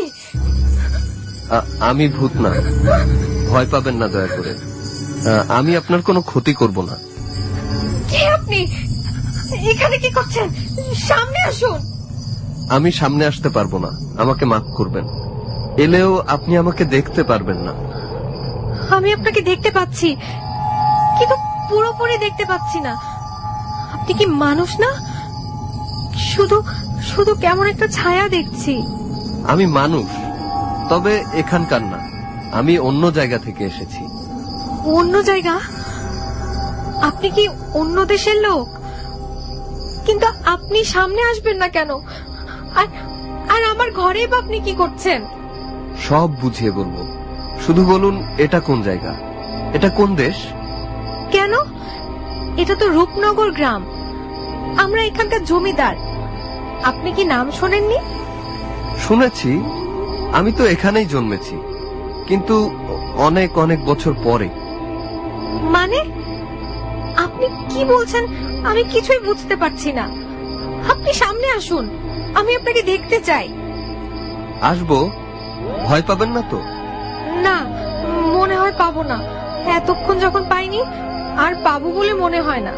আমি ভূত না, ভয় পাবেন না দয়া করে। আমি আপনার কোনো ক্ষতি করব না। কে আপনি? এখানে কি করছেন? সামনে আসুন। আমি সামনে আসতে পারবো না, আমাকে মাফ করবেন। এলেও আপনি আমাকে দেখতে পারবেন না। আমি আপনাকে দেখতে পাচ্ছি, কিন্তু পুরোপুরি দেখতে পাচ্ছি না। আপনি কি মানুষ না? শুধু শুধু কেমন একটা ছায়া দেখছি। আমি মানুষ, তবে এখানকার না। আমি অন্য জায়গা থেকে এসেছি। অন্য জায়গা? আপনি কি অন্য দেশের লোক? কিন্তু আপনি সামনে আসবেন না কেন? আর আর আমার ঘরে বা আপনি কি করছেন? সব বুঝিয়ে বলবো, শুধু বলুন এটা কোন জায়গা, এটা কোন দেশ? কেন? এটা তো রূপনগর গ্রাম, আমরা এখানকার জমিদার। আপনি কি নাম শোনেননি? শুনেছি, আমি তো এখানেই জন্মেছি, কিন্তু অনেক অনেক বছর পরে। মানে আপনি কি বলছেন আমি কিছুই বুঝতে পারছি না। আপনি সামনে আসুন, আমি আপনাকে দেখতে চাই। আসবো, ভয় পাবেন না তো? না, মনে হয় পাবো না। এতক্ষণ যখন পাইনি আর পাবো বলে মনে হয় না।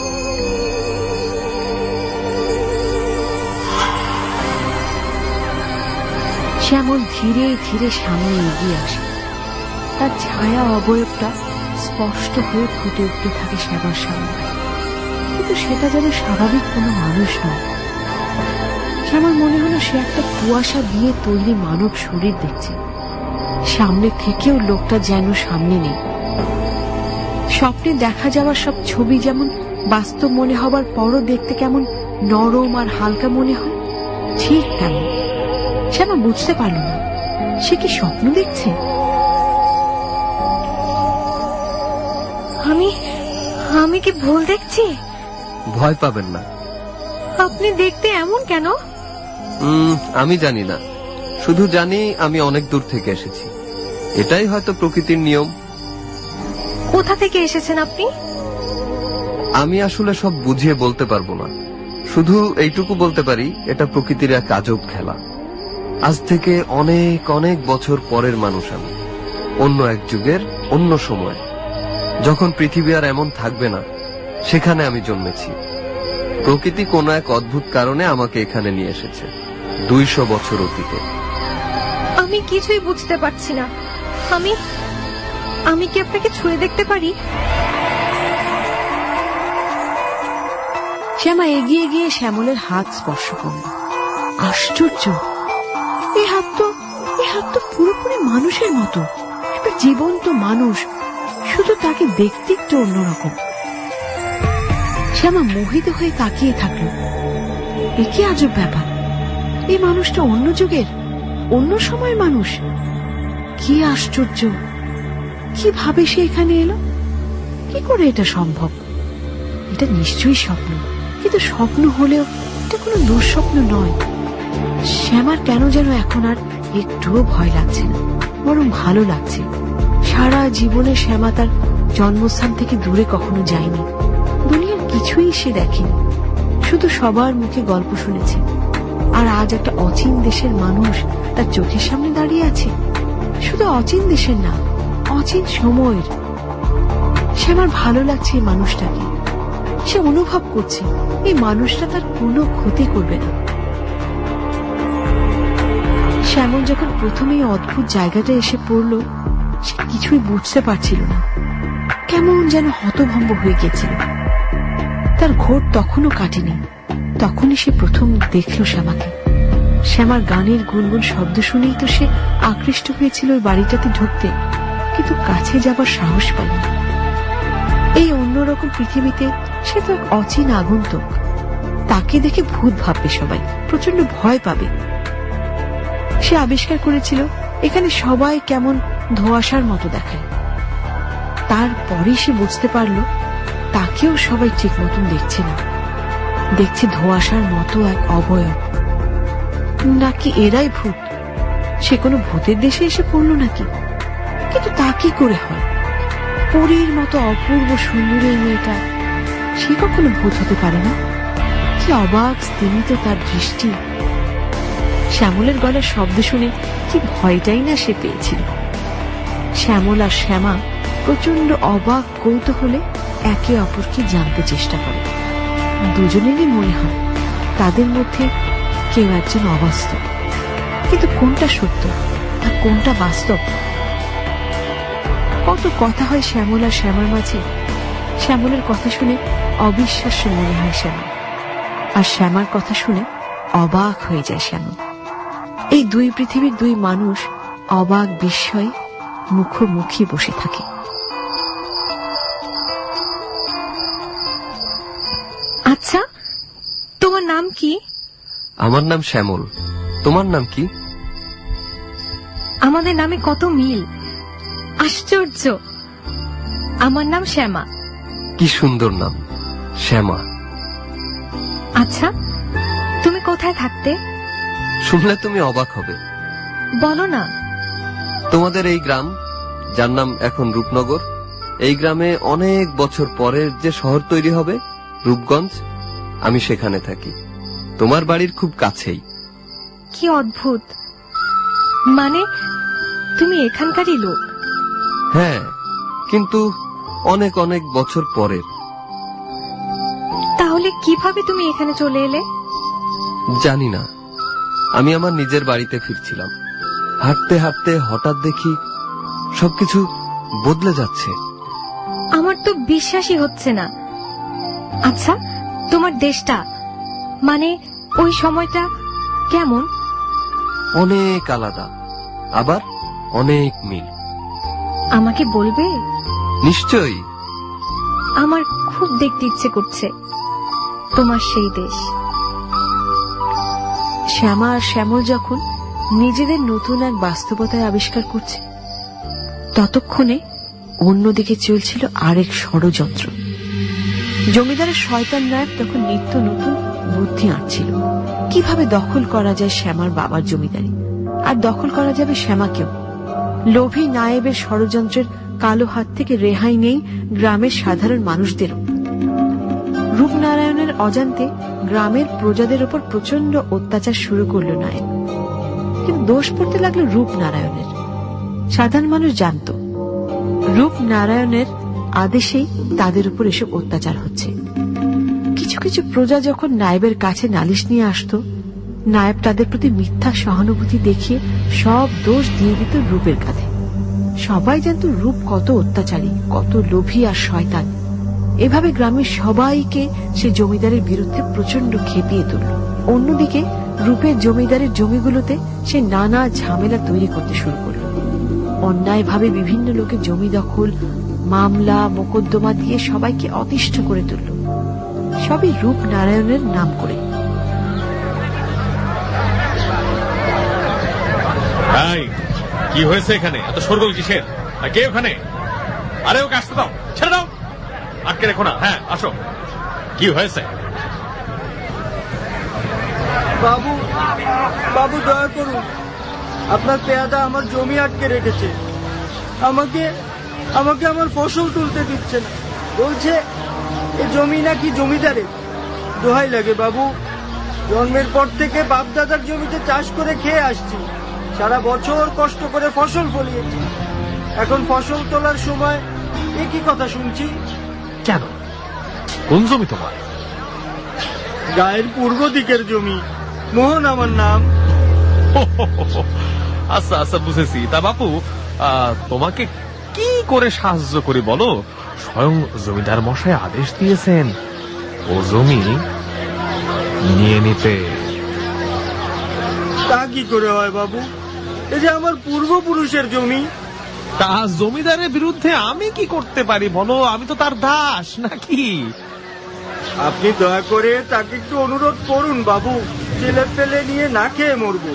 শ্যামল ধীরে ধীরে সামনে এগিয়ে আসে। তার ছায়া অবয়বটা স্পষ্ট হয়ে ফুটে উঠতে থাকে শ্যামার সামনে, কিন্তু সেটা যেন স্বাভাবিক কোনো মানুষ নয়। শ্যামার মনে হলো সে একটা কুয়াশা দিয়ে তৈরি মানব শরীর দেখছে। সামনে থেকেও লোকটা যেন সামনে নেই। স্বপ্নে দেখা যাওয়ার সব ছবি যেমন বাস্তব মনে হবার পরও দেখতে কেমন নরম আর হালকা মনে হয়, ঠিক তেমন। শ্যামা বুঝতে পারল না সে কি স্বপ্ন দেখছে। আমি আমি কি ভুল দেখছি? ভয় পাবেন না। আপনি দেখতে এমন কেন? আমি জানি না, শুধু জানি আমি অনেক দূর থেকে এসেছি। এটাই হয়তো প্রকৃতির নিয়ম। কোথা থেকে এসেছেন আপনি? আমি আসলে সব বুঝিয়ে বলতে পারবো না, শুধু এইটুকু বলতে পারি এটা প্রকৃতির এক আজব খেলা। আজ থেকে অনেক অনেক বছর পরের মানুষ আমি, অন্য এক যুগের অন্য সময়, যখন পৃথিবী আর এমন থাকবে না, সেখানে আমি জন্মেছি। প্রকৃতি কোনো এক অদ্ভুত কারণে আমাকে এখানে নিয়ে এসেছে, দুইশো বছর অতীতে। আমি কিছুই বুঝতে পারছি না। আমি আমি কি আপনাকে ছুঁয়ে দেখতে পারি? শ্যামা এগিয়ে গিয়ে শ্যামলের হাত স্পর্শ করল। আশ্চর্য, এই হাত তো এই হাত তো পুরোপুরি মানুষের মতো, একটা জীবন্ত মানুষ, শুধু তাকে দেখতে একটু অন্যরকম। শ্যামা মোহিত হয়ে তাকিয়ে থাকল। এ কি আজব ব্যাপার! এই মানুষটা অন্য যুগের, অন্য সময়ের মানুষ। কি আশ্চর্য! কিভাবে সে এখানে এলো? কি করে এটা সম্ভব? এটা নিশ্চয়ই স্বপ্ন, কিন্তু স্বপ্ন হলেও এটা কোনো দুঃস্বপ্ন নয়। শ্যামার কেন যেন এখন আর একটুও ভয় লাগছে না, বরং ভালো লাগছে। সারা জীবনে শ্যামা তার জন্মস্থান থেকে দূরে কখনো যায়নি। দুনিয়ার কিছুই সে দেখেনি, শুধু সবার মুখে গল্প শুনেছে। আর আজ একটা অচিন দেশের মানুষ তার চোখের সামনে দাঁড়িয়ে আছে। শুধু অচিন দেশের না, অচিন সময়ের। শ্যামার ভালো লাগছে এই মানুষটাকে। সে অনুভব করছে এই মানুষটা তার কোনো ক্ষতি করবে না। শ্যামল যখন প্রথমে এই অদ্ভুত জায়গাটা এসে পড়ল, সে কিছুই বুঝতে পারছিল না, কেমন যেন হতভম্ব হয়ে গেছিল। তার ঘোর তখনও কাটেনি। তখনই সে প্রথম দেখল শ্যামাকে। শ্যামার গানের গুনগুন শব্দ শুনেই তো সে আকৃষ্ট হয়েছিল ওই বাড়িটাতে ঢুকতে, কিন্তু কাছে যাবার সাহস পায়নি। এই অন্যরকম পৃথিবীতে সে তো এক অচিন আগন্তুক। তাকে দেখে ভূত ভাববে সবাই, প্রচন্ড ভয় পাবে। সে আবিষ্কার করেছিল এখানে সবাই কেমন ধোঁয়াশার মতো দেখায়, তারপরে সে বুঝতে পারল তাকেও সবাই ঠিক মতন দেখছে না, দেখছে ধোঁয়াশার মতো এক অবয়ব। নাকি এরাই ভূত? সে কোনো ভূতের দেশে এসে পড়ল নাকি? কিন্তু তা কি করে হয়? পরীর মতো অপূর্ব সুন্দর এই মেয়েটা, সে কখনো ভূত হতে পারে না। কি অবাক স্তিমিত তার দৃষ্টি! শ্যামলের গলার শব্দ শুনে কি ভয়টাই না সে পেয়েছিল। শ্যামল আর শ্যামা প্রচন্ড অবাক কৌতূহলে একে অপরকে জানতে চেষ্টা করে। দুজনেরই মনে হয় তাদের মধ্যে কেউ একজন অবাস্তব, কিন্তু কোনটা সত্য আর কোনটা বাস্তব? কত কথা হয় শ্যামল আর শ্যামার মাঝে। শ্যামলের কথা শুনে অবিশ্বাস্য মনে হয় শ্যামা, আর শ্যামার কথা শুনে অবাক হয়ে যায় শ্যামল। এই দুই পৃথিবীর দুই মানুষ অবাক বিস্ময়ে মুখোমুখি বসে থাকে। আচ্ছা, তোমার নাম কি? আমার নাম শ্যামল। তোমার নাম কি? আমাদের নামে কত মিল! আশ্চর্য! আমার নাম শ্যামা। কি সুন্দর নাম, শ্যামা। আচ্ছা, তুমি কোথায় থাকতে? শুনলে তুমি অবাক হবে। বলো না। তোমাদের এই গ্রাম, যার নাম এখন রূপনগর, এই গ্রামে অনেক বছর পরে যে শহর তৈরি হবে, রূপগঞ্জ, আমি সেখানে থাকি। তোমার বাড়ির খুব কাছেই। কি অদ্ভুত! মানে তুমি এখানকারই লোক? হ্যাঁ, কিন্তু অনেক অনেক বছর পরের। তাহলে কিভাবে তুমি এখানে চলে এলে? জানি না। আমি আমার নিজের বাড়িতে ফিরছিলাম। হাঁটতে হাঁটতে হঠাৎ দেখি সবকিছু বদলে যাচ্ছে। আমার তো বিশ্বাসই হচ্ছে না। আচ্ছা, তোমার দেশটা, মানে ওই সময়টা কেমন? অনেক আলাদা, আবার অনেক মিল। আমাকে বলবে? নিশ্চয়ই। আমার খুব দেখতে ইচ্ছে করছে তোমার সেই দেশ। শ্যামা আর শ্যামল যখন নিজেদের নতুন এক বাস্তবতায় আবিষ্কার করছে, ততক্ষণে অন্যদিকে চলছিল আরেক ষড়যন্ত্র। জমিদারের শয়তান নায়ক তখন নিত্য নতুন বুদ্ধি আঁটছিল, কিভাবে দখল করা যায় শ্যামার বাবার জমিদারি, আর দখল করা যাবে শ্যামাকেও। লোভী নায়েবের ষড়যন্ত্রের কালো হাত থেকে রেহাই নেই গ্রামের সাধারণ মানুষদেরও। রূপনারায়ণের অজান্তে গ্রামের প্রজাদের উপর প্রচন্ড অত্যাচার শুরু করল নায়েব, কিন্তু দোষ পড়তে লাগলো রূপনারায়ণের। সাধারণ মানুষ জানত রূপনারায়ণের আদেশেই তাদের উপর এসব অত্যাচার হচ্ছে। কিছু কিছু প্রজা যখন নায়েবের কাছে নালিশ নিয়ে আসত, নায়েব তাদের প্রতি মিথ্যা সহানুভূতি দেখিয়ে সব দোষ দিয়ে দিত রূপের কাঁধে। সবাই জানত রূপ কত অত্যাচারী, কত লোভী আর শয়তান। এভাবে গ্রামের সবাইকে সে জমিদারের বিরুদ্ধে প্রচন্ড খেপিয়ে তুলল। অন্যদিকে রূপের জমিদারের জমিগুলোতে সে নানা ঝামেলা তৈরি করতে শুরু করল। অন্যায়ভাবে বিভিন্ন লোকের জমি দখল, মামলা মোকদ্দমা দিয়ে সবাইকে অতিষ্ঠ করে তুলল, সবই রূপনারায়ণের নাম করে। কি হয়েছে এখানে? এত শোরগোল কিসের? কে ওখানে? আরে ওকে আসতে দাও, ছেড়ে দাও, আটকে রেখো না। হ্যাঁ, আসো। কি হয়েছে? বাবু, বাবু দয়া করুন, আপনার পেয়াদা আমার জমি আটকে রেখেছে। আমাকে আমাকে আমার ফসল তুলতে দিচ্ছে না, বলছে এ জমি নাকি জমিদারের। দোহাই লাগে বাবু, জন্মের পর থেকে বাপ দাদার জমিতে চাষ করে খেয়ে আসছি, সারা বছর কষ্ট করে ফসল ফলিয়েছি। এখন ফসল তোলার সময় একই কথা শুনছি। কেন? কোন জমি তোমার? গায়ের পূর্ব দিকের জমি, মোহন আমার নাম। আচ্ছা আচ্ছা, বুঝেছি। তা বাপু, তোমাকে কি করে সাহায্য করি বলো? স্বয়ং জমিদার মশাই আদেশ দিয়েছেন ও জমি নিয়ে নিতে। তা কি করে হয় বাবু? এই যে আমার পূর্বপুরুষের জমি। তা জমিদারের বিরুদ্ধে আমি কি করতে পারি বলো? আমি তো তার দাস নাকি? আপনি দয়া করে তাকে একটু অনুরোধ করুন বাবু, ছেলে পেলে নিয়ে না খেয়ে মরবো।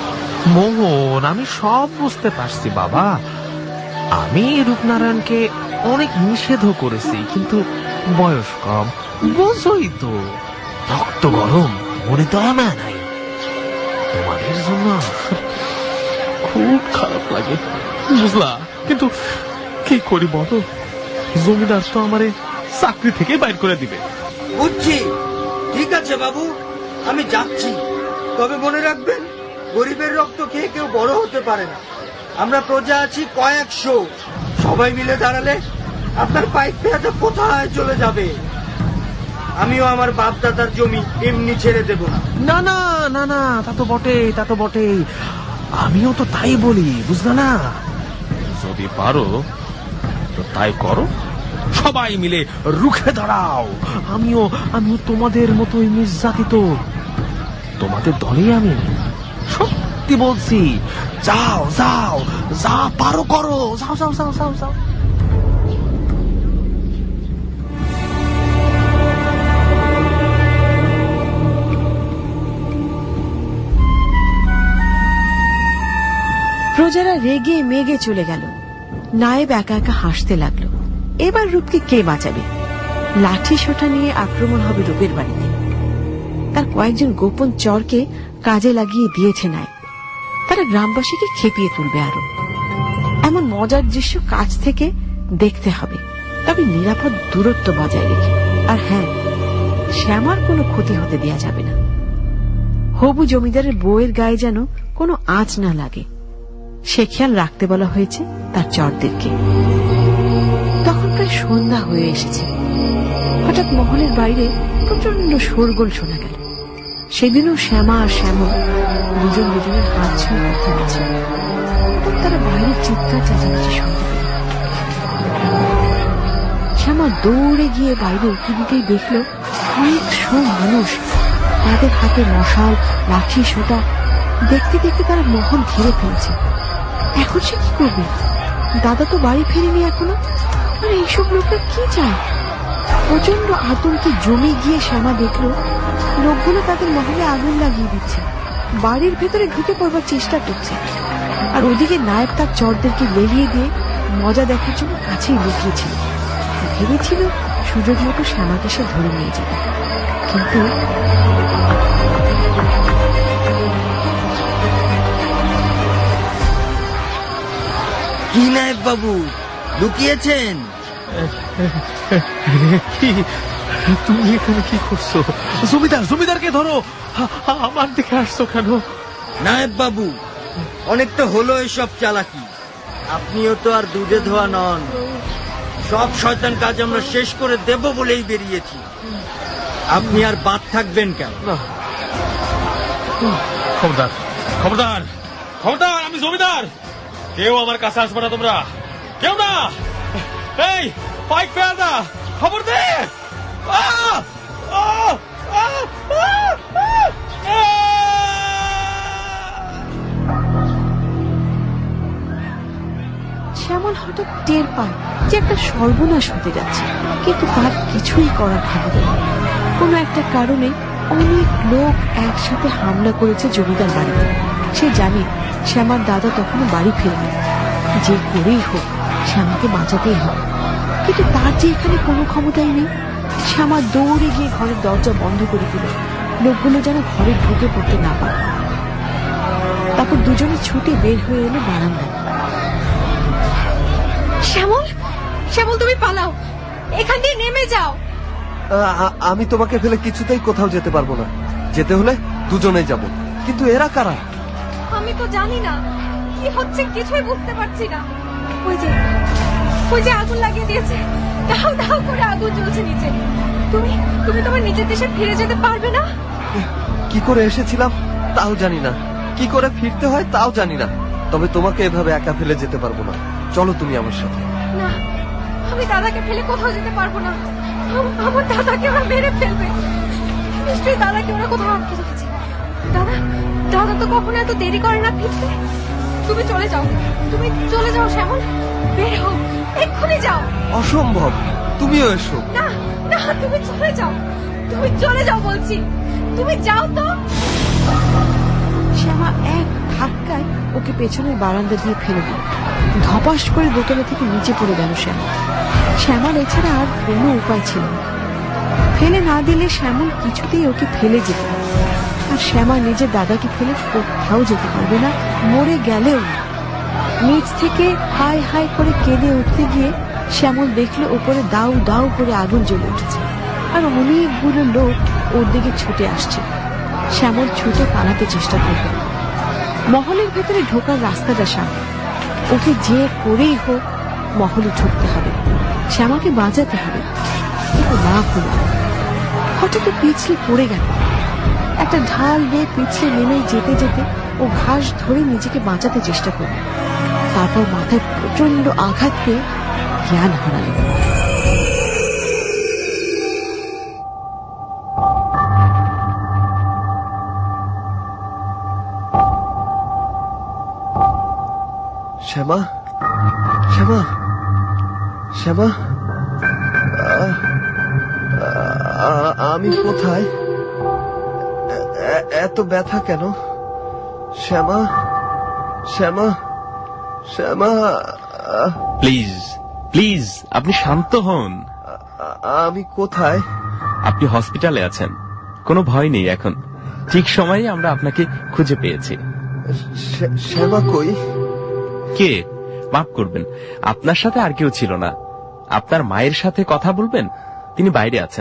মোহন, আমি সব বুঝতে পারছি বাবা। আমি রূপনারায়ণকে অনেক নিষেধও করেছি, কিন্তু বয়স কম, বোঝই তো, রক্ত গরম, মনে তো আনা নাই। তোমাদের জন্য খুব খারাপ লাগে, বুঝলা? কিন্তু কি করি বলো, জমিদার তো আমারে চাকরি থেকে বাইর করে দিবে। বুঝছি, ঠিক আছে বাবু, আমি যাচ্ছি। তবে মনে রাখবেন, গরিবের রক্ত খেয়ে কেউ বড় হতে পারে না। আমরা প্রজা আছি কয়েকশো, সবাই মিলে দাঁড়ালে আপনার পাইপ পেয়াদা কোথায় চলে যাবে। আমিও আমার বাপ দাদার জমি এমনি ছেড়ে দেব না। না না না না, তা তো বটে, তা তো বটে, আমিও তো তাই বলি, বুঝলা না? যদি পারো তো তাই করো, সবাই মিলে রুখে দাঁড়াও। আমিও আমিও তোমাদের মতোই নির্যাতিত, তোমাদের দলে আমি। সত্যি বলছি, যাও যাও, যা পারো করো, যাও যাও যাও যাও যাও। প্রজারা রেগে মেগে চলে গেল। নায়েব একা একা হাসতে লাগলো। এবার রূপকে কে বাঁচাবে? লাঠি সোটা নিয়ে আক্রমণ হবে রূপের বাড়িতে। তার কয়েকজন গোপন চরকে কাজে লাগিয়ে দিয়েছে নায়েব। তারা গ্রামবাসীকে খেপিয়ে তুলবে আরো। এমন মজার দৃশ্য কাছ থেকে দেখতে হবে, তবে নিরাপদ দূরত্ব বজায় রেখে। আর হ্যাঁ, শ্যামার কোনো ক্ষতি হতে দেয়া যাবে না। হবু জমিদারের বউয়ের গায়ে যেন কোনো আঁচ না লাগে, সে খেয়াল রাখতে বলা হয়েছে তার চরদেরকে। তখন প্রায় সন্ধ্যা হয়ে এসেছে। হঠাৎ মহলের বাইরে প্রচন্ড শোরগোল শোনা গেল। সেদিনও শ্যামা আর শ্যামল দুজন দুজনের হাত ছুঁয়ে কথা বলছে। হঠাৎ তারা বাইরে চিৎকার চেঁচামেচি শুনতে পেল। শ্যামা দৌড়ে গিয়ে বাইরে উঁকি দিতেই দেখল কয়েকশো মানুষ, তাদের হাতে মশাল, লাঠি সোটা। দেখতে দেখতে তারা মহল ঘিরে ফেলছে। এখন সে কি করবে? দাদা তো বাড়ি ফেরেনি এখনো। আর এইসব লোকরা কি চায়? প্রচন্ড আতঙ্কে জমে গিয়ে শ্যামা দেখল লোকগুলো তাদের মহলে আগুন লাগিয়ে দিচ্ছে, বাড়ির ভেতরে ঢুকে পড়বার চেষ্টা করছে। আর ওদিকে নায়েব তার চরদেরকে লেলিয়ে দিয়ে মজা দেখার জন্য কাছেই লুকিয়েছিল। ভেবেছিল সুযোগ মতো শ্যামাকে সে ধরে নিয়ে যাবে, কিন্তু কি নায়েব বাবু, লুকিয়েছেন? তুমি এখানে কি করছো? জমিদার, জমিদারকে ধরো। আমার দিকে আসছো কেন? নায়েব বাবু, অনেক তো হলো এসব চালাকি। আপনিও তো আর দুধে ধোয়া নন। সব শয়তান কাজ আমরা শেষ করে দেব বলেই বেরিয়েছি। আপনি আর বাদ থাকবেন কেন? খবরদার, খবরদার, খবরদার, আমি জমিদার। কেউ আমার কাছে আসবে না, তোমরা কেউ না। এই পাইক পেয়াদা, খবর দে। শ্যামল হঠাৎ টের পায় যে একটা সর্বনাশ হতে যাচ্ছে, কিন্তু তার কিছুই করার থাকে না। কোনো একটা কারণে অনেক লোক একসাথে হামলা করেছে জমিদার বাড়িতে। সে জানে শ্যামার দাদা তখনও বাড়ি ফেরেনি। যে করেই হোক শ্যামাকে বাঁচাতেই হবে, কিন্তু তার যে এখানে কোনো ক্ষমতাই নেই। শ্যামা দৌড়ে গিয়ে ঘরের দরজা বন্ধ করে দিল, লোকগুলো যেন ঘরে ঢুকে পড়তে না পারে। তারপর দুজনে ছুটে বের হয়ে এলো বারান্দায়। শ্যামল, শ্যামল, তুমি পালাও, এখান দিয়ে নেমে যাও। আমি তোমাকে ফেলে কিছুতেই কোথাও যেতে পারবো না। যেতে হলে দুজনে যাব। কিন্তু এরা কারা? আমি তো জানি না কি হচ্ছে, কিছুই বুঝতে পারছি না। ওই যে ওই যে আগুন লাগিয়ে দিয়েছে, দাও দাও করে আগুন জ্বলছে নিচে। তুমি তুমি তোমার নিজের দেশে ফিরে যেতে পারবে না? কি করে এসেছিলাম তাও জানি না, কি করে ফিরতে হয় তাও জানি না। তবে তোমাকে এভাবে একা ফেলে যেতে পারবো না। চলো তুমি আমার সাথে। না, আমি দাদাকে ফেলে কোথাও যেতে পারবো না। আমার দাদাকে ওরা মেরে ফেলবে। নিশ্চয়ই দাদাকে ওরা কোথাও আটকে রেখেছে। দাদা দাদা তো কখনো এত দেরি করে না ফিরতে। তুমি চলে যাও, তুমি চলে যাও শ্যামল, বের হও, এক্ষুনি যাও। অসম্ভব, তুমিও এসো। না না, তুমি চলে যাও, তুমি চলে যাও বলছি, তুমি যাও তো। শ্যামা এক ধাক্কায় ওকে পেছনের বারান্দা দিয়ে ফেলে দিল। ধপাস করে দোতলা থেকে নিচে পড়ে গেল শ্যামা। শ্যামার এছাড়া আর কোনো উপায় ছিল না। ফেলে না দিলে শ্যামল কিছুতেই ওকে ফেলে যেত না, আর শ্যামা নিজের দাদাকে ফেলে কোথাও যেতে পারবে না, মরে গেলেও না। নিচ থেকে হাই হাই করে কেঁদে উঠতে গিয়ে শ্যামল দেখলো উপরে দাউ দাউ করে আগুন জ্বলে উঠেছে, আর অনেকগুলো লোক ওর দিকে ছুটে আসছে। শ্যামল ছুটে পালাতে চেষ্টা করবে। মহলের ভেতরে ঢোকার রাস্তাটা সামনে, ওকে যে করেই হোক মহলে ঢুকতে হবে, শ্যামাকে বাঁচাতে হবে। কিন্তু না হলো, হঠাৎ পিছলে পড়ে গেল। একটা ঢাল বেয়ে পিছলে নেমে যেতে যেতে ও ঘাস ধরে নিজেকে বাঁচাতে চেষ্টা করল। তারপর মাথায় প্রচন্ড আঘাত পেয়ে জ্ঞান হারাল। শ্যামা, শ্যামা, শ্যামা, আমি কোথায়? এত ব্যথা কেন? শ্যামা, শ্যামা, শ্যামা। প্লিজ প্লিজ আপনি শান্ত হন। আমি কোথায়? আপনি হসপিটালে আছেন, কোনো ভয় নেই এখন। ঠিক সময়ে আমরা আপনাকে খুঁজে পেয়েছি। শ্যামা কই? কে? মাফ করবেন, আপনার সাথে আর কেউ ছিল না। আপনার মায়ের সাথে কথা বলবেন, তিনি বাইরে আছেন।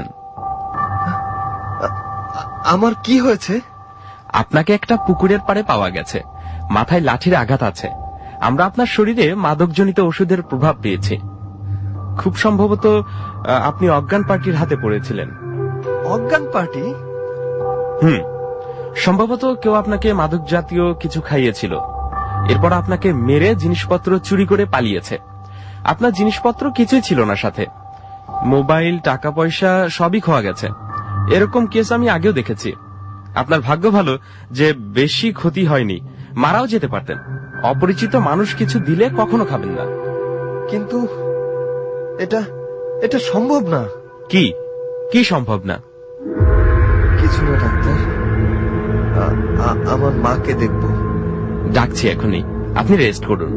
আমার কি হয়েছে? আপনাকে একটা পুকুরের পাড়ে পাওয়া গেছে, মাথায় লাঠির আঘাত আছে। আমরা আপনার শরীরে মাদকজনিত ওষুধের প্রভাব পেয়েছি। খুব সম্ভবত আপনি অজ্ঞান পার্টির হাতে পড়েছিলেন। অজ্ঞান পার্টি? হুম, সম্ভবত কেউ আপনাকে মাদক জাতীয় কিছু খাইয়েছিল, এরপর আপনাকে মেরে জিনিসপত্র চুরি করে পালিয়েছে। আপনার জিনিসপত্র কিছুই ছিল না সাথে, মোবাইল, টাকা পয়সা সবই খোয়া গেছে। এরকম কেস আমি আগেও দেখেছি। আপনার ভাগ্য ভালো যে বেশি ক্ষতি হয়নি, মারাও যেতে পারতেন। অপরিচিত মানুষ কিছু দিলে কখনো খাবেন না। কিন্তু এটা এটা সম্ভব না। কি কি সম্ভব না? কিছু না ডাক্তার, আমার মাকে দেখব। ডাকছি এখনই, আপনি রেস্ট করুন।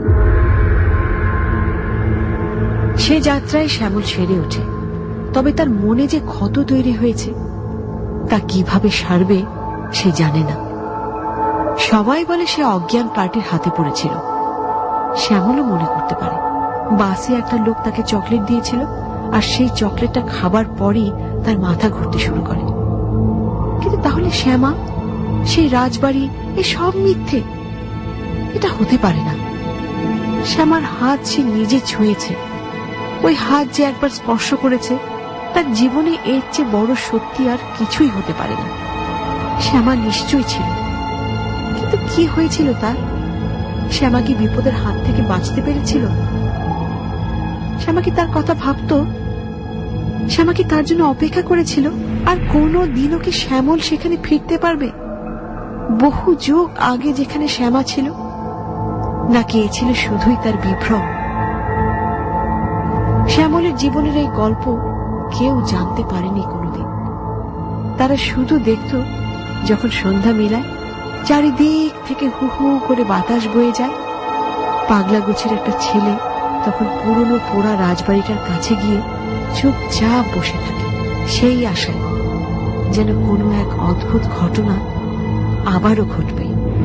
সে যাত্রায় শ্যামল সেরে ওঠে, তবে তার মনে যে ক্ষত তৈরি হয়েছে তা কিভাবে সারবে সে জানে না। সবাই বলে সে অজ্ঞান পার্টির হাতে পড়েছিল। শ্যামলও মনে করতে পারে বাসে একটা লোক তাকে চকলেট দিয়েছিল, আর সেই চকলেটটা খাবার পরই তার মাথা ঘুরতে শুরু করে। কিন্তু তাহলে শ্যামা, সেই রাজবাড়ি, এ সব মিথ্যে। এটা হতে পারে না। শ্যামার হাত সে নিজে ছুঁয়েছে, ওই হাত যে একবার স্পর্শ করেছে, তার জীবনে এর চেয়ে বড় সত্যি আর কিছুই হতে পারে না। শ্যামা নিশ্চয়ই ছিল, কিন্তু কি হয়েছিল তার? শ্যামা কি বিপদের হাত থেকে বাঁচতে পেরেছিল? শ্যামা কি তার কথা ভাবত? শ্যামা কি তার জন্য অপেক্ষা করেছিল? আর কোনো দিনও কি শ্যামল সেখানে ফিরতে পারবে, বহু যুগ আগে যেখানে শ্যামা ছিল? নাকি এ ছিল শুধুই তার বিভ্রম? শ্যামলের জীবনের এই গল্প কেউ জানতে পারেনি কোনোদিন। তারা শুধু দেখত যখন সন্ধ্যা মেলায়, চারিদিক থেকে হু হু করে বাতাস বয়ে যায়, পাগলা গোছের একটা ছেলে তখন পুরনো পোড়া রাজবাড়িটার কাছে গিয়ে চুপচাপ বসে থাকে, সেই আশায় যেন কোনো এক অদ্ভুত ঘটনা আবারও ঘটবে।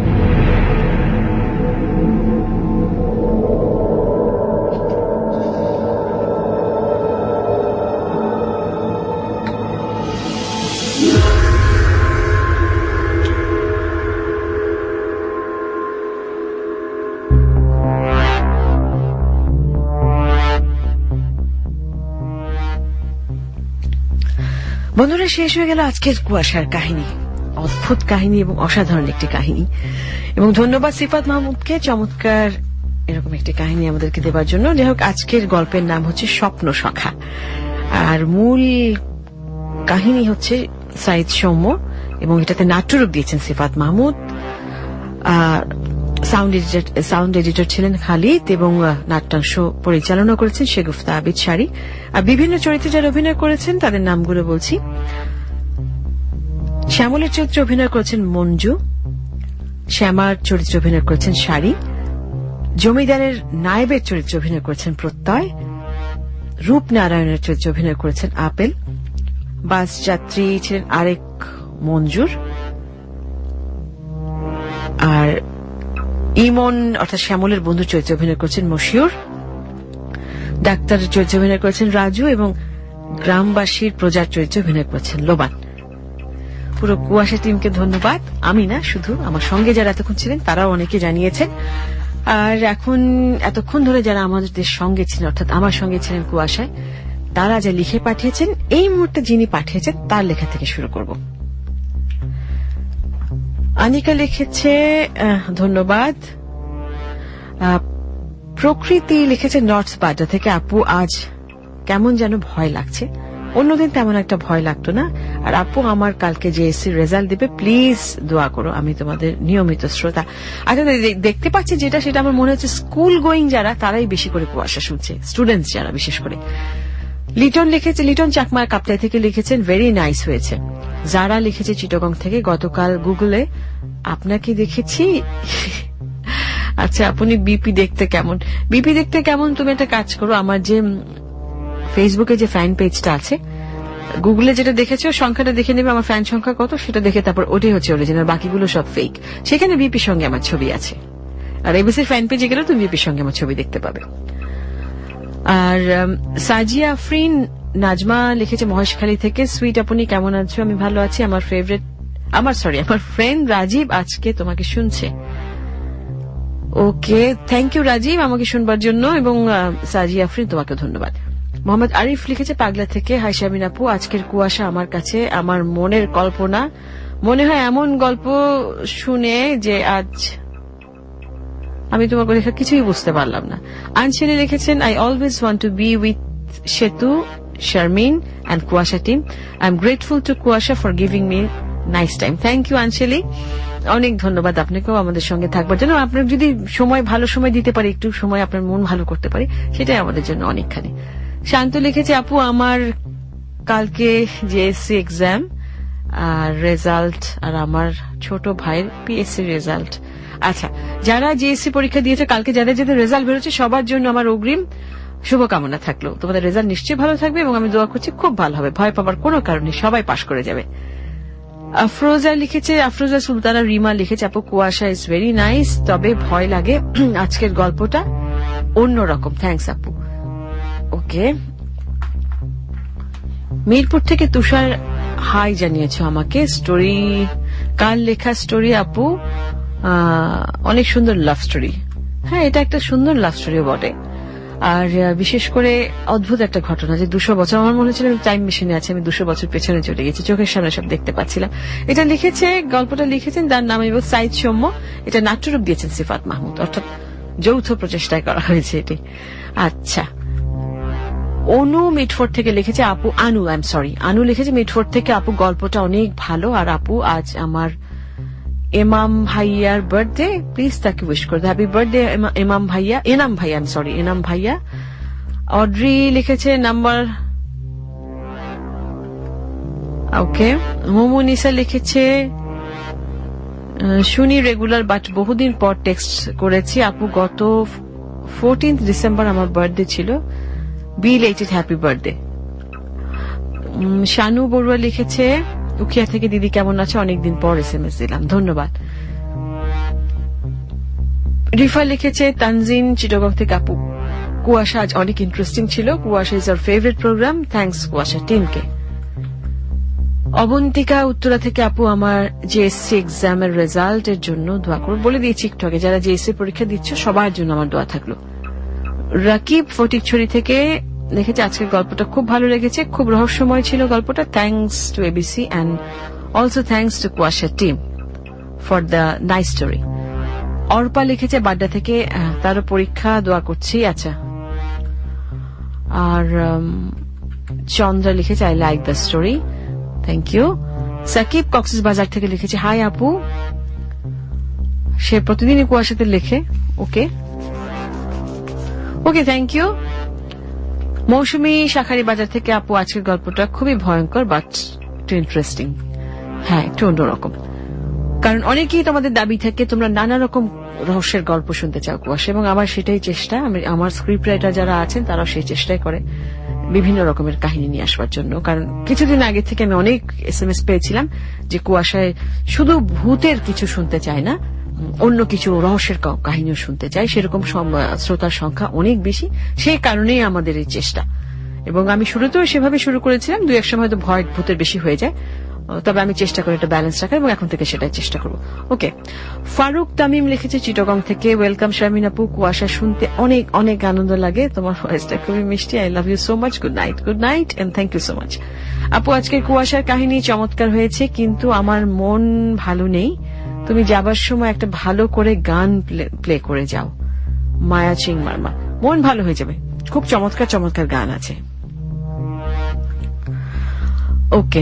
বন্ধুরা, শেষ হয়ে গেল আজকের কুয়াশার কাহিনী। অদ্ভুত কাহিনী এবং অসাধারণ একটি কাহিনী, এবং ধন্যবাদ সিফাত মাহমুদকে চমৎকার এরকম একটি কাহিনী আমাদেরকে দেবার জন্য। যাই হোক, আজকের গল্পের নাম হচ্ছে স্বপ্ন সখা, আর মূল কাহিনী হচ্ছে সাইদ সৌম্য, এবং এটাতে নাট্যরূপ দিয়েছেন Sifat Mahmud. Sound editor sound editor ছিলেন খালিদ, এবং নাট্যাংশ পরিচালনা করেছেন শেগুফতা আবিদ শাড়ি। আর বিভিন্ন চরিত্রে যারা অভিনয় করেছেন তাদের নামগুলো বলছি। শ্যামলের চরিত্রে অভিনয় করেছেন মঞ্জু, শ্যামার চরিত্রে অভিনয় করেছেন শাড়ি, জমিদারের নায়েবের চরিত্রে অভিনয় করেছেন প্রত্যয়, রূপনারায়ণের চরিত্রে অভিনয় করেছেন আপেল। বাস যাত্রী ছিলেন আরেক মঞ্জুর। আর ইমন অর্থাৎ শ্যামলের বন্ধু চরিত্রে অভিনয় করেছেন মশিউর। ডাক্তারের চরিত্রে অভিনয় করেছেন রাজু এবং গ্রামবাসীর প্রজার চরিত্রে অভিনয় করেছেন লোবান। পুরো কুয়াশা টিমকে ধন্যবাদ। আমি না, শুধু আমার সঙ্গে যারা এতক্ষণ ছিলেন তারাও অনেকে জানিয়েছেন। আর এখন এতক্ষণ ধরে যারা আমাদের সঙ্গে ছিলেন অর্থাৎ আমার সঙ্গে ছিলেন কুয়াশায়, তারা যা লিখে পাঠিয়েছেন, এই মুহূর্তে যিনি পাঠিয়েছেন তার লেখা থেকে শুরু করব। আনিকা লিখেছে ধন্যবাদ। প্রকৃতি লিখেছে নর্থ বাড্ডা থেকে, আপু আজ কেমন যেন ভয় লাগছে, অন্যদিন তেমন একটা ভয় লাগতো না। আর আপু আমার কালকে জেএসসি রেজাল্ট দিবে, প্লিজ দোয়া করো, আমি তোমাদের নিয়মিত শ্রোতা। আচ্ছা দেখতে পাচ্ছি যেটা, সেটা আমার মনে হচ্ছে স্কুল গোয়িং যারা তারাই বেশি করে কুয়াশা শুনছে, স্টুডেন্টস যারা বিশেষ করে। লিটন লিখেছে, লিটন চাকমার কাপ্তাই থেকে লিখেছেন ভেরি নাইস হয়েছে। যারা লিখেছে চিটগং থেকে, গতকাল গুগলে আপনাকে দেখেছি। আচ্ছা আপনি বিপি দেখতে কেমন? বিপি দেখতে কেমন তুমি একটা কাজ করো, আমার যে ফেসবুকে যে ফ্যান পেজটা আছে, গুগলে যেটা দেখেছো সংখ্যাটা দেখে নেবে, আমার ফ্যান সংখ্যা কত সেটা দেখে তারপর ওটাই হচ্ছে অরিজিনাল, বাকিগুলো সব ফেক। সেখানে বিপির সঙ্গে আমার ছবি আছে। আর এবিসির ফ্যান পেজে গেলে তুমি বিপির সঙ্গে আমার ছবি দেখতে পাবে। আর সাজিয়া আফরিন নাজমা লিখেছে মহেশখালী থেকে, সুইট আপনি কেমন আছো? আমি ভালো আছি। আমার ফেভারিট আমার সরি আমার ফ্রেন্ড রাজীব আজকে তোমাকে শুনছে। ওকে, থ্যাংক ইউ রাজীব আমাকে শুনবার জন্য, এবং সাজিয়া আফরিন তোমাকে ধন্যবাদ। মোহাম্মদ আরিফ লিখেছে পাগলা থেকে, হাই শামিন আপু, আজকের কুয়াশা আমার কাছে আমার মনের কল্পনা, মনে হয় এমন গল্প শুনে যে আজ আমি তোমার লেখা কিছুই বুঝতে পারলাম না। আনশেলি লিখেছেন, I always want to be with Setu, Sharmin and Kuasha team. I am grateful to Kuasha for giving me nice time. Thank you Ansheli, অনেক ধন্যবাদ আপনাকেও আমাদের সঙ্গে থাকবার জন্য। আপনার যদি সময় ভালো সময় দিতে পারি, একটু সময় আপনার মন ভালো করতে পারি, সেটাই আমাদের জন্য অনেকখানি। শান্ত লিখেছে, আপু আমার কালকে জেএসসি এক্সাম আর রেজাল্ট, আর আমার ছোট ভাইয়ের পিএসসি রেজাল্ট। আচ্ছা, যারা জেএসসি পরীক্ষা দিয়েছে কালকে, যাদের যাদের রেজাল্ট বেরোচ্ছে সবার জন্য আমার অগ্রিম শুভকামনা থাকলো। তোমাদের রেজাল্ট নিশ্চয়ই ভালো থাকবে এবং আমি দোয়া করছি খুব ভালো হবে, ভয় পাবার কোনো কারণে, সবাই পাশ করে যাবে। আফরোজা লিখেছে, আফরোজা সুলতানা রিমা লিখেছে, আপু কুয়াশা ইজ ভেরি নাইস, তবে ভয় লাগে, আজকের গল্পটা অন্যরকম। থ্যাংকস আপু। ওকে, মিরপুর থেকে তুষার হাই জানিয়েছ আমাকে, স্টোরি কাল লেখা স্টোরি আপু, অনেক সুন্দর লাভ স্টোরি। হ্যাঁ, এটা একটা সুন্দর লাভ স্টোরিও বটে। আর বিশেষ করে অদ্ভুত একটা ঘটনা যে দুশো বছর, আমার মনে হচ্ছিল টাইম মেশিনে আছে, আমি দুশো বছর পেছনে চলে গেছি, চোখের সামনে সব দেখতে পাচ্ছিলাম। এটা লিখেছে, গল্পটা লিখেছেন, তার নাম এবং সাইদ সৌম্য। এটা নাট্যরূপ দিয়েছেন সিফাত মাহমুদ, অর্থাৎ যৌথ প্রচেষ্টায় করা হয়েছে এটি। আচ্ছা, অনু মিটফোর্ড থেকে লিখেছে, আপু আনু আই এম সরি আনু লিখেছে মিটফোর্ড থেকে, আপু গল্পটা অনেক ভালো, আর আপু আজ আমার এমাম ভাইয়ার বার্থডে, প্লিজ তাকে উইশ করে দাও, হ্যাপি বার্থডে এমাম ভাইয়া, এনাম ভাইয়া, আই এম সরি এনাম ভাইয়া। অড্রি লিখেছে নাম্বার, ওকে। মোমুনিসা লিখেছে, শুনি রেগুলার বাট বহুদিন পর টেক্সট করেছি, আপু গত ফোরটিন্থ ডিসেম্বর আমার বার্থডে ছিল, belated happy birthday. Shanu Barua লিখেছে, উখিয়া থেকে, দিদি কেমন আছে, অনেকদিন পর এস এম এস দিলাম, ধন্যবাদ। রিফা লিখেছে, তানজিন চিটগং থেকে, আপু কুয়াশা আজ অনেক ইন্টারেস্টিং ছিল, Kuasha is our favourite program, thanks Kuasha টিমকে। অবন্তিকা উত্তরা থেকে, আপু আমার জেএসসি এক্সামের রেজাল্ট এর জন্য দোয়া করো, বলে দিয়েছি একটু আগে, যারা জেএসসি পরীক্ষা দিচ্ছ সবার জন্য আমার দোয়া থাকলো। রাকিব ফটিকছড়ি থেকে লিখেছে, আজকের গল্পটা খুব ভালো লেগেছে, খুব রহস্যময় ছিল গল্পটা, thanks to ABC and also thanks to Kuasha team for the nice story. Arpa লিখেছে বাড্ডা থেকে, তারও পরীক্ষা, দোয়া করছি। আচ্ছা, আর চন্দ্রা লিখেছে, I like the story, thank you. Sakib Cox's Bazar থেকে লিখেছে, হাই আপু, সে প্রতিদিনই কুয়াশাতে লেখে। ওকে ওকে থ্যাংক ইউ। মৌসুমী শাখারি বাজার থেকে, আপু আজকের গল্পটা খুবই ভয়ঙ্কর বাট একটু ইন্টারেস্টিং। হ্যাঁ, একটু অন্যরকম, কারণ অনেকেই তোমাদের দাবি থাকে তোমরা নানা রকম রহস্যের গল্প শুনতে চাও কুয়াশা, এবং আমার সেটাই চেষ্টা। আমি আমার স্ক্রিপ্ট রাইটার যারা আছেন তারাও সেই চেষ্টাই করে বিভিন্ন রকমের কাহিনী নিয়ে আসবার জন্য। কারণ কিছুদিন আগে থেকে আমি অনেক এস এম এস পেয়েছিলাম যে কুয়াশায় শুধু ভূতের কিছু শুনতে চায় না, অন্য কিছু রহস্যের কাহিনীও শুনতে চাই। সেরকম শ্রোতার সংখ্যা অনেক বেশি, সেই কারণেই আমাদের এই চেষ্টা। এবং আমি শুরুতেও সেভাবে শুরু করেছিলাম, দু এক সময় তো ভয় ভূতের বেশি হয়ে যায়, তবে আমি চেষ্টা করি একটা ব্যালেন্স রাখার, এবং এখন থেকে সেটাই চেষ্টা করব। ওকে, ফারুক তামিম লিখেছে চিটাগং থেকে, ওয়েলকাম শারমিন আপু, কুয়াশা শুনতে অনেক অনেক আনন্দ লাগে, তোমার ভয়েসটা খুবই মিষ্টি, I love you so much, good night. Good night and thank you so much আপু। আজকে কুয়াশার কাহিনী চমৎকার হয়েছে, কিন্তু আমার মন ভালো নেই, তুমি যাবার সময় একটা ভালো করে গান প্লে করে যাও। মায়া চিং মার্মা। মন ভালো হয়ে যাবে, খুব চমৎকার চমৎকার গান আছে। ওকে,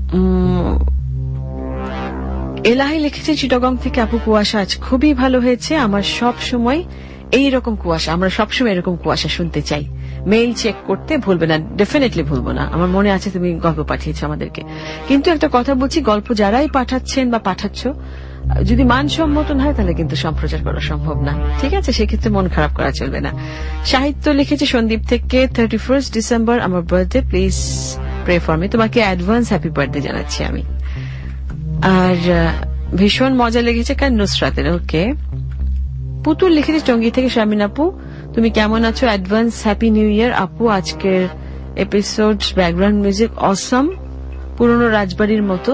এলাহি লিখেছে চিটাগং থেকে, আপু কুয়াশা আজ খুবই ভালো হয়েছে, আমার সব সময় এইরকম কুয়াশা, আমরা সবসময় এরকম কুয়াশা শুনতে চাই। মেইল চেক করতে ভুলবে না, ডেফিনেটলি ভুলবো না। আমার মনে আছে তুমি গল্প পাঠিয়েছো আমাদেরকে, কিন্তু একটা কথা বলছি, গল্প যারাই পাঠাচ্ছেন বা পাঠাচ্ছ, যদি মানসম্মত না হয় তাহলে কিন্তু সম্প্রচার করা সম্ভব না, ঠিক আছে? সেক্ষেত্রে মন খারাপ করা চলবে না। সাহিত্য লিখেছে সন্দীপ থেকে, থার্টি ফার্স্ট ডিসেম্বর আমার birthday, please pray for me. তোমাকে অ্যাডভান্স হ্যাপি বার্থডে জানাচ্ছি আমি। আর ভীষণ মজা লেগেছে কার নুসরাতের। ওকে, পুতুল লিখেছে টঙ্গী থেকে, শারমিন আপু তুমি কেমন আছো, অ্যাডভান্স হ্যাপি নিউ ইয়ার আপু। আজকের এপিসোড ব্যাকগ্রাউন্ড মিউজিক অসম, পুরনো রাজবাড়ির মতো।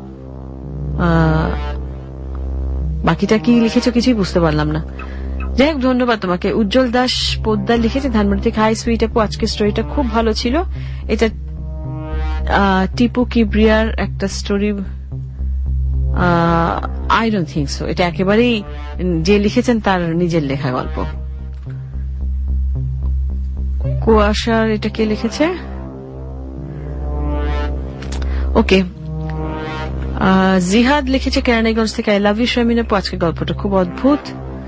বাকিটা কি লিখেছো কিছুই বুঝতে পারলাম না, যাই হোক ধন্যবাদ তোমাকে। উজ্জ্বল দাস পোদ্দার লিখেছে ধানমন্ডি থেকে, হাই সুইট আপু, আজকের স্টোরিটা খুব ভালো ছিল, এটা টিপু কিবরিয়ার একটা story, I don't think so, এটা একেবারেই যে লিখেছেন তার নিজের লেখা গল্প। কুয়াশার এটা কে লিখেছে? ওকে, জিহাদ লিখেছে কেরানীগঞ্জ থেকে, আই লাভ ইউ শারমিন আপু, আজকের গল্পটা খুব অদ্ভুত।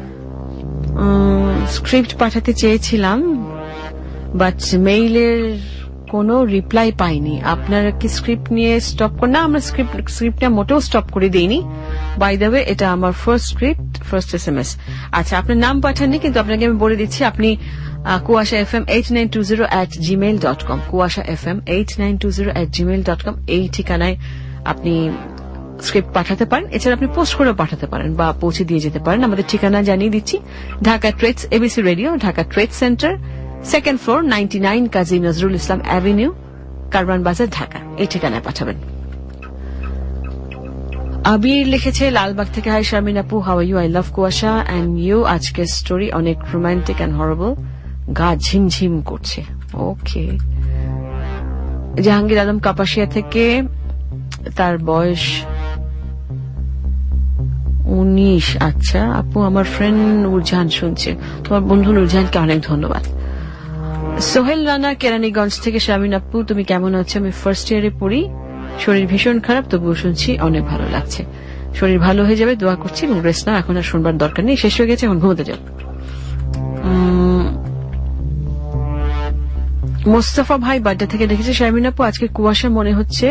স্ক্রিপ্ট পাঠাতে চেয়েছিলাম বাট মেইলের কোনো রিপ্লাই পাইনি। আপনারা কি স্ক্রিপ্ট নিয়ে স্টপ করেন? না, আমরা স্ক্রিপ্ট স্ক্রিপ্টটা মোটেও স্টপ করে দিইনি। বাই দ্য ওয়ে, এটা আমার first script, first S M S. আচ্ছা, আপনার নাম পাঠাননি, কিন্তু আপনাকে আমি বলে দিচ্ছি, আপনি kuasha F M eight nine two zero at Gmail dot com, kuasha F M eight nine two zero at Gmail dot com, এই ঠিকানায় আপনি স্ক্রিপ্ট পাঠাতে পারেন। এছাড়া আপনি পোস্ট করেও পাঠাতে পারেন বা পৌঁছে দিয়ে যেতে পারেন। আমাদের ঠিকানা জানিয়ে দিচ্ছি, Dhaka Trades, ABC radio, Dhaka Trade Centre, second floor, ninety nine Kazi Nazrul Islam avenue, Karwan Bazar, Dhaka, এই ঠিকানায় পাঠাবেন। আবির লিখেছে লালবাগ থেকে, হাই শারমিন আপু, how are you, I love Kuasha and you, আজকের স্টোরি অনেক রোমান্টিক অ্যান্ড হরেবল, গা ঝিমঝিম করছে। ওকে, জাহাঙ্গীর আলম কাপাসিয়া থেকে, তার বয়স উনিশ। আচ্ছা আপু, আমার ফ্রেন্ড নুরজাহান শুনছে, তোমার বন্ধু নুরজাহানকে অনেক ধন্যবাদ। সোহেল রানা কেরানীগঞ্জ থেকে, শারমিন আপু তুমি কেমন আছো, আমি ফার্স্ট ইয়ারে পড়ি, শরীর ভীষণ খারাপ, তবুও শুনছি, অনেক ভালো লাগছে। শরীর ভালো হয়ে যাবে, দোয়া করছি, এবং রেস্ট নাও, এখন আর শুনবার দরকার নেই, শেষ হয়ে গেছে, এখন ঘুমোতে যাও। মোস্তফা ভাই বাড্ডা থেকে দেখেছে, শারমিন আপু আজকে কুয়াশা মনে হচ্ছে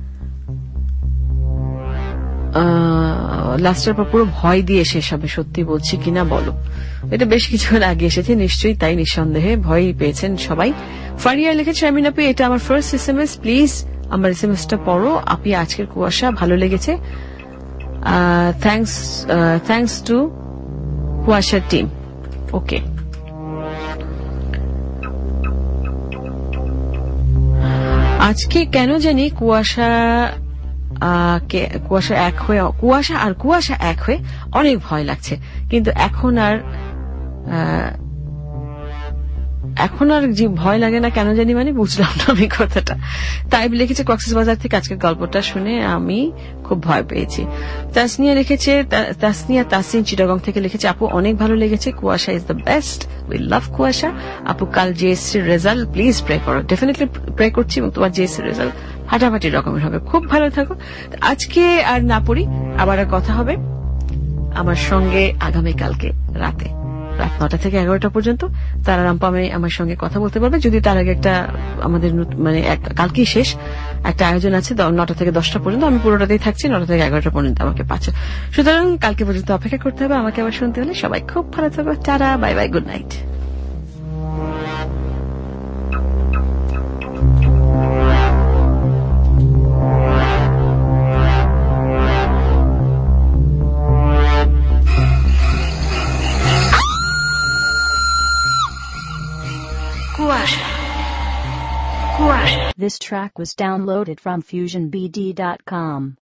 লাস্টের পর পুরো ভয় দিয়ে শেষ হবে, সত্যি বলছি কিনা বলো। এটা বেশ কিছুক্ষণ আগে এসেছে, নিশ্চয়ই তাই, নিঃসন্দেহে ভয় পেয়েছেন সবাই। ফারিয়া লিখেছে, শারমিন আপু এটা আমার first S M S, please আমার এস এম এসটা পড়ো, আপনি আজকের কুয়াশা ভালো লেগেছে, thanks thanks to Kuasha team. Okay, আজকে কেন জানি কুয়াশা কুয়াশা এক হয়ে কুয়াশা আর কুয়াশা এক হয়ে অনেক ভয় লাগছে, কিন্তু এখন আর এখন আর যে ভয় লাগে না কেন জানি, মানে বুঝলাম না আমি কথাটা। তাই লিখেছে কক্সবাজার থেকে, আজকের গল্পটা শুনে আমি খুব ভয় পেয়েছি। তাসনিয়া লিখেছে, তাসনিয়া তাসিন চিটাগং থেকে লিখেছে, আপু অনেক ভালো লেগেছে, Kuasha is the best, we love Kuasha আপু, কাল জিএসসি রেজাল্ট প্লিজ প্রে করো। ডেফিনেটলি প্রে করছি, এবং তোমার জিএসসি রেজাল্ট ফাটাফাটি রকমের হবে, খুব ভালো থাকো। আজকে আর না পড়ি, আবার কথা হবে আমার সঙ্গে আগামীকালকে রাতে। রাত নটা থেকে এগারোটা পর্যন্ত তারা রামপামে আমার সঙ্গে কথা বলতে পারবে। যদি তার আগে একটা আমাদের নত- মানে এক- কালকেই শেষ একটা আয়োজন আছে দ- নটা থেকে দশটা পর্যন্ত, আমি পুরোটাতেই থাকছি, নটা থেকে এগারোটা পর্যন্ত আমাকে পাচ্ছ। সুতরাং কালকে পর্যন্ত অপেক্ষা করতে হবে আমাকে আবার শুনতে হলে। সবাই খুব ভালো থাকবে, tata, bye bye, good night. Kuasha. Kuasha. This track was downloaded from fusion b d dot com.